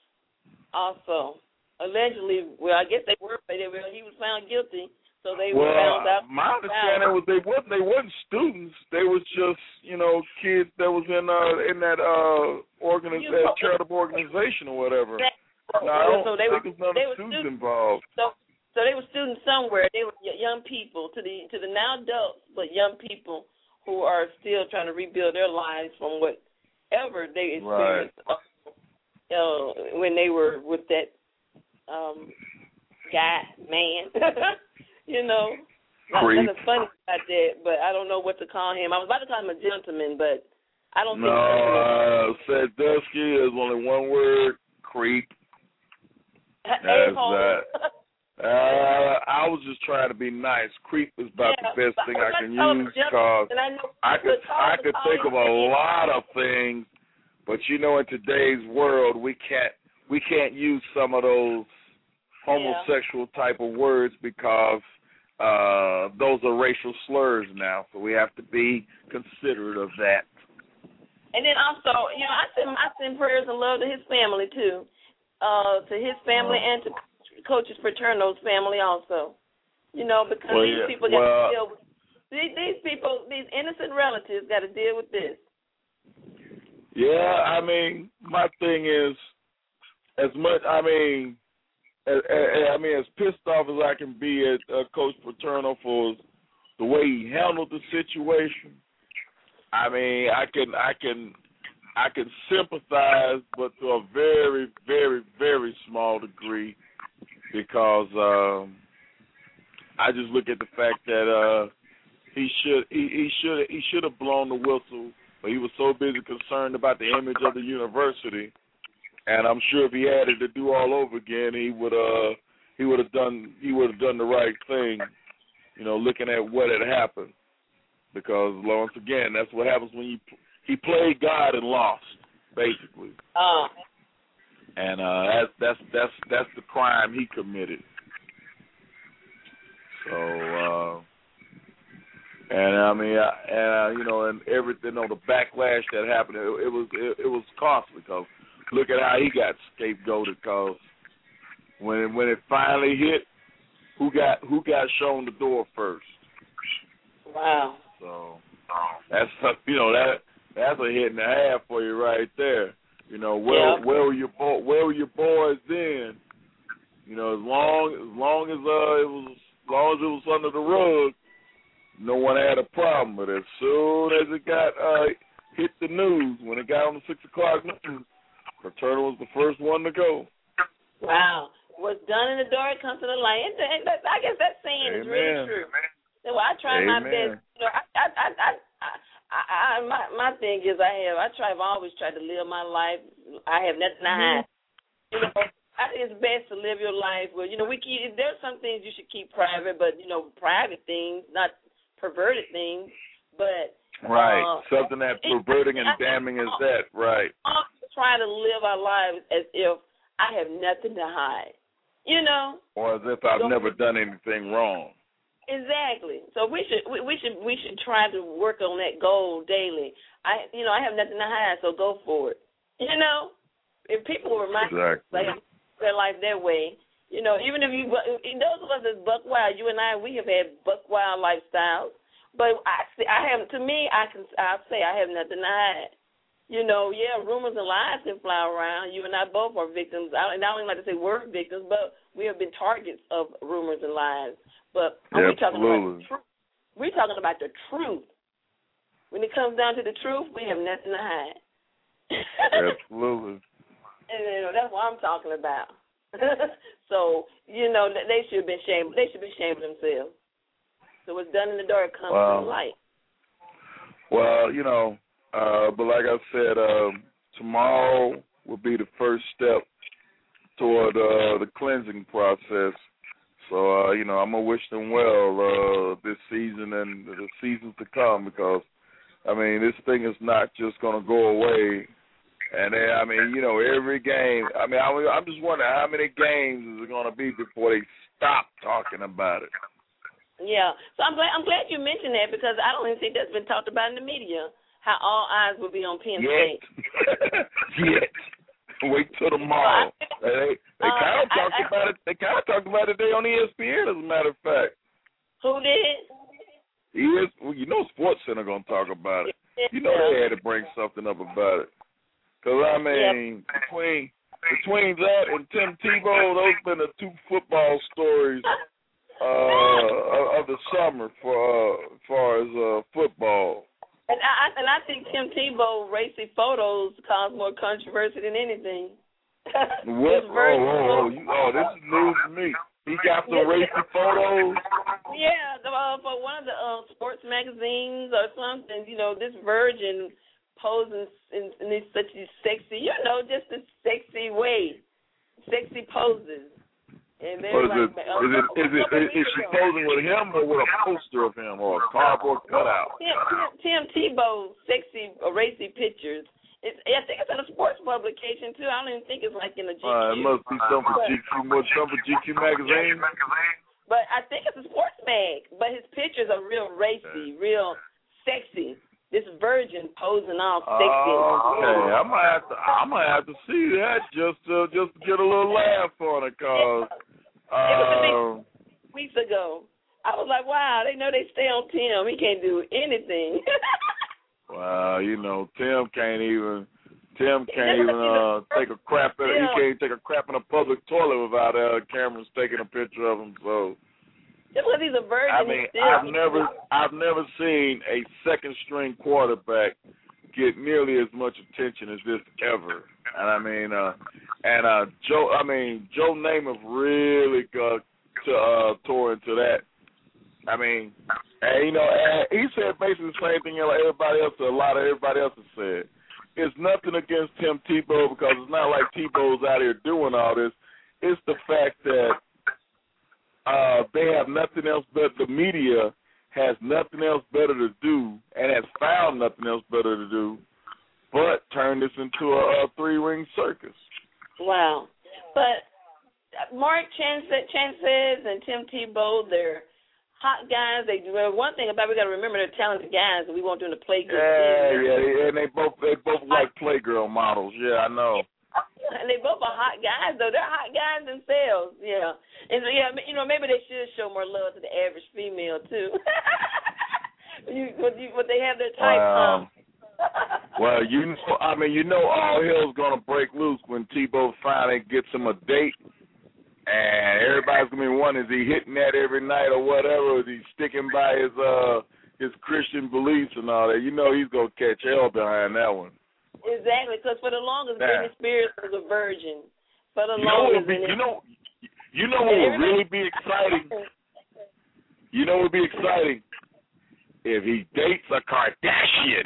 also. Allegedly, well, I guess they were, they were he was found guilty, so they well, were found out. My understanding was they wasn't, they wasn't students. They was just, you know, kids that was in uh, in that uh, organiz- that charitable organization or whatever. That, no, I don't so they think were, there's none were students, students involved. So, so they were students somewhere. They were young people, to the to the now adults, but young people who are still trying to rebuild their lives from what ever they experienced right. uh, uh, when they were with that um, guy, man. you know, Creep. That's funny about that, but I don't know what to call him. I was about to call him a gentleman, but I don't no, think. No, uh, Sandusky is only one word: creep. That's that. Uh, I was just trying to be nice. Creep is about yeah, the best thing I can use because I, I could I could think of a lot of things, but you know, in today's world, we can't we can't use some of those homosexual yeah. type of words because uh, those are racial slurs now. So we have to be considerate of that. And then also, you know, I send I send prayers and love to his family too, uh, to his family uh, and to Coaches Paterno's family also, you know, because well, these yeah. people got well, to deal with these, these people, these innocent relatives got to deal with this. Yeah, I mean, my thing is, as much, I mean, as, I mean, as pissed off as I can be at uh, Coach Paterno for the way he handled the situation. I mean, I can, I can, I can sympathize, but to a very, very, very small degree. Because um, I just look at the fact that uh, he should he, he should he should have blown the whistle, but he was so busy concerned about the image of the university. And I'm sure if he had it to do all over again, he would uh he would have done he would have done the right thing, you know, looking at what had happened. Because once again, that's what happens when you he played God and lost, basically. Oh. And uh, that's that's that's that's the crime he committed. So, uh, and I mean, I, and uh, you know, and everything, you know, the backlash that happened, it, it was it, it was costly. Because look at how he got scapegoated. Because when when it finally hit, who got who got shown the door first? Wow. So that's you know that that's a hit and a half for you right there. You know, where yeah. where were your bo- where were your boys then? You know, as long as long as uh it was as long as it was under the rug, no one had a problem. But as soon as it got uh hit the news, when it got on the six o'clock news, Paterno was the first one to go. Wow. What's done in the dark comes to the light. And, and that, I guess that saying Amen. is really true. Well, I try Amen. my best. You know, I, I, I, I, I, I, my, my thing is, I have, I try, I've always tried to live my life. I have nothing to hide. You know, I think it's best to live your life where, you know, we keep, there's some things you should keep private, but, you know, private things, not perverted things, but. Right. Uh, Something that perverting and damning is that, right. I try to live our lives as if I have nothing to hide, you know. Or as if I've so, never done anything wrong. Exactly. So we should we, we should we should try to work on that goal daily. I you know I have nothing to hide, so go for it. You know, if people were my exactly. like their life their way, you know, even if you those of us that's buck wild, you and I, we have had buck wild lifestyles. But I see, I have to me, I can I say I have nothing to hide. You know, yeah, rumors and lies can fly around. You and I both are victims. I, and I don't even like to say we're victims, but we have been targets of rumors and lies. But yeah, we're talking absolutely. about the truth. We're talking about the truth. When it comes down to the truth, we have nothing to hide. Absolutely. And you know, that's what I'm talking about. So you know, they should be ashamed. They should be ashamed of themselves. So what's done in the dark comes well, to the light. Well, you know, uh, but like I said, um, tomorrow will be the first step toward uh, the cleansing process. So, uh, you know, I'm going to wish them well uh, this season and the seasons to come because, I mean, this thing is not just going to go away. And, then, I mean, you know, every game, I mean, I, I'm just wondering how many games is it going to be before they stop talking about it. Yeah, so I'm glad I'm glad you mentioned that because I don't even think that's been talked about in the media. How all eyes will be on Penn State. Yet, wait till tomorrow. So I, they they uh, kind of talked I, I, about it. They kind of talked about it today on E S P N, as a matter of fact. Who did? E S, well, you know, Sports Center gonna talk about it. Yeah. You know, they had to bring something up about it. Cause I mean, yep. between between that and Tim Tebow, those been the two football stories. Uh, of the summer for uh, as far as uh, football. And I and I think Tim Tebow racy photos cause more controversy than anything. What? Oh, oh, oh, you, oh, this is news to me. He got some racy photos. Yeah, the, uh, for one of the uh, sports magazines or something. You know, this virgin posing in, in this such a sexy, you know, just a sexy way, sexy poses. And or is, like, it, uh, is, it, is, it, is, is she posing with him or with a poster of him or a cardboard cutout? Tim, Tim, Tim Tebow, sexy, uh, racy pictures. It's, I think it's in a sports publication, too. I don't even think it's like in a G Q. Uh, it must be something for G Q, more something for G Q magazine. But I think it's a sports mag. But his pictures are real racy, real sexy. This virgin posing all sexy. Okay, I might have to. I might have to see that just to just to get a little laugh on it, cause yeah. It was a big um, weeks ago. I was like, wow, they know they stay on Tim. He can't do anything. Well, you know, Tim can't even. Tim can't even uh, take a crap. In, he can't take a crap in a public toilet without uh, cameras taking a picture of him. So. Because he's a virgin. I mean, I've never, I've never seen a second string quarterback get nearly as much attention as this ever. And I mean, uh, and uh, Joe, I mean, Joe Namath really got to uh, tore into that. I mean, and, you know, and he said basically the same thing like everybody else, a lot of everybody else has said. It's nothing against Tim Tebow because it's not like Tebow's out here doing all this. It's the fact that. Uh, they have nothing else but the media has nothing else better to do and has found nothing else better to do but turn this into a, a three-ring circus. Wow. But Mark Chancez and Tim Tebow, they're hot guys. They do one thing about it, we got to remember they're talented guys, and we want them to play good. Yeah, yeah, and they both they both like playgirl models. Yeah, I know. And they both are hot guys, though. They're hot guys themselves, yeah. And so, yeah, you know, maybe they should show more love to the average female, too. you, but they have their type, um, huh? Well, you know, I mean, you know all hell's going to break loose when Tebow finally gets him a date. And everybody's going to be wondering, is he hitting that every night or whatever? Or is he sticking by his, uh, his Christian beliefs and all that? You know he's going to catch hell behind that one. Exactly, because for the longest, nah. Britney Spears was a virgin. For the you know longest, be, you know, you know what would really be exciting. You know what would be exciting? If he dates a Kardashian.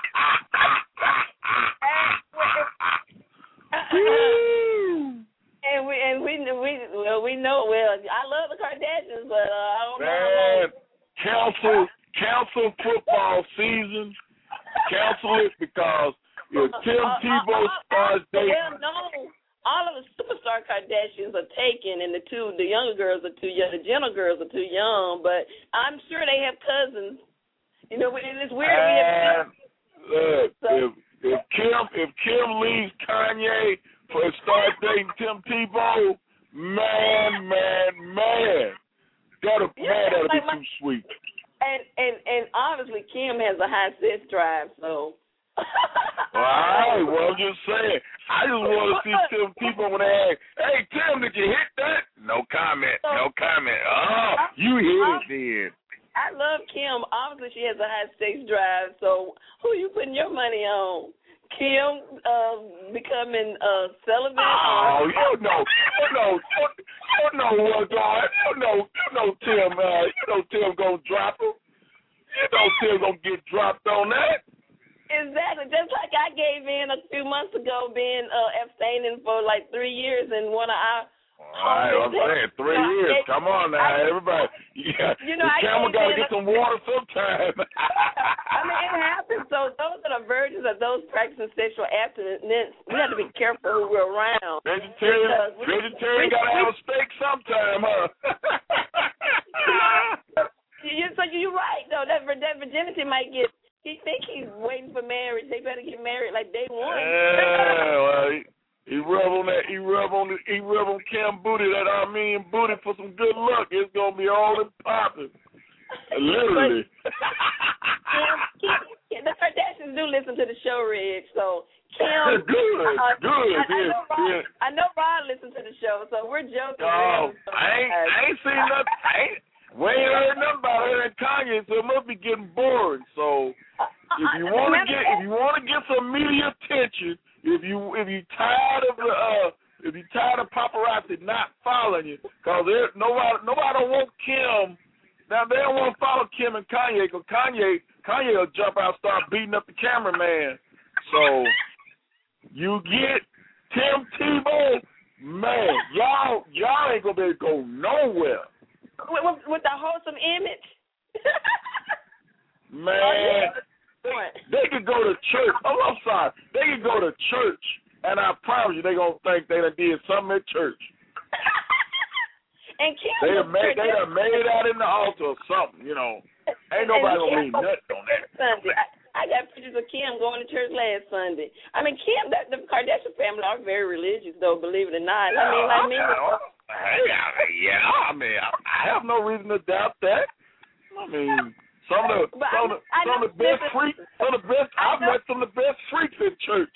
and we and we we well we know well I love the Kardashians, but uh, I don't Man, know. Cancel cancel football season. Cancel it because if Tim Uh, Tebow uh, uh, starts dating. Well, no. All of the superstar Kardashians are taken, and the two, the younger girls are too young. The Jenner girls are too young, but I'm sure they have cousins. You know, and it's weird. We have And, look, so, if if Kim if Kim leaves Kanye for start dating Tim Tebow, man, man, man, that'll yeah, man, that'll like be my, too sweet. And and and obviously Kim has a high sex drive, so. All right, well, I'm just saying. I just want to see Tim Tebow when they ask, hey, Tim, did you hit that? No comment, no comment. Oh, you hit it then. I love Kim. Obviously, she has a high stakes drive, so who you putting your money on? Kim uh, becoming uh, Sullivan? Oh, you know, you know, you know what, God. You know, you know Tim, uh, you know Tim gonna drop him. You know Tim gonna get dropped on that. Exactly, just like I gave in a few months ago, being uh, abstaining for like three years, and one of our all right, I'm saying three years. Gave, Come on now, I, everybody. Yeah, you know, the camera got to get a, some water sometime. I mean, it happens. So those that are virgins, or those practicing sexual abstinence, we have to be careful who we're around. Vegetarian, vegetarian got to have a steak sometime, huh? you, so you're right, though. That that virginity might get. He think he's waiting for marriage. They better get married like day one. Yeah, well, he, he rub on that. He rub on. The, he rub on Cam booty, that Armenian booty, for some good luck. It's gonna be all in popping, literally. But, Kim, the Kardashians do listen to the show, Reg. So Kim, good, uh, good. I, I, yeah, know Ron, yeah. I know Ron listens to the show, so we're joking. Oh, I ain't, I ain't seen nothing. I ain't, we ain't heard nothing about her and Kanye, so it must be getting boring. So. If you want to get, if you want to get some media attention, if you if you tired of the, uh, if you tired of paparazzi not following you, cause nobody nobody don't want Kim. Now they don't want to follow Kim and Kanye, cause Kanye Kanye will jump out and start beating up the cameraman. So you get Tim Tebow, man, y'all y'all ain't gonna be able to go nowhere. With, with, with the wholesome image. Man. Oh, yeah. They could go to church. Oh, I'm sorry. They could go to church, and I promise you, they gonna think they done did something at church. And Kim, they done made, they done made out in the altar or something. You know, ain't nobody gonna mean nothing on that. Sunday, I, I got pictures of Kim going to church last Sunday. I mean, Kim, that, the Kardashian family are very religious, though. Believe it or not. I mean, I mean. Hey, yeah, I mean, I, I have no reason to doubt that. I mean. Some of the but some, I, some of the best freaks, some of the best. I've met some of the best freaks in church.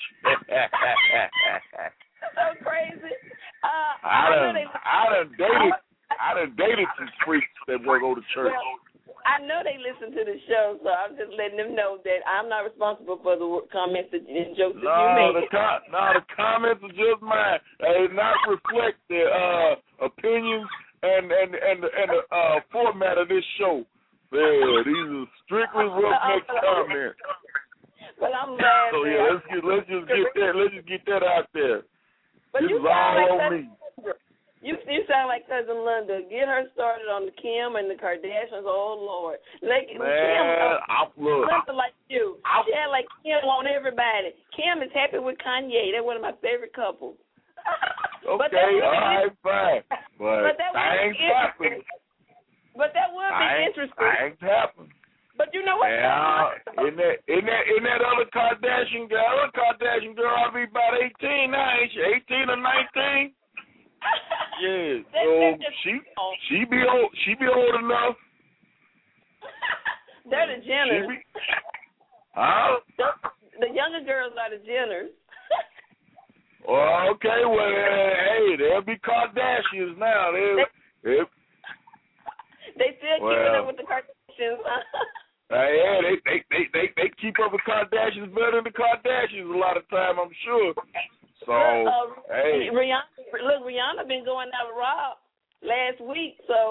So crazy. Uh, I, I done, they, I done dated, I done dated some freaks that will go to church. Well, I know they listen to the show, so I'm just letting them know that I'm not responsible for the comments and jokes that no, you make. The com- no, the comments are just mine. They do not reflect the uh, opinions and and and the, and the uh, format of this show. Yeah, these are strictly Roughneck comments. But I'm glad. So yeah, let's get let's just get that let's just get that out there. But this you is all like on cousin, me. You you sound like Cousin Linda. Get her started on the Kim and the Kardashians. Oh Lord, like Man, Kim, I'm look. Linda like you. I'm, she had like Kim on everybody. Kim is happy with Kanye. They're one of my favorite couples. Okay, all right, fine. But, but that I ain't stopping. But that would be I interesting. I ain't tapping. But you know what? Yeah, in that in that in that other Kardashian girl, other Kardashian girl, I'll be about eighteen now, ain't she? Eighteen or nineteen? Yeah. So she she be old she be old enough. They're the Jenners. Be, huh? The, the younger girls are the Jenners. Well, okay, well, uh, hey, they'll be Kardashians now. They'll, they, They still well, keeping up with the Kardashians. uh, yeah, they, they they they they keep up with Kardashians better than the Kardashians a lot of time, I'm sure. So uh, hey, Rihanna, look, Rihanna been going out with Rob last week, so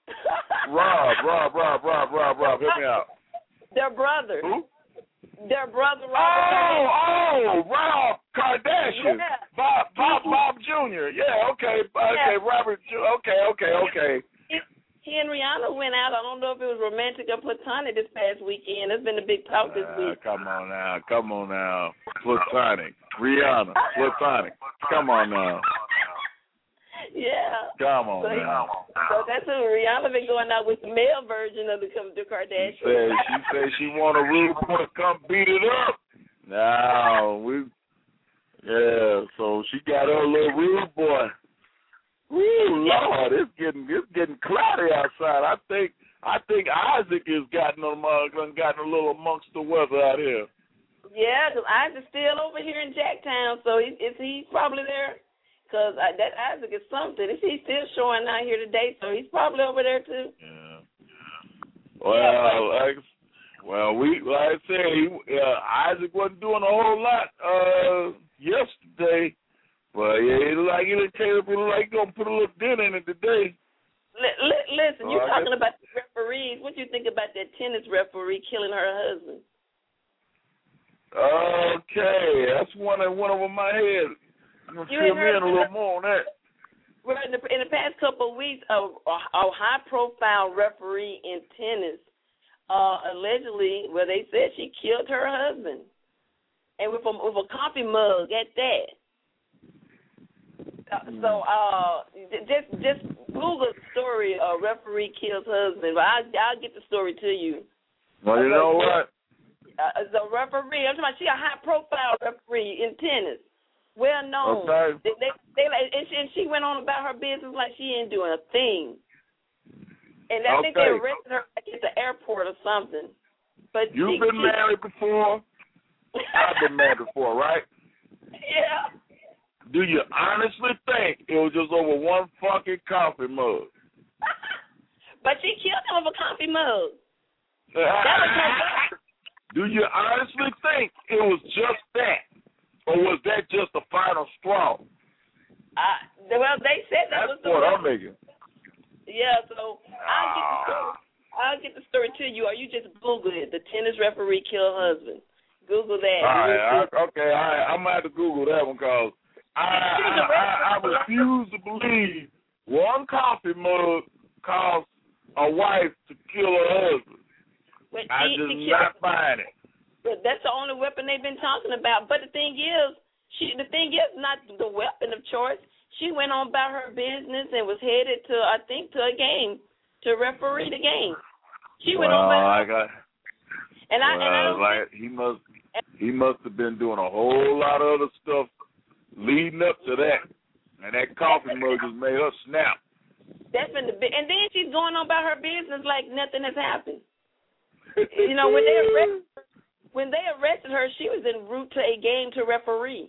Rob, Rob, Rob, Rob, Rob, Rob, help me out. Their brother. Who? Their brother, Robert. Oh, oh, Rob Kardashian. Yeah. Bob, Bob, Bob Junior Yeah, okay, okay, Yeah. Robert. Okay, okay, okay. He, he and Rihanna went out. I don't know if it was romantic or platonic this past weekend. There's been a big talk this Uh, week. come on now, come on now. Platonic. Rihanna, platonic. Come on now. Yeah. Come on so, he, now. so that's who Rihanna been going out with the male version of the, the Kardashians. She said she said she want a rude boy to come beat it up. Now we, yeah. So she got her little rude boy. Woo, Lord, it's getting it's getting cloudy outside. I think I think Isaac has gotten them uh, gotten a little amongst the weather out here. Yeah, because Isaac's still over here in Jacktown, so he, is he probably there? Because that Isaac is something. He's still showing out here today, so he's probably over there too. Yeah. Well, yeah, like, well, we like I said, he, uh, Isaac wasn't doing a whole lot uh, yesterday, but yeah, it like it came up like gonna put a little dent in it today. L- l- listen, so you're I talking guess, about the referees. What do you think about that tennis referee killing her husband? Okay, that's one that went over my head. I'm gonna You fill ain't me heard in a little more on that. Well, in the, in the past couple of weeks, a, a, a high-profile referee in tennis uh, allegedly, well, they said she killed her husband, and with a, with a coffee mug at that. Uh, so uh, just just Google the story. A uh, referee kills husband. But I'll, I'll get the story to you. Well, you know what? Uh, the referee. I'm talking about she a high-profile referee in tennis. Well known. Okay. They, they, they, and, she, and she went on about her business like she ain't doing a thing. And I okay. think they arrested her at the airport or something. But You've she, been she, married before. I've been married before, right? Yeah. Do you honestly think it was just over one fucking coffee mug? But she killed him with a coffee mug. That was her. Do you honestly think it was just that? Or was that just the final straw? Uh, well, they said that That's was the what one. I'm making. Yeah, so I'll get the story. I'll get the story to you, or you just Google it. The tennis referee killed husband. Google that. All right, I, okay, all right. I'm gonna have to Google that one because I, I, I, I refuse to believe one coffee mug caused a wife to kill her husband. But I she, just she not buying it. But that's the only weapon they've been talking about. But the thing is, she the thing is not the weapon of choice. She went on about her business and was headed to, I think, to a game to referee the game. She went well, on about. I got. And I, well, and I don't like he must, he must have been doing a whole lot of other stuff leading up to that, and that coffee mug just made her snap. That's been the big, and then she's going on about her business like nothing has happened. You know, when they arrested, when they arrested her, she was en route to a game to referee.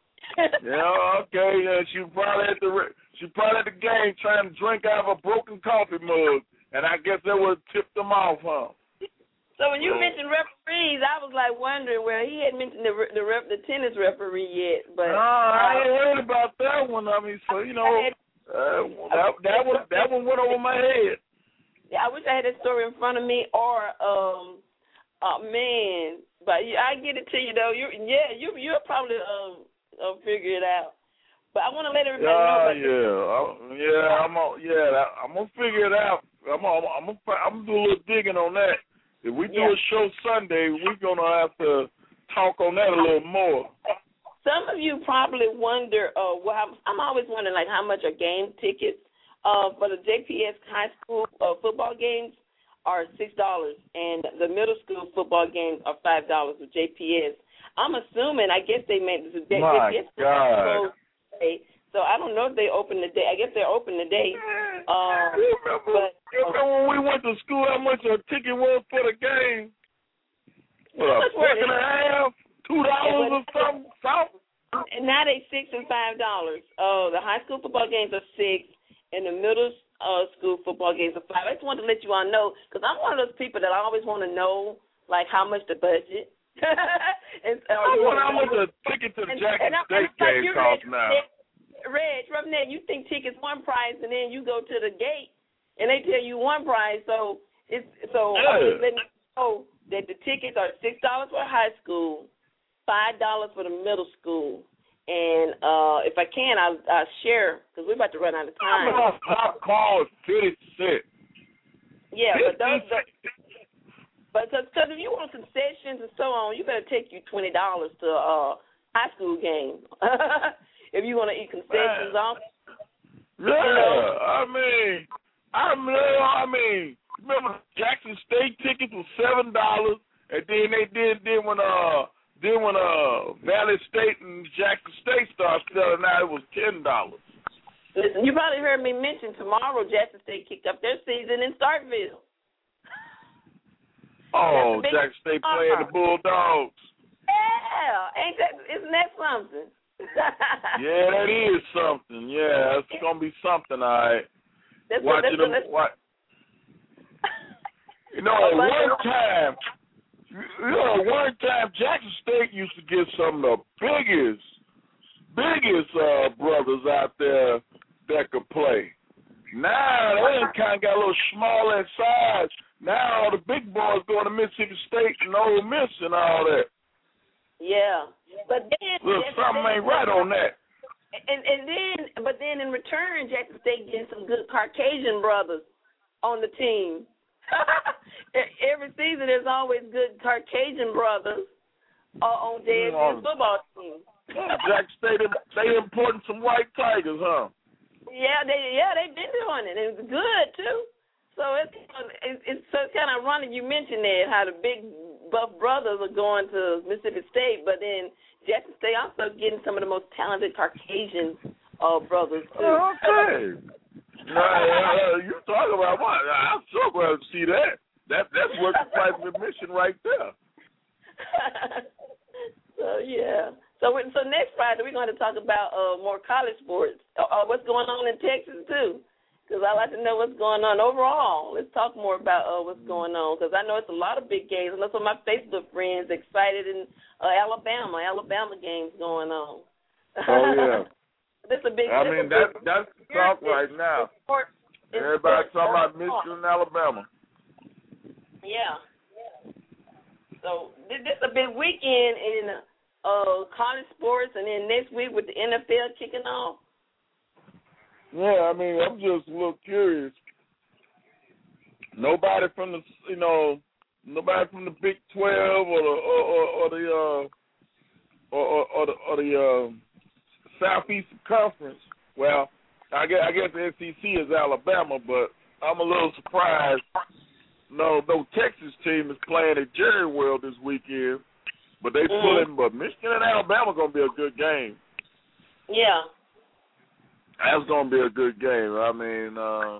Yeah, okay. Yeah, she probably at the she probably at the game trying to drink out of a broken coffee mug, and I guess that would have tipped them off, huh? So when you mentioned referees, I was like wondering where he had mentioned the the, ref, the tennis referee yet, but no, I ain't heard about that one. I mean, so you know, uh, that that one that one went over my head. Yeah, I wish I had that story in front of me, or um, oh man, but yeah, I get it to you though. You yeah, you you'll probably um. I'll figure it out. But I want to let everybody know about yeah, I'm, yeah, I'm on, yeah, I'm gonna figure it out. I'm gonna, I'm gonna, I'm gonna do a little digging on that. If we do yeah. a show Sunday, we're gonna have to talk on that a little more. Some of you probably wonder, uh, well, I'm, I'm always wondering, like, how much are game tickets uh, for the J P S high school uh, football games are six dollars, and the middle school football games are five dollars with J P S. I'm assuming, I guess they made this. My J P S God. So I don't know if they open today. I guess they're open today. Um, you remember, but, you remember when we went to school, how much a ticket was for the game? What, a buck and a half? Two dollars or something? something? And now they six and five dollars. Oh, the high school football games are six, and the middle uh, school football games are five. I just wanted to let you all know, because I'm one of those people that I always want to know, like, how much the budget. and, uh, I wonder how much a ticket to the Jackson State game costs now. Reg, from there, you think tickets one price, and then you go to the gate, and they tell you one price. So it's so yeah. I'm just letting you know that the tickets are six dollars for high school, five dollars for the middle school, and uh, if I can, I'll, I'll share because we're about to run out of time. Popcorn is fifty cents. Yeah, but those. The, but because if you want concessions and so on, you better take you twenty dollars to a uh, high school game. If you want to eat concessions off. Yeah, you know? I mean, I mean, I mean, remember Jackson State tickets were seven dollars, and then they did then when uh then when uh Valley State and Jackson State started selling out, it was ten dollars. Listen, you probably heard me mention tomorrow Jackson State kicked up their season in Starkville. Oh, Jackson State playing the Bulldogs. Yeah, ain't that? Isn't that something? Yeah, that is something. Yeah, it's gonna be something. All right. That's Watching what, them. What? You know, at one time, you know, at one time Jackson State used to get some of the biggest, biggest uh, brothers out there that could play. Now they kind of got a little smaller in size. Now all the big boys going to Mississippi State and Ole Miss and all that. Yeah, but then look, something ain't right on that. And and then, but then in return, Jackson State getting some good Caucasian brothers on the team. Every season, there's always good Caucasian brothers on J S U football team. Jackson State, they importing some white tigers, huh? Yeah, they yeah they've been doing it. It's good too. So it's it's, it's so kind of ironic you mentioned that how the big buff brothers are going to Mississippi State, but then Jackson State also getting some of the most talented Caucasian uh, brothers too. Okay. uh, uh, you talking about what? I'm so glad to see that. That that's worth the price of admission right there. So yeah. So so next Friday we're going to talk about uh, more college sports. Uh, uh, what's going on in Texas too. Because I like to know what's going on overall. Let's talk more about uh, what's going on, because I know it's a lot of big games. I know some of my Facebook friends excited in uh, Alabama. Alabama games going on. Oh, yeah. This a big. I mean, that, that's the talk right now. Everybody talking about Michigan and Alabama. Yeah. So this is a big weekend in uh, college sports, and then next week with the N F L kicking off. Yeah, I mean, I'm just a little curious. Nobody from the, you know, nobody from the Big twelve or the or, or, or the uh, or, or, or the or the uh, Southeastern Conference. Well, I guess I guess the S E C is Alabama, but I'm a little surprised. No, no Texas team is playing at Jerry World this weekend, but they mm-hmm. pulling. But Michigan and Alabama gonna be a good game. Yeah. That's gonna be a good game. I mean, uh,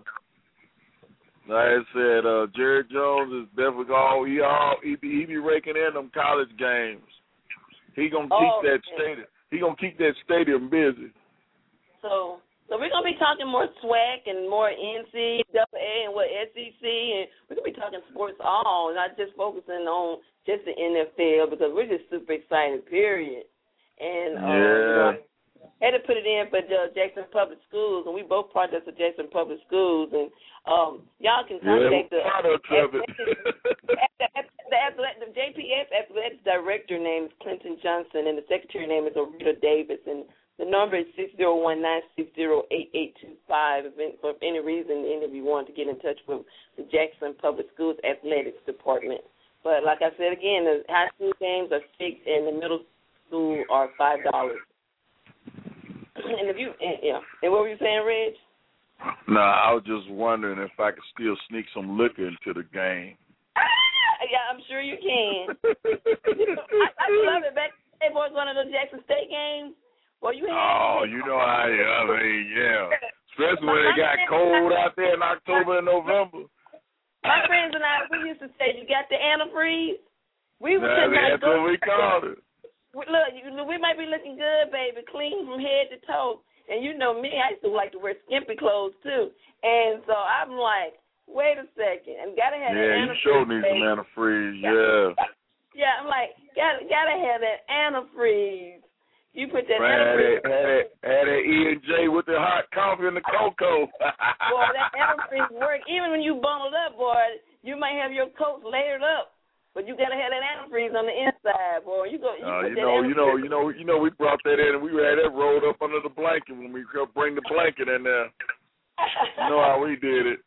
like I said, uh, Jerry Jones is definitely all he all he be, he be raking in them college games. He gonna oh, keep that okay. stadium. He gonna keep that stadium busy. So, so we're gonna be talking more SWAC and more N C double A and what S E C, and we're gonna be talking sports all, not just focusing on just the N F L, because we're just super excited. Period. And uh, yeah. you know, had to put it in for uh, Jackson Public Schools, and we both projects of Jackson Public Schools, and um, y'all can contact yeah, the, the, the, the J P S Athletics Director name is Clinton Johnson, and the Secretary name is Orita Davis, and the number is six zero one nine six zero eight eight two five. If any, for any reason any of you want to get in touch with the Jackson Public Schools Athletics Department. But like I said again, the high school games are six, and the middle school are five dollars. And if you, and, yeah, and what were you saying, Reg? No, nah, I was just wondering if I could still sneak some liquor into the game. Ah, yeah, I'm sure you can. I, I love it. Back when boys one of the Jackson State games. Well, you had. Oh, you know how I mean, yeah. Especially when it got cold out there in October and November. My friends and I, we used to say, "You got the antifreeze." We were nah, that's go. what we called it. Look, you, we might be looking good, baby, clean from head to toe. And you know me, I used to like to wear skimpy clothes, too. And so I'm like, wait a second. And got to have yeah, that antifreeze. Yeah, you sure need some antifreeze, yeah. Yeah, I'm like, got gotta have that antifreeze. You put that Man, had antifreeze. that, had that, had that E and J with the hot coffee and the cocoa. Boy, that antifreeze work. Even when you bundled up, boy, you might have your coats layered up, but you gotta have that antifreeze on the inside, boy. You go. You, uh, put you that know, you know, antifreeze- you know, you know. We brought that in, and we had that rolled up under the blanket when we could bring the blanket in there. You know how we did it.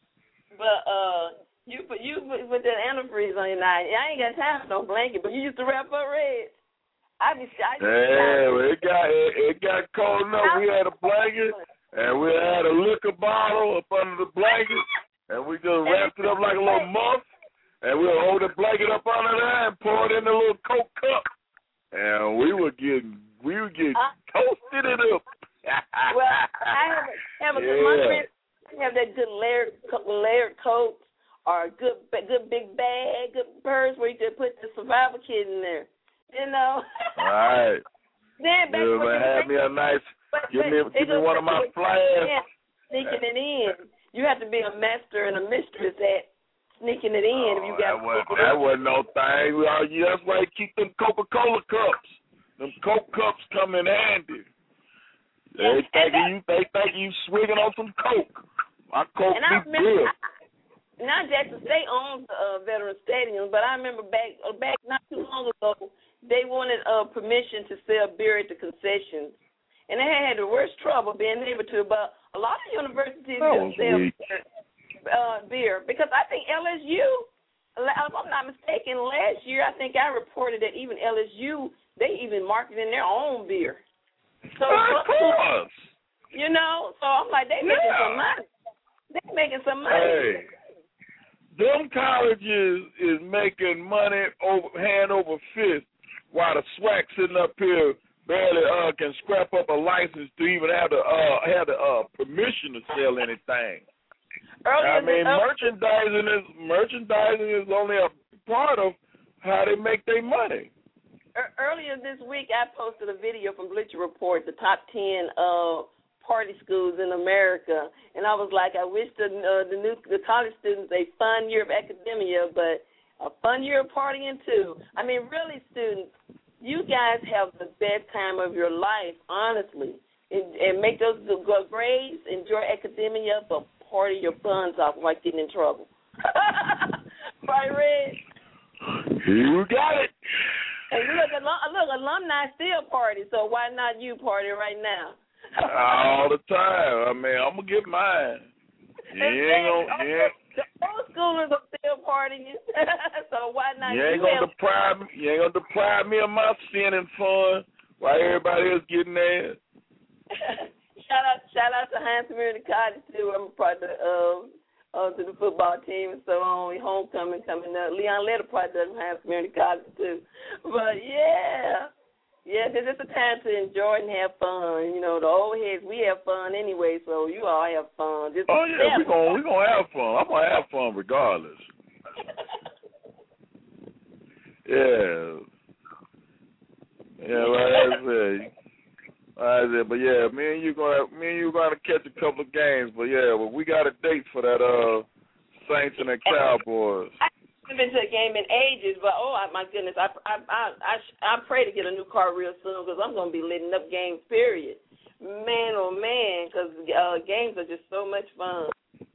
But uh, you put you put, put that antifreeze on your night. I ain't got time for no blanket, but you used to wrap up Reg. I be I Yeah, well, it got it, it got cold enough. We had a blanket, and we had a liquor bottle up under the blanket, and we just wrapped it up like a little muff, and we'll hold the blanket up under there and pour it in the little Coke cup, and we were getting we were getting uh, toasted it up. Well, I have, have a good yeah. my friends have that good layered layered coat or a good good big bag, good purse where you just put the survival kit in there. You know. All right. Then back yeah, when man, have me a nice. but, give me, but, give me one of my flasks. Sneaking it in. You have to be a master and a mistress at sneaking it in. Oh, if you got that, was, that wasn't no thing. Well, yeah, that's why you keep them Coca-Cola cups. Them Coke cups come in handy. They yeah, thinking you, they thinking you swigging on some Coke. My Coke and I be remember, good. I, not Jackson State owns uh, Veteran Stadium, but I remember back uh, back not too long ago, they wanted uh, permission to sell beer at the concessions, and they had the worst trouble being able to. But a lot of universities That just sell weak. beer, uh, beer because I think L S U, if I'm not mistaken, last year I think I reported that even L S U they even marketing their own beer. So of course. You know, so I'm like they making yeah. some money. They making some money. Hey. Them colleges is making money over hand over fist, while the SWAC sitting up here barely uh can scrap up a license to even have the uh have the uh permission to sell anything. Earlier I mean, this, merchandising is merchandising is only a part of how they make their money. Earlier this week, I posted a video from Bleacher Report, the top ten uh party schools in America, and I was like, I wish the uh, the new the college students a fun year of academia, but a fun year of partying too. I mean, really, students, you guys have the best time of your life, honestly, and, and make those good grades, enjoy academia, but party your buns off while getting in trouble. Right, Red? You got it. And look, look, alumni still party, so why not you party right now? All the time. I mean, I'm gonna get mine. You ain't gonna, yeah. The old schoolers are still partying, so why not? You ain't you gonna have... deprive me. You ain't gonna deprive me of my sin and fun while everybody else getting there. shout out, shout out to Hines Community College too. I'm a part of um, uh, to the football team and so on. Homecoming coming up. Leon led a part of Hines Community College too. But yeah. Yeah, this is a time to enjoy and have fun. You know, the old heads, we have fun anyway, so you all have fun. Just oh, yeah, we're going we gonna have fun. I'm going to have fun regardless. yeah. Yeah, like I said. Like I said, but yeah, me and you gonna me and you gonna catch a couple of games, but yeah, but we got a date for that uh Saints and the Cowboys. I haven't been to a game in ages, but oh my goodness, I I I I, I pray to get a new car real soon because I'm gonna be lighting up games. Period, man, oh man, because uh, games are just so much fun.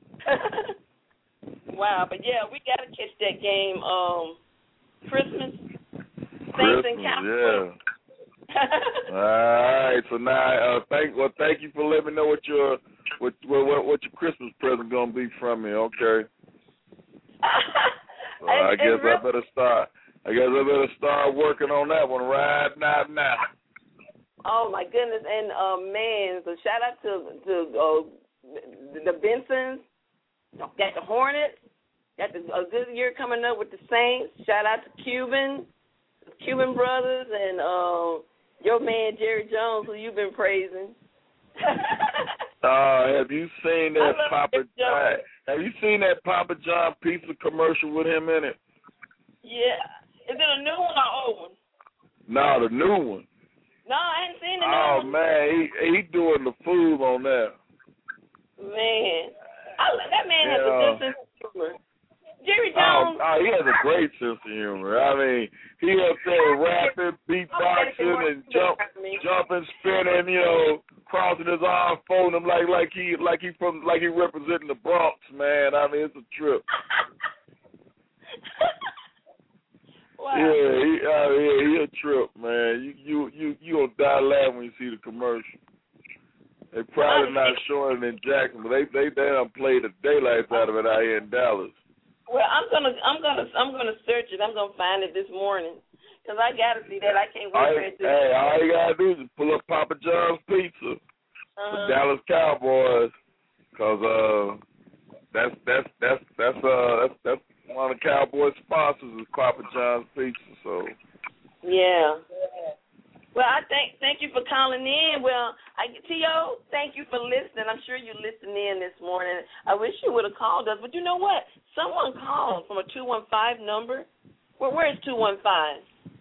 Wow, but yeah, we gotta catch that game. Um, Christmas, Saints and Cowboys. Yeah. All right, so now uh, thank well thank you for letting me know what your what what what your Christmas present gonna be from me. Okay. So I guess I better start. I guess I better start working on that one right now. Now. Oh my goodness, and uh, man, so shout out to to uh, the Bensons, got the Hornets, got the, a good year coming up with the Saints. Shout out to Cuban, the Cuban brothers, and uh, your man Jerry Jones, who you've been praising. Uh, have you seen that Papa John? Have you seen that Papa John pizza commercial with him in it? Yeah. Is it a new one or old one? No, the new one. No, I ain't seen the new oh, one. Oh man, he he doing the food on that. Man, I, that man yeah. has a good sense of humor. Jerry Jones. Oh, oh, he has a great sense of humor. I mean, he up there rapping, beatboxing, and jump, jumping, spinning. You know, crossing his arms, folding them like like he like he from like he representing the Bronx. Man, I mean, it's a trip. Wow. Yeah, he, uh, yeah, he a trip, man. You you you you gonna die laughing when you see the commercial. They probably not showing it in Jackson, but they they they done played the daylights out of it out here in Dallas. Well, I'm gonna, I'm gonna, I'm gonna search it. I'm gonna find it this morning because I gotta see that. I can't wait for it. To hey, all you gotta do is just pull up Papa John's Pizza, uh-huh. the Dallas Cowboys, cause uh, that's that's that's that's uh that's that's one of the Cowboys sponsors is Papa John's Pizza. So yeah. Well, I thank thank you for calling in. Well, I, T O, thank you for listening. I'm sure you listened in this morning. I wish you would have called us, but you know what? Someone called from a two one five number. Where where is two one five?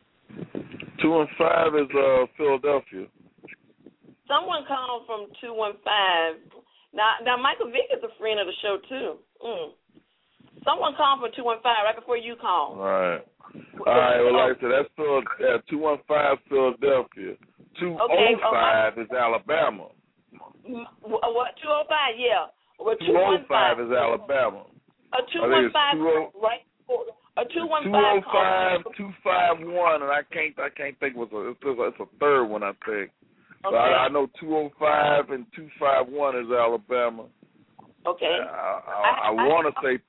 two one five is uh Philadelphia. Someone called from two one five. Now now Michael Vick is a friend of the show too. Mm. Someone called from two one five right before you called. All right. All right, well, like I said, that's Phil, yeah, two one five Philadelphia. two oh five okay, is Alabama. What, two oh five, yeah. Well, two oh five is Alabama. A two one five, right? A two one five. two oh five, two five one, and I can't, I can't think what's a, it's a, it's a third one, I think. Okay. But I, I know two oh five and two five one is Alabama. Okay. I, I, I, I want to say.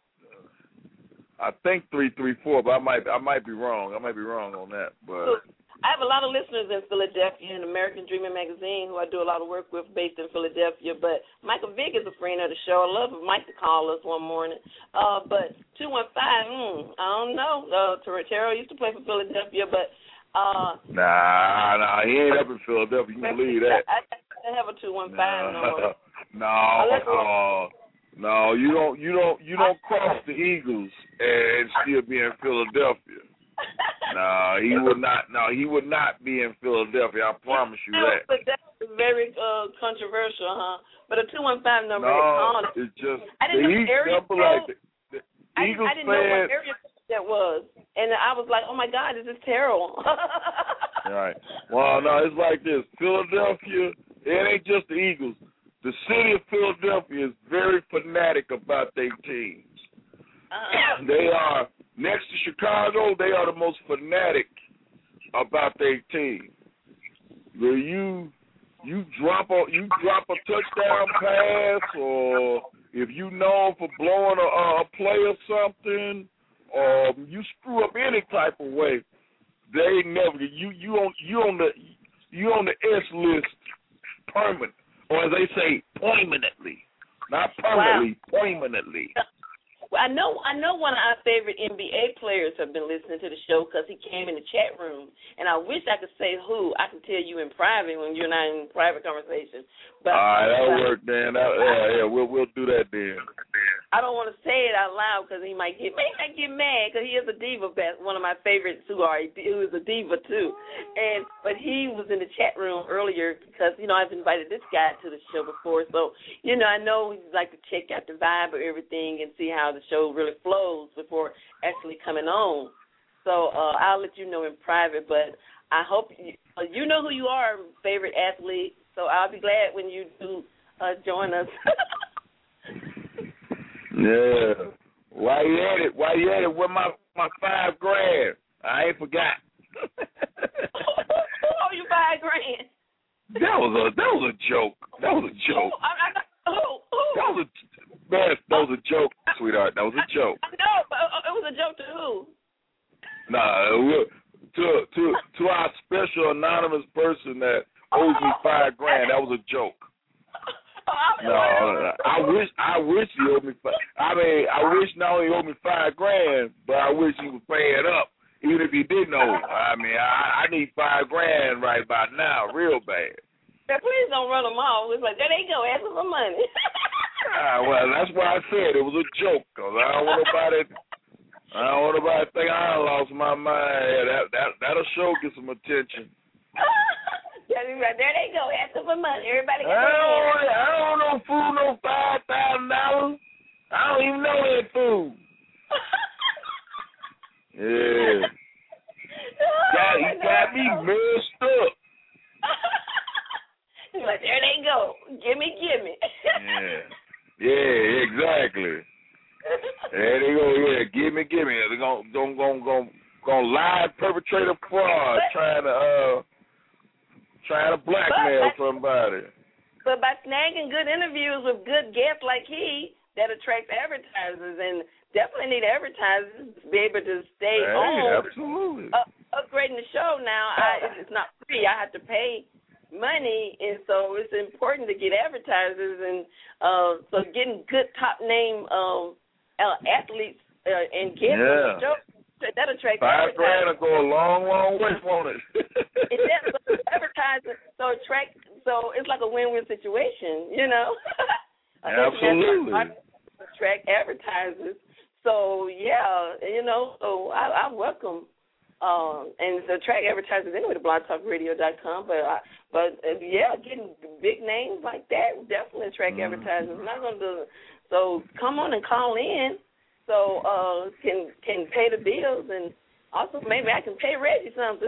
I think three three four, but I might I might be wrong. I might be wrong on that. But I have a lot of listeners in Philadelphia and American Dreaming Magazine who I do a lot of work with based in Philadelphia. But Michael Vick is a friend of the show. I love for Mike to call us one morning. Uh, but two one five, mm, I don't know. Uh, Terrell used to play for Philadelphia, but uh, nah, nah, he ain't up in Philadelphia. You can believe that. I, I have a two one five nah. no. No. No, you don't. You don't. You don't cross the Eagles and still be in Philadelphia. No, he would not. No, he would not be in Philadelphia. I promise you that. But that's very uh, controversial, huh? But a two one five number. No, is it's just I didn't the know area code, like the, the I, Eagles I didn't know what area that was, and I was like, oh my God, this is terrible. Right. Well, no, it's like this. Philadelphia. It ain't just the Eagles. The city of Philadelphia is very fanatic about their teams. Uh-huh. They are, next to Chicago, they are the most fanatic about their team. Where you you drop a you drop a touchdown pass, or if you know for blowing a, a play or something, or you screw up any type of way, they never you you on you on the you on the S list permanent. Or as they say, permanently. Not permanently, wow. Permanently. Well, I know I know one of our favorite N B A players have been listening to the show because he came in the chat room. And I wish I could say who. I can tell you in private when you're not in private conversation. But, all right, that'll uh, work, Dan. That, yeah, yeah, we'll we'll do that then. I don't want to say it out loud because he might get, he might get mad because he is a diva, one of my favorites who are who is a diva too. And but he was in the chat room earlier because you know I've invited this guy to the show before, so you know I know he'd like to check out the vibe of everything and see how the show really flows before actually coming on. So uh, I'll let you know in private, but I hope you, uh, you know who you are, favorite athlete. So I'll be glad when you do uh, join us. Yeah. Why you at it? Why you at it with my, my five grand? I ain't forgot. Oh, you five grand. That was a that was a joke. That was a joke. I, I, who, who? That was a man, that was a joke, sweetheart. That was a joke. I know, but it was a joke to who? Nah, to to to our special anonymous person that owes me five grand. That was a joke. No, I wish I wish he owed me five. I mean, I wish not only he owed me five grand, but I wish he was paying up, even if he didn't owe. I mean, I, I need five grand right about now, real bad. Yeah, please don't run them off. It's like, there they go, asking for money. Ah, well, that's why I said it was a joke, because I don't want nobody, I don't want nobody to think I lost my mind. Yeah, that that that'll show get some attention. There they go, asking for money. Everybody got I don't, I don't know food no five thousand dollars. I don't even know that food. gimme. Yeah. Yeah, exactly. There they go, yeah, gimme, gimme. They're gonna gonna gonna gonna, gonna lie, perpetrate a fraud, but, trying to uh trying to blackmail but, somebody. But by snagging good interviews with good guests like he, that attracts advertisers, and definitely need advertisers to be able to stay hey, on. Absolutely. Uh, upgrading the show now, I, it's not free. I have to pay money, and so it's important to get advertisers, and uh, so getting good top name um, uh, athletes uh, and guests yeah. on the show, that attracts Five advertisers. grand will go a long, long way, won't it? It's that, so advertising, so attract, so it's like a win-win situation, you know. Absolutely. Attract advertisers. So yeah, you know, so I, I welcome um, and to attract advertisers anyway to blog talk radio dot com. But I, but uh, yeah, getting big names like that will definitely attract mm-hmm. advertisers. I'm not gonna do it. So come on and call in, so uh, can can pay the bills, and also maybe I can pay Reggie something.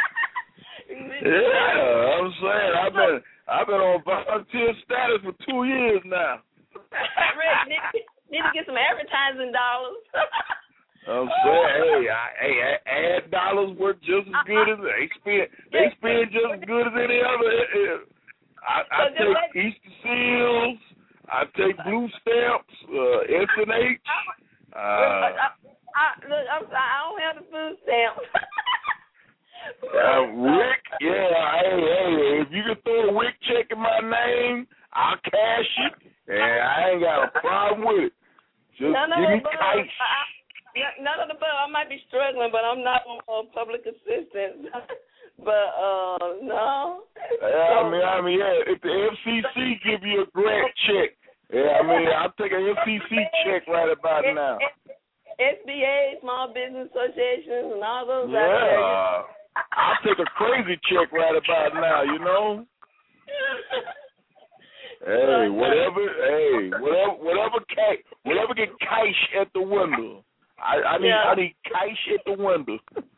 Yeah, I'm saying I've been I've been on volunteer status for two years now. Reggie, need, need to get some advertising dollars. I'm saying, hey, I, hey, ad dollars work just as good as they spend. They spend just as good as any other. I, I take Easter seals. I take blue stamps, uh, S and H. Uh, I, I, look, I'm sorry, I don't have the food stamps. uh, Rick, yeah, hey, hey, if you can throw a Rick check in my name, I'll cash it, and I ain't got a problem with it. Just none give me above, cash. I, none of the above. I might be struggling, but I'm not on uh, public assistance. But uh, no. Yeah, I mean, I mean, yeah. If the F C C give you a grant check, yeah, I mean, I'll take an F C C check right about now. S B A, Small Business Associations, and all those. Yeah, I'll take a crazy check right about now. You know. Hey, whatever. Hey, whatever. Whatever. Cash, whatever get cash at the window. I, I need. Yeah. I need cash at the window.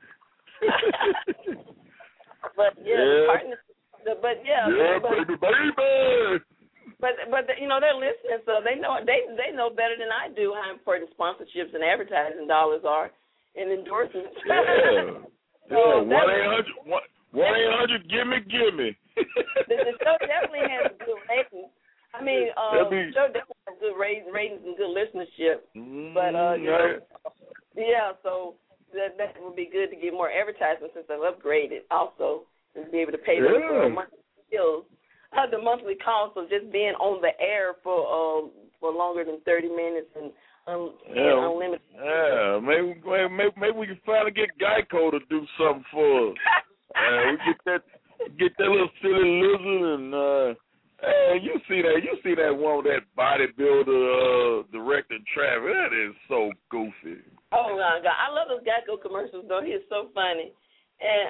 But yeah, yeah. partner, but yeah, yeah, but, baby, baby. But but you know they're listening, so they know they they know better than I do how important sponsorships and advertising dollars are, and endorsements. Yeah, yeah. One eight hundred, one eight hundred, gimme, gimme. the, the show definitely has good ratings. I mean, uh, be, the show definitely has good ratings, ratings and good listenership. Mm, but uh, you right. know, yeah, so. That, that would be good to get more advertisements since I've upgraded also and be able to pay them yeah. for monthly bills. Uh, the monthly cost of just being on the air for uh, for longer than thirty minutes and, um, yeah. and unlimited. Yeah, maybe, maybe maybe we can finally get Geico to do something for us. uh, we get that get that little silly lizard and uh, hey, you see that you see that one with that bodybuilder uh, directing traffic. That is so goofy. Oh my God, I love those Geico commercials though. He is so funny. And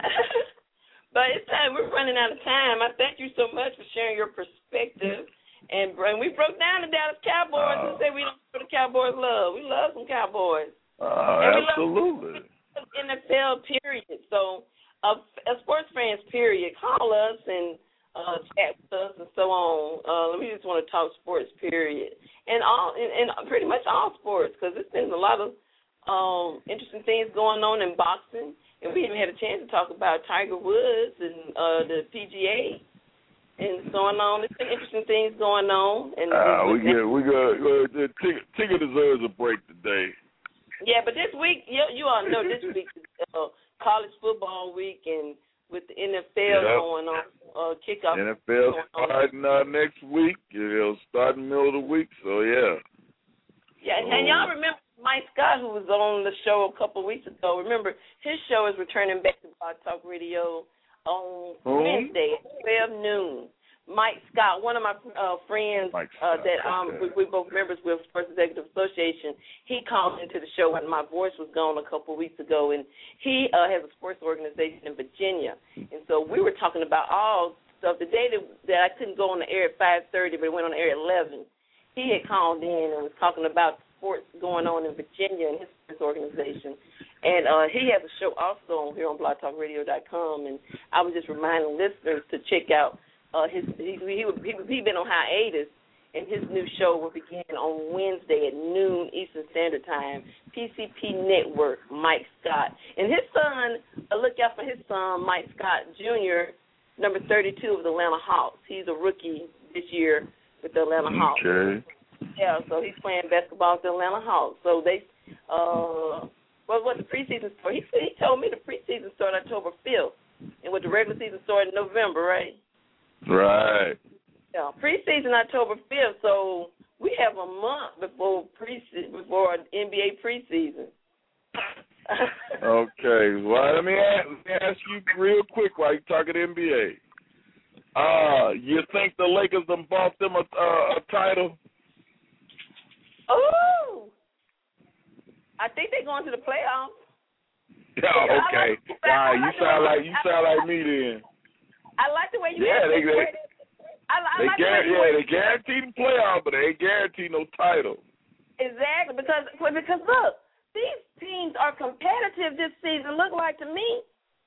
but it's time. We're running out of time. I thank you so much for sharing your perspective. And, and we broke down the Dallas Cowboys uh, and said we don't know the Cowboys love. We love some Cowboys. Uh, absolutely. N F L period. So uh, as sports fans period, call us and uh, chat with us and so on. Uh, we just want to talk sports period, and all and, and pretty much all sports because there's been a lot of Um, interesting things going on in boxing, and we haven't had a chance to talk about Tiger Woods and uh, the P G A and so on. There's been interesting things going on. And uh, we get we got uh, Tigger deserves a break today. Yeah, but this week, you, you all know this week is uh, college football week, and with the N F L yep. going on, uh, kickoff. N F L starting uh, next week. It'll start in the middle of the week. So yeah. Yeah, and, and y'all remember Mike Scott, who was on the show a couple of weeks ago. Remember, his show is returning back to Blog Talk Radio on mm-hmm. Wednesday at twelve noon. Mike Scott, one of my uh, friends uh, that um, we, we both members with Sports Executive Association, he called into the show when my voice was gone a couple of weeks ago, and he uh, has a sports organization in Virginia. And so we were talking about all stuff. The day that, that I couldn't go on the air at five thirty, but it went on the air at eleven, he had called in and was talking about sports going on in Virginia and his sports organization. And uh, he has a show also here on blog talk radio dot com, and I was just reminding listeners to check out uh, his, he, he, he, he been on hiatus, and his new show will begin on Wednesday at noon Eastern Standard Time. P C P Network, Mike Scott. And his son, uh, look out for his son, Mike Scott Junior, number thirty-two of the Atlanta Hawks. He's a rookie this year with the Atlanta Hawks. Okay. Yeah, so he's playing basketball with the Atlanta Hawks. So they, uh, what what the preseason start? He he told me the preseason started October fifth, and with the regular season started in November, right? Right. Yeah, preseason October fifth. So we have a month before pre before N B A preseason. Okay. Well, let me ask, let me ask you real quick while you're talking N B A. Uh, you think the Lakers done bought them a, uh, a title? Oh, I think they're going to the playoffs. Yeah, okay. Like, All right, you like sound way, like you sound like me then. I like the way you. Yeah, they they, I, I they, like gar- the way yeah, you they guarantee the playoff, but they ain't guarantee no title. Exactly, because because look, these teams are competitive this season. Look like to me.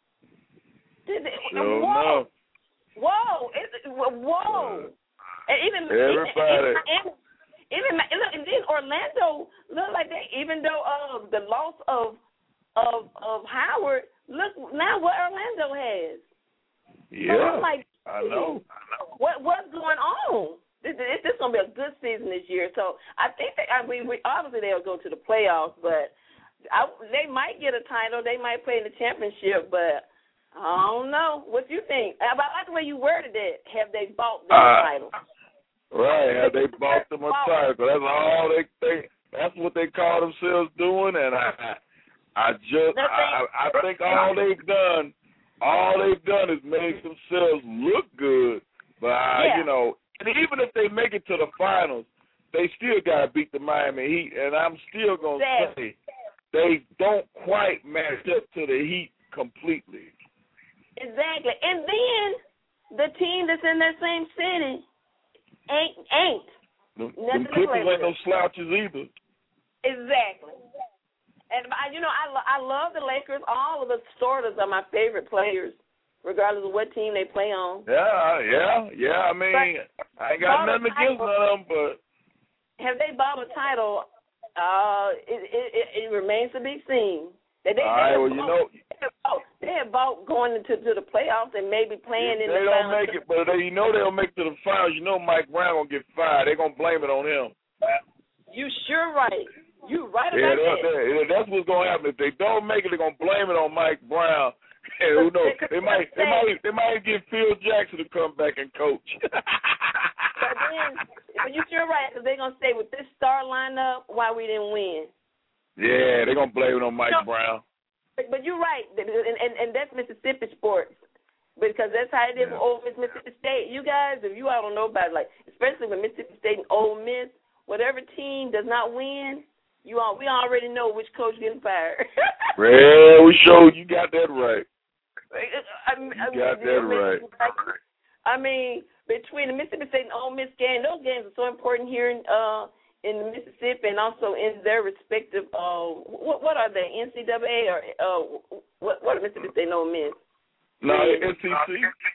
Sure whoa, enough. whoa, it's, whoa, and even everybody. Even, even, even and then Orlando look like they, even though of uh, the loss of of of Howard, look now what Orlando has. Yeah, so like, I know. I know. What what's going on? This, this, this is gonna be a good season this year. So I think that I mean, we, obviously they'll go to the playoffs, but I, they might get a title. They might play in the championship, but I don't know. What do you think? I like the way you worded it. Have they bought their uh, title? Right. Have they bought them a title? That's all they think. That's what they call themselves doing, and I, I just, I, I think all they've done, all they've done is made themselves look good. But I, yeah. you know, and even if they make it to the finals, they still gotta beat the Miami Heat, and I'm still gonna exactly. say they don't quite match up to the Heat completely. Exactly, and then the team that's in that same city ain't ain't. Them, them Clippers ain't no slouches either. Exactly. And, you know, I, I love the Lakers. All of the starters are my favorite players, regardless of what team they play on. Yeah, yeah, yeah. I mean, but I ain't got nothing against none of them, but. Have they bought a title? Uh, it, it, it remains to be seen. They, they, All right, they well, bought, you know. They have, bought, they have bought going into to the playoffs and maybe playing in the finals. They don't make finals. it, but they, you know they'll make it to the finals. You know Mike Brown going to get fired. They're going to blame it on him. You sure right. You right yeah, about that. Yeah, that's what's gonna happen. If they don't make it, they're gonna blame it on Mike Brown. And who knows? They might, they might, they might get Phil Jackson to come back and coach. But then, but you sure right, because they're gonna say with this star lineup, why we didn't win. Yeah, they're gonna blame it on Mike you know, Brown. But, but you're right, and, and and that's Mississippi sports. Because that's how it is with Ole Miss, Mississippi State. You guys, if you all don't know about it, like especially with Mississippi State and Ole Miss, whatever team does not win. You all, we already know which coach getting fired. Well, we showed you got that right. I, I, you I got mean, that right. I mean, between the Mississippi State and Ole Miss game, those games are so important here in uh, in Mississippi and also in their respective. Uh, what what are they? N C double A or uh, what? What are Mississippi State and Ole Miss? No, N C C.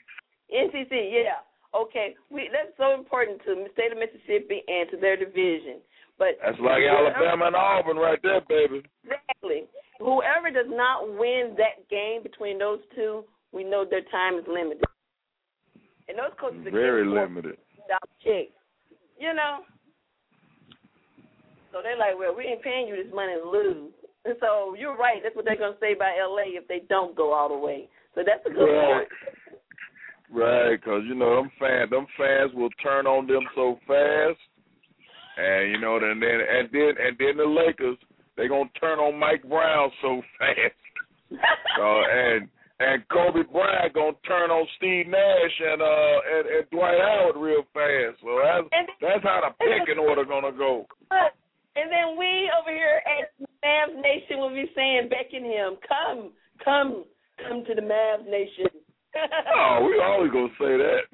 N C C, yeah. Okay, we that's so important to the state of Mississippi and to their division. But that's like Alabama and Auburn right there, baby. Exactly. Whoever does not win that game between those two, we know their time is limited. And those coaches are very limited. Checks, you know. So they're like, well, we ain't paying you this money to lose. And so you're right. That's what they're gonna say by L A if they don't go all the way. So that's a good right. point. Right, because you know them fans, them fans will turn on them so fast. And you know, and then and then and then the Lakers, they gonna turn on Mike Brown so fast. So and and Kobe Bryant gonna turn on Steve Nash and uh and, and Dwight Howard real fast. So that's and, that's how the pecking order gonna go. And then we over here at Mavs Nation will be saying, beckon him, come, come, come to the Mavs Nation. Oh, we always gonna say that.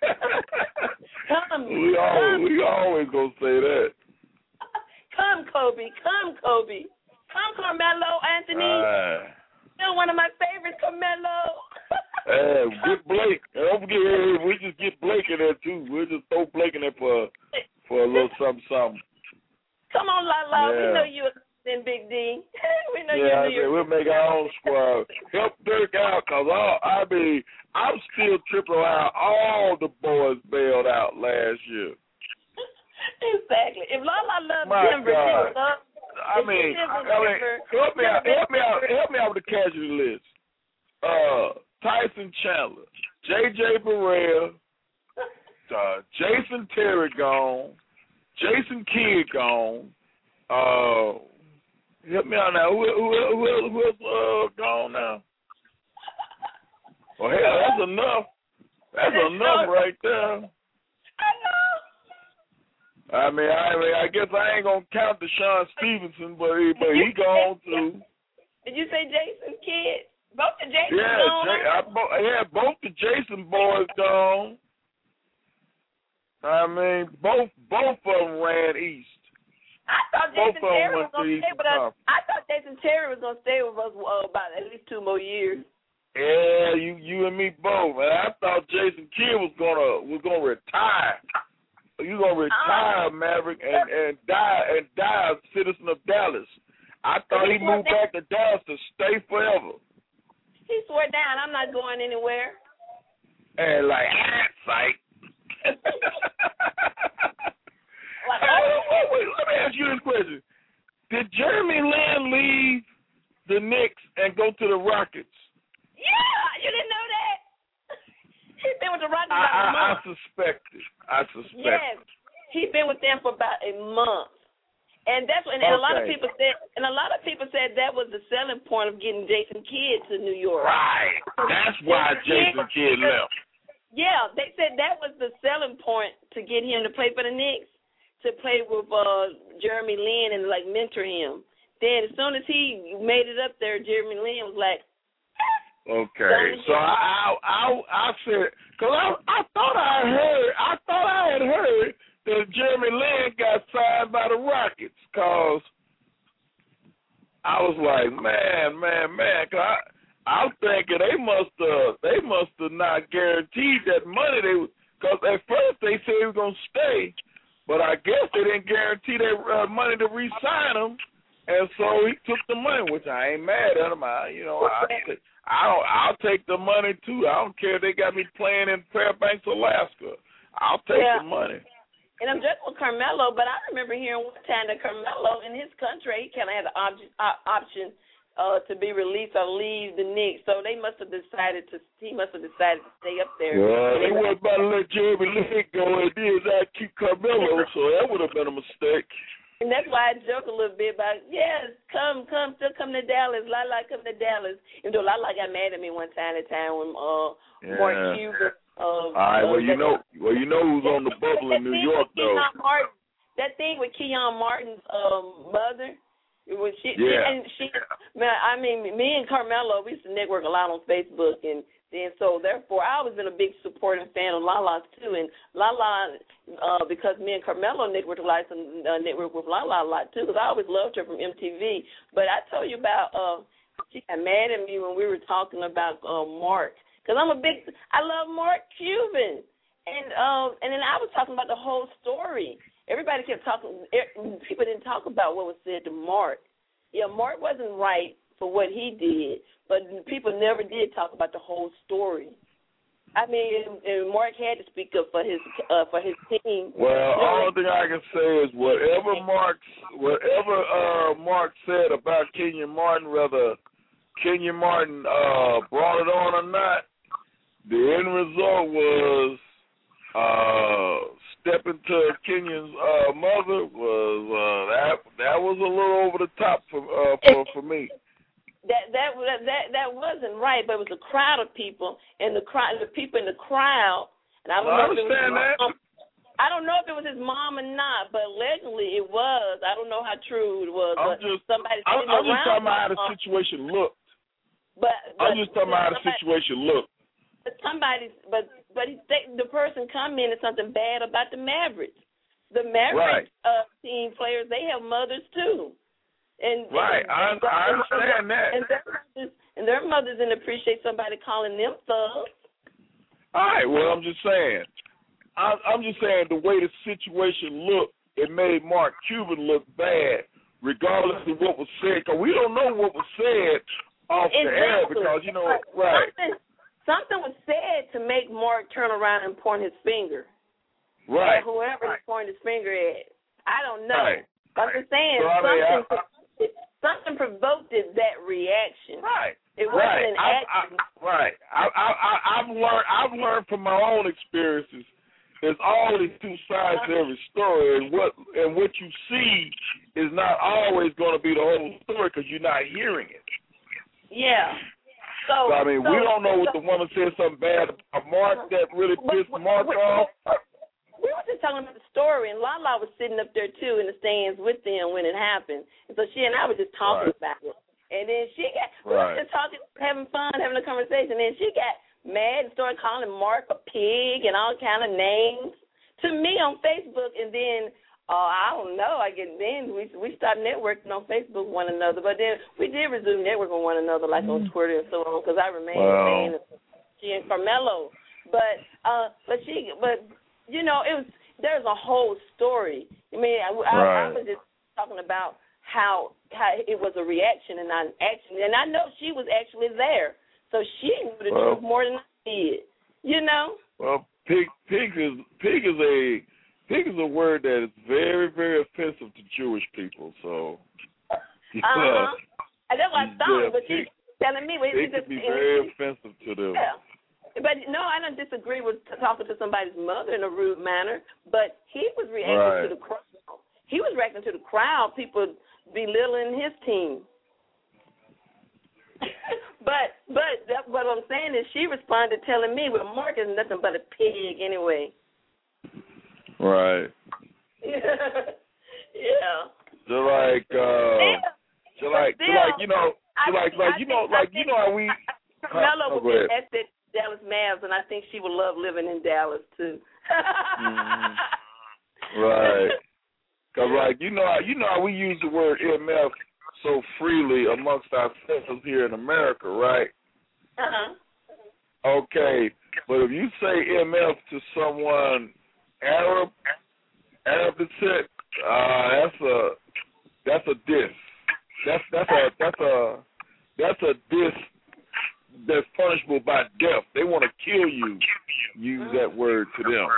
Come, we always come. we always gonna say that. Come, Kobe. Come, Kobe. Come, Carmelo Anthony. Uh, Still one of my favorites, Carmelo. uh, get Blake. Don't forget, we just get Blake in there too. We'll just throw Blake in there for for a a little something, something. Come on, Lala. Yeah. We know you in Big D. We know Yeah, I you. mean, we'll make our own squad. Help Dirk out, cause all, I mean, I'm still tripping around. All the boys bailed out last year. Exactly. If Lala loves My Denver, God. she would love. I if mean, she lives in I mean, Denver, help me out, Denver- help me out, help me out with the casualty list. Uh, Tyson Chandler, J J Barea, uh, Jason Terry gone, Jason Kidd gone. Uh, help me out now. Who who who who else uh, gone now? Well, hell, that's enough. That's enough right there. I know. I mean, I mean, I guess I ain't gonna count Deshaun Stevenson, but he, but he gone too. Did you say Jason Kidd? Both the Jason Yeah, gone. J- I, bo- yeah, both the Jason boys gone. I mean, both both of them ran east. I thought Both Jason of them Terry was went to gonna stay Eastern with us. Conference. I thought Jason Terry was gonna stay with us uh, about at least two more years. Yeah, you you and me both. And I thought Jason Kidd was gonna was gonna retire. You gonna retire, Maverick, and, and die and die a citizen of Dallas. I thought he moved back to Dallas to stay forever. He swore down, I'm not going anywhere. And like, ah, psych. Like, hey, wait, wait, let me ask you this question: did Jeremy Lin leave the Knicks and go to the Rockets? Yeah, you didn't know that. He's been with the Rockets I, about a I, I month. suspected. I suspected. Yes, he's been with them for about a month, and that's and, and a lot of Okay. people said, and a lot of people said that was the selling point of getting Jason Kidd to New York. Right. That's why Jason Kidd left. Yeah, they said that was the selling point to get him to play for the Knicks, to play with uh, Jeremy Lin and like mentor him. Then as soon as he made it up there, Jeremy Lin was like, Okay, so I I I, I said, cause I I thought I heard I thought I had heard that Jeremy Lin got signed by the Rockets, cause I was like, man, man, man, cause I I'm thinking they must uh they must have not guaranteed that money they cause at first they said he was gonna stay, but I guess they didn't guarantee that uh, money to re-sign him, and so he took the money, which I ain't mad at him. I you know I. I don't, I'll take the money, too. I don't care if they got me playing in Fairbanks, Alaska. I'll take yeah. the money. And I'm just with Carmelo, but I remember hearing one time that Carmelo, in his country, he kind of had the option, uh, option uh, to be released or leave the Knicks. So they must have decided to, he must have decided to stay up there. Well, they wasn't about to let Jeremy Lin go, and then I keep Carmelo, so that would have been a mistake. And that's why I joke a little bit about, yes, come, come, still come to Dallas. Lala, come to Dallas. Even though Lala got mad at me one time, the time when uh, Yeah. Mark Cuban. Uh, All right, well, uh, you know, well, you know who's on the bubble in New York, though. Martin, that thing with Keon Martin's um, mother, when she, Yeah. and she, man, I mean, me and Carmelo, we used to network a lot on Facebook, and then so therefore, I always been a big supporter and fan of Lala's too, and Lala, uh, because me and Carmelo networked a lot, uh, network with Lala a lot too, because I always loved her from M T V. But I told you about, uh, she got mad at me when we were talking about uh, Mark, because I'm a big, I love Mark Cuban, and um, and then I was talking about the whole story. Everybody kept talking, people didn't talk about what was said to Mark. Yeah, Mark wasn't right for what he did, but people never did talk about the whole story. I mean, and Mark had to speak up for his uh, for his team. Well, all thing I can say is whatever Mark, whatever uh, Mark said about Kenyon Martin, whether Kenyon Martin uh, brought it on or not, the end result was uh, stepping to Kenyon's uh, mother was uh, that that was a little over the top for uh, for for me. That that that that wasn't right, but it was a crowd of people, and the crowd, the people in the crowd, and I don't well, know I if it was understand his that. mom, I don't know if it was his mom or not, but allegedly it was. I don't know how true it was. I'm but just, somebody I'm, I'm just talking about how the situation looked. But, but I'm just talking about how the situation looked. But somebody, but but he, they, the person commented something bad about the Mavericks. The Mavericks Right. uh, team players, they have mothers too. And, Right, and, I, I understand that. And their mothers, and their mothers didn't appreciate somebody calling them thugs. All right, well, I'm just saying. I, I'm just saying the way the situation looked, it made Mark Cuban look bad, regardless of what was said. Because we don't know what was said off exactly. the air because, you know, right. Something, something was said to make Mark turn around and point his finger. Right. At whoever right. he pointed his finger at. I don't know. Right. I'm just saying so, I mean, something, I, I, something provoked that reaction. Right. It wasn't right. an I, action. I, right. I, I, I, I've learned. I've learned from my own experiences. There's always two sides to every story, and what and what you see is not always going to be the whole story because you're not hearing it. Yeah. So, so I mean, so, we don't know what so, the woman said something bad about Mark that really pissed but, Mark but, off. We were just talking about the story, and Lala was sitting up there too in the stands with them when it happened, and so she and I were just talking right. about it. And then she got we right. were just talking, having fun, having a conversation, and then she got mad and started calling Mark a pig and all kind of names to me on Facebook, and then uh, I don't know, I get then we we stopped networking on Facebook with one another, but then we did resume networking with one another like mm. on Twitter and so on because I remained wow. fan of she and Carmelo, but uh, but she but you know it was there's a whole story. I mean I, I, right. I was just talking about how how it was a reaction and not an action, and I know she was actually there. So she knew the well, truth more than I did, you know. Well, pig, pig is pig is a pig is a word that is very, very offensive to Jewish people. So, yeah. uh-huh. That's what I thought, yeah, but pig, she's telling me it could be very offensive to them. Yeah. But no, I don't disagree with talking to somebody's mother in a rude manner. But he was reacting right. to the crowd. He was reacting to the crowd. People belittling his team. But but that, what I'm saying is she responded telling me, well, Mark is nothing but a pig anyway. Right. yeah. So like, uh, yeah. so like, still, so like, you know, so I like, think, like I you know, think, like think, you know how we. Carmelo oh, would be at the Dallas Mavs, and I think she would love living in Dallas too. mm-hmm. Right. Cause like you know, you know how we use the word M F so freely amongst ourselves here in America, right? Uh-huh. Okay, but if you say M F to someone Arab, Arab descent, uh, that's a that's a diss. That's that's a that's a that's a diss that's punishable by death. They want to kill you. Use that word to them.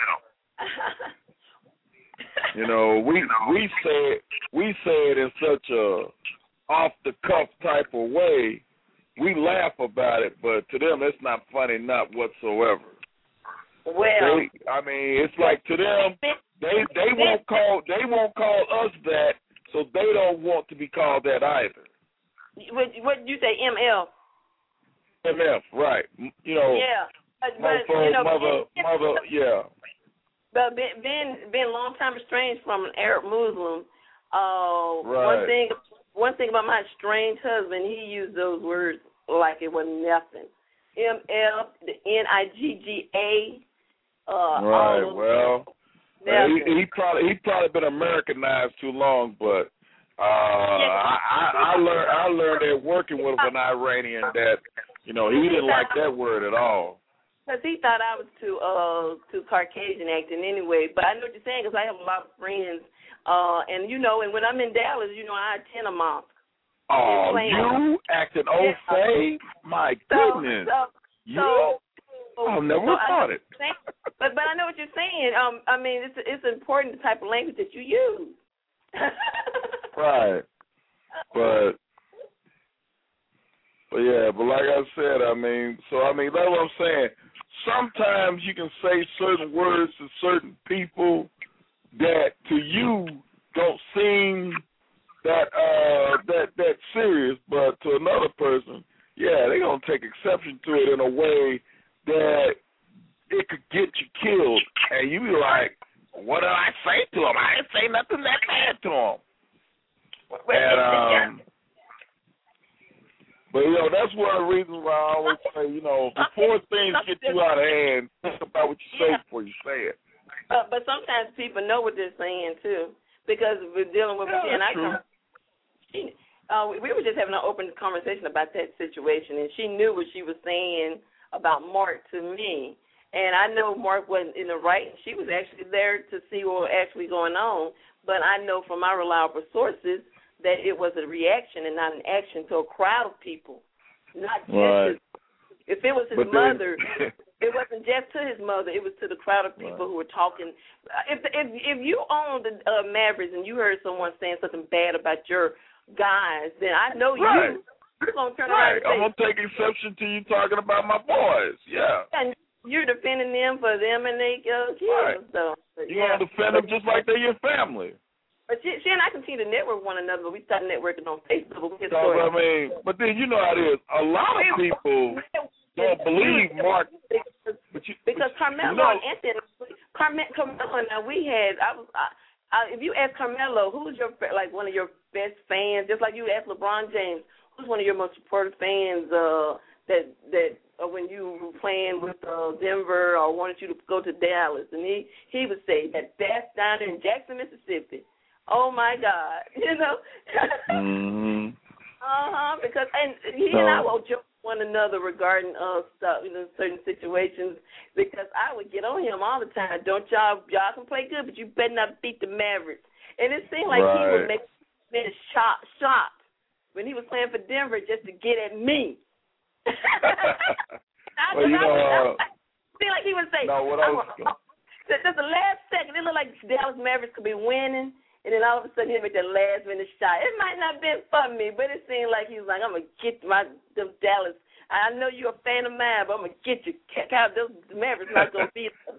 You know, we we say it we say it in such a off the cuff type of way. We laugh about it, but to them it's not funny, not whatsoever. Well, they, I mean, it's like to them they they won't call they won't call us that, so they don't want to be called that either. What what did you say, M L? M F, right? You know, yeah, but, but mother, you know, mother, Ben, mother, yeah. But Ben, Ben, been a long time estranged from an Arab Muslim. Uh, right. One thing, one thing about my estranged husband, he used those words like it was nothing. M F, the N I G G A. Uh, right. all well, well he, he probably he probably been Americanized too long, but. Uh, I, I, I learned I learned that working with an Iranian that you know he didn't like that word at all. Because he thought I was too uh too Caucasian acting anyway. But I know what you're saying because I have a lot of friends, uh, and you know, and when I'm in Dallas, you know, I attend a mosque. Oh, you acting old fay? My goodness, so, so, you? So, I never so thought I it. but but I know what you're saying. Um, I mean, it's it's important the type of language that you use. Right, but but yeah, but like I said, I mean, so I mean, that's what I'm saying. Sometimes you can say certain words to certain people that to you don't seem that uh that that serious, but to another person, yeah, they're gonna take exception to it in a way that it could get you killed, and you be like, what did I say to him? I didn't say nothing that bad to him. And, um, but, you know, that's one of the reasons why I always say, you know, before things get too out of hand, think about what you say before you say it. But, but sometimes people know what they're saying, too, because we're dealing with, yeah, and I true. come, she, uh, we were just having an open conversation about that situation, and she knew what she was saying about Mark to me. And I know Mark wasn't in the right. She was actually there to see what was actually going on. But I know from my reliable sources that it was a reaction and not an action to a crowd of people. Not just right. his, if it was his but mother, then, it wasn't just to his mother. It was to the crowd of people right. who were talking. If if if you owned the uh, Mavericks and you heard someone saying something bad about your guys, then I know right. you. You're gonna turn right. around and say, I'm gonna take exception to you talking about my boys. Yeah. And you're defending them for them and they uh, kids right. and stuff. But, You're yeah. gonna defend them just like they're your family. But she, she and I continue to network one another, but we started networking on Facebook. But we get So, I mean, but then you know how it is. A lot of people don't believe Mark. Because, but you, because but Carmelo you know, and Anthony, Carme, Carmelo, now we had, I was, I, I, if you ask Carmelo, who's your, like, one of your best fans, just like you asked LeBron James, who's one of your most supportive fans uh, that, that uh, when you were playing with uh, Denver or wanted you to go to Dallas, and he, he would say that that's down there in Jackson, Mississippi. Oh, my God, you know. mm-hmm. Uh-huh, because, and he so, and I will joke one another regarding uh stuff, you know, certain situations, because I would get on him all the time. Don't y'all, y'all can play good, but you better not beat the Mavericks. And it seemed like right. he would make me shot, shot when he was playing for Denver just to get at me. I, well, you I, know, I, uh, I, I feel like he would say, no, what I was, just the last second, it looked like Dallas Mavericks could be winning, and then all of a sudden he'd make that last minute shot. It might not have been for me, but it seemed like he was like, I'm going to get my them Dallas. I know you're a fan of mine, but I'm going to get you. How those Mavericks not going to beat them.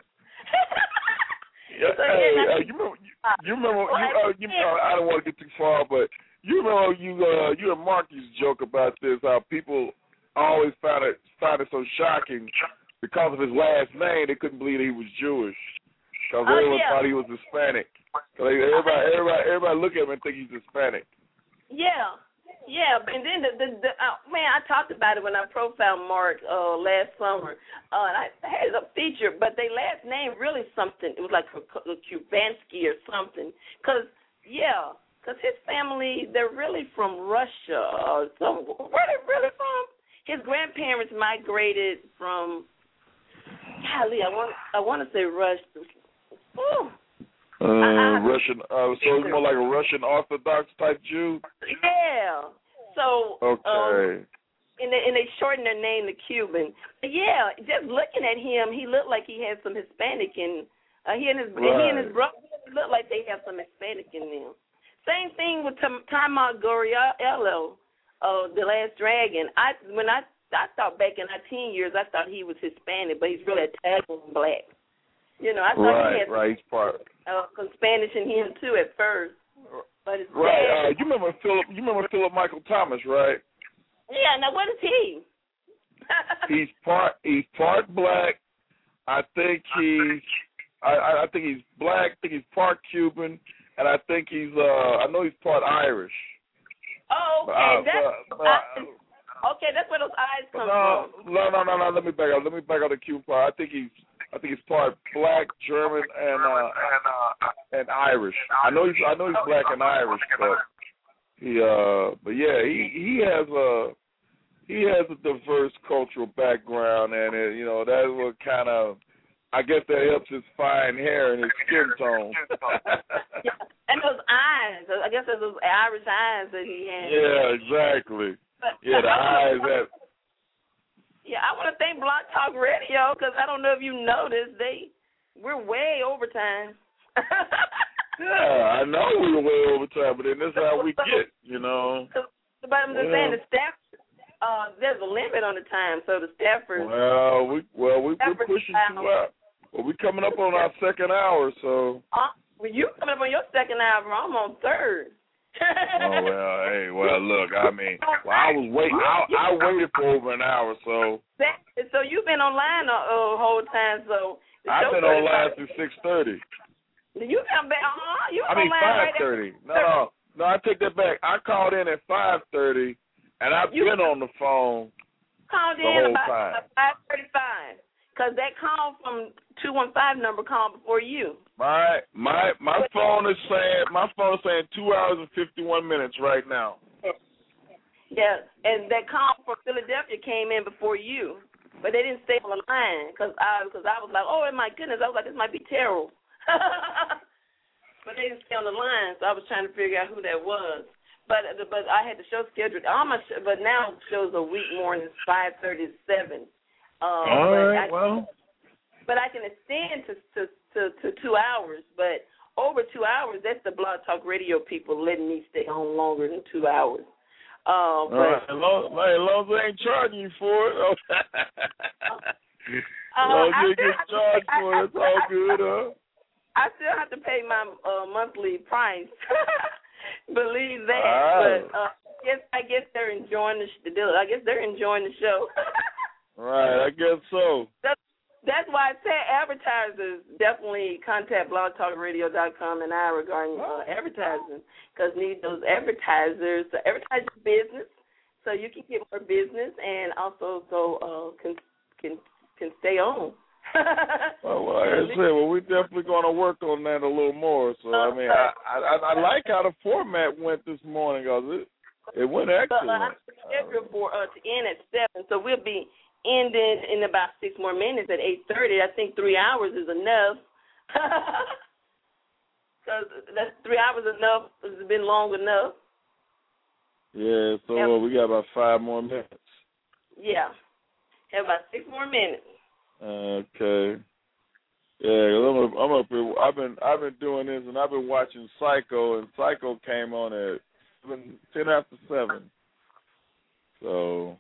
Yeah, so, hey, yeah, uh, you remember? You, you remember? You, uh, you, uh, I don't want to get too far, but you remember you uh, you and Mark used to joke about this. How people always found it found it so shocking because of his last name. They couldn't believe he was Jewish because oh, everyone yeah. thought he was Hispanic. Cause they, everybody, everybody, everybody look at him and think he's Hispanic. Yeah. Yeah, and then the, the, the uh, man, I talked about it when I profiled Mark uh, last summer. Uh, and I had a feature, but their last name really something. It was like a, a Kubansky or something. Cause yeah, cause his family, they're really from Russia or some. Where they really from? His grandparents migrated from. Golly, I want I want to say Russia. Ooh. Uh, I, I, Russian, uh, so it's more like a Russian Orthodox type Jew? Yeah. So, okay. Um, and, they, and they shortened their name to Cuban. But yeah, just looking at him, he looked like he had some Hispanic in, uh, he and his right. he and his brother looked like they have some Hispanic in them. Same thing with Tamar Goriello, uh, The Last Dragon. I When I, I thought back in our teen years, I thought he was Hispanic, but he's really Italian black. You know, I thought right, he had right, he's part. Uh, some Spanish in him too at first, but it's right. Uh, you remember Philip? You remember Philip Michael Thomas, right? Yeah. Now what is he? he's part. He's part black. I think he's. I, I think he's black. I think he's part Cuban, and I think he's. Uh, I know he's part Irish. Oh, okay. Uh, that's but, uh, I, okay. That's where those eyes come no, from. No, no, no, no. Let me back up. Let me back up the Cuban part. I think he's. I think he's part black, German, and uh, and Irish. I know he's I know he's black and Irish, but he uh, but yeah, he he has a he has a diverse cultural background, and it, you know that's what kind of I guess that helps his fine hair and his skin tone. Yeah. And those eyes, I guess there's those Irish eyes that he has. Yeah, exactly. But, yeah, the eyes that. Yeah, I want to thank Blog Talk Radio because I don't know if you noticed, they we're way overtime. Yeah, I know we were way overtime, but then that's how we get, you know. But I'm just yeah. saying the staff, uh, there's a limit on the time, so the staffers. Well, we well we we're pushing two out. Well, we coming up on our second hour, so. Uh, well, you coming up on your second hour, I'm on third. Oh well, hey, well look, I mean, well, I was waiting. I, I waited for over an hour, so. That, so you've been online the uh, whole time, so. I've been online since six thirty. You come back? Uh huh. You I mean online five thirty. Right no, no, no. I take that back. I called in at five thirty, and I've you been on the phone. Called the in whole about time. five thirty-five, because that call from two one five number called before you. My my my phone is saying my phone is saying two hours and fifty one minutes right now. Yeah, and that call from Philadelphia came in before you. but they didn't stay on the line because I because I was like, oh my goodness, I was like, this might be Terrell. But they didn't stay on the line, so I was trying to figure out who that was. But but I had the show scheduled. All my show, but now shows a week mornings five thirty to seven. Um, all right, I, well. But I can extend to, to to to two hours. But over two hours, that's the Blog Talk Radio people letting me stay on longer than two hours. Um, but, right. As long, as long as they ain't charging you for it. As long as you get charged for it, it's all good, huh? I still have to pay my uh, monthly price. Believe that. Right. But uh, I guess I guess they're enjoying the sh- I guess they're enjoying the show. Right, I guess so. That's, that's why I said advertisers definitely contact blog talk radio dot com and I regarding uh, advertising, because need those advertisers to advertise your business so you can get more business and also so uh, can can can stay on. Well, well, like I said, well, we're definitely going to work on that a little more. So, I mean, I, I, I like how the format went this morning, because it, it went excellent. But uh, I'm scheduled for uh, to end at seven, so we'll be ending in about six more minutes at eight thirty. I think three hours is enough. Because that's three hours enough. It's been long enough. Yeah, so uh, we got about five more minutes. Yeah, have about six more minutes. Okay. Yeah, I'm up, I'm up here. I've been I've been doing this, and I've been watching Psycho, and Psycho came on at seven, ten after seven. So.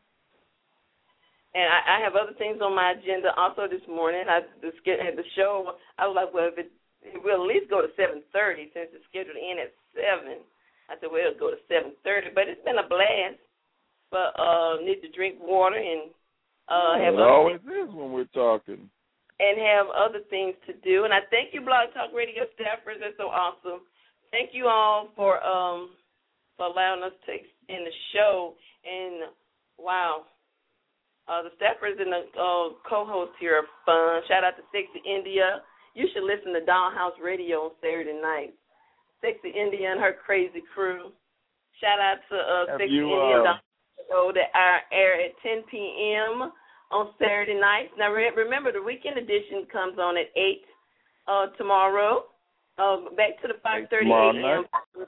And I, I have other things on my agenda also this morning. I just get at the show. I was like, well, if it, it will at least go to seven thirty since it's scheduled to end at seven. I said, well, it'll go to seven thirty. But it's been a blast. But uh, need to drink water and uh, yeah, have it other always things, is when we're talking. And have other things to do. And I thank you, Blog Talk Radio staffers. That's so awesome. Thank you all for um for allowing us to extend the show. And wow. Uh, the staffers and the uh, co-hosts here are fun. Shout out to Sexy India. You should listen to Dollhouse Radio on Saturday night. Sexy India and her crazy crew. Shout out to uh, Sexy you, India uh, show that air at ten p.m. on Saturday nights. Now re- remember, the weekend edition comes on at eight uh, tomorrow. Uh, back to the five thirty a.m.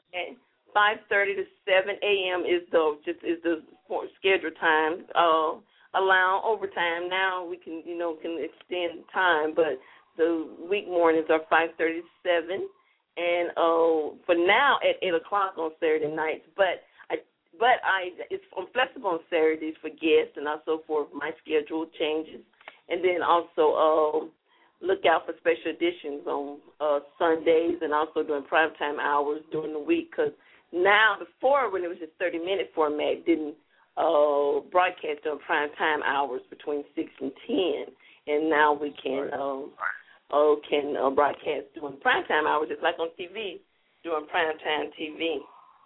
five thirty to seven a.m. is the just is the scheduled time. Uh, allow overtime. Now we can, you know, can extend time, but the week mornings are five thirty to seven, and uh, for now at eight o'clock on Saturday nights. But I, but I, it's I'm flexible on Saturdays for guests, and also for my schedule changes, and then also uh, look out for special editions on uh, Sundays, and also during primetime hours during the week. Because now, before when it was just thirty minute format, didn't Uh, broadcast on prime time hours between six and ten, and now we can um, uh, can uh, broadcast during prime time hours, just like on T V during prime time T V.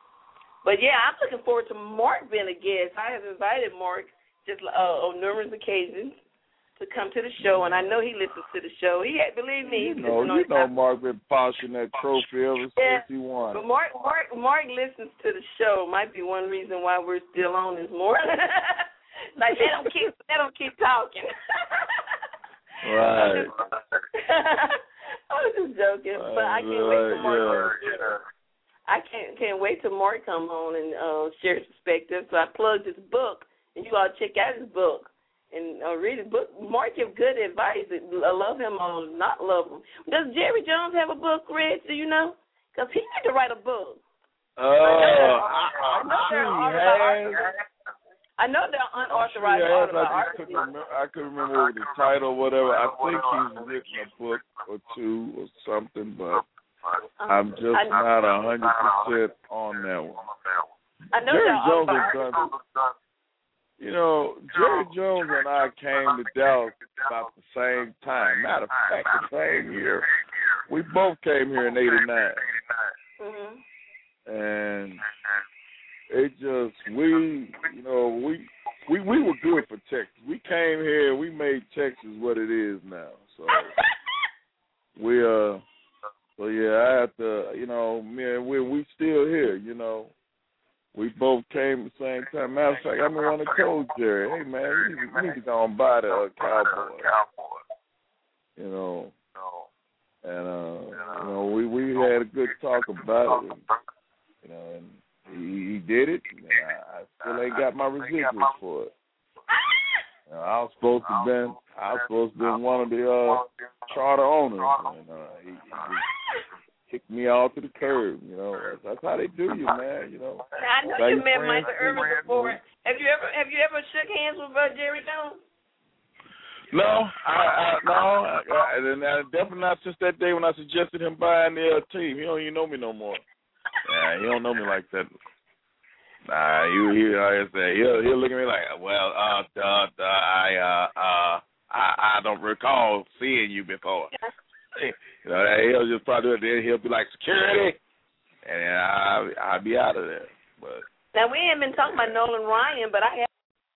But yeah, I'm looking forward to Mark being a guest. I have invited Mark just uh, on numerous occasions to come to the show, and I know he listens to the show. He had, believe me, you know, you know, Mark been polishing that trophy ever yeah, since he won. But Mark, Mark, Mark listens to the show. Might be one reason why we're still on this morning. Like they don't keep, they don't keep talking. Right. I was just joking, uh, but I can't wait till Mark. Yeah. I can't can't wait till Mark come on and uh, share his perspective. So I plugged his book, and you all check out his book. And uh, read his book. Mark give good advice. I love him or not love him. Does Jerry Jones have a book, Reg? Do you know? Because he need to write a book. Uh, I, I know they're unauthorized. I know they're unauthorized. Yes, I just couldn't remember. I couldn't remember the title, or whatever. I think he's written a book or two or something, but I'm just I, not a hundred percent on that one. I know Jerry Jones has done. You know, Jerry Jones and I came to Dallas about the same time. Matter of fact, the same year. We both came here in eighty-nine. Mm-hmm. And it just, we, you know, we, we we were good for Texas. We came here, we made Texas what it is now. So, we, uh, so yeah, I have to, you know, man, we we still here, you know. we both came at the same time. Matter of fact, I'm the one that told Jerry, hey, man, you need, you need to go and buy the uh, Cowboy. You know. And, uh, you know, we, we had a good talk about it. And, you know, and he, he did it. And I, I still ain't got my residuals for it. You know, I was supposed to been I was supposed to be one of the uh, charter owners, and uh, he, he just kicked me off to the curb. You know, that's, that's how they do you, man. You know. I know you met Michael Irvin before. Have you ever have you ever shook hands with uh, Jerry Jones? No, I, I no, I, I, and I, definitely not since that day when I suggested him buying the uh, team. He don't even know me no more. Yeah, he don't know me like that. Nah, you he like I said, he'll he'll look at me like, well, uh, uh, uh I uh uh I I don't recall seeing you before. You know, he'll just probably then he'll be like security, and I I'll be out of there. But now we ain't been talking about Nolan Ryan, but I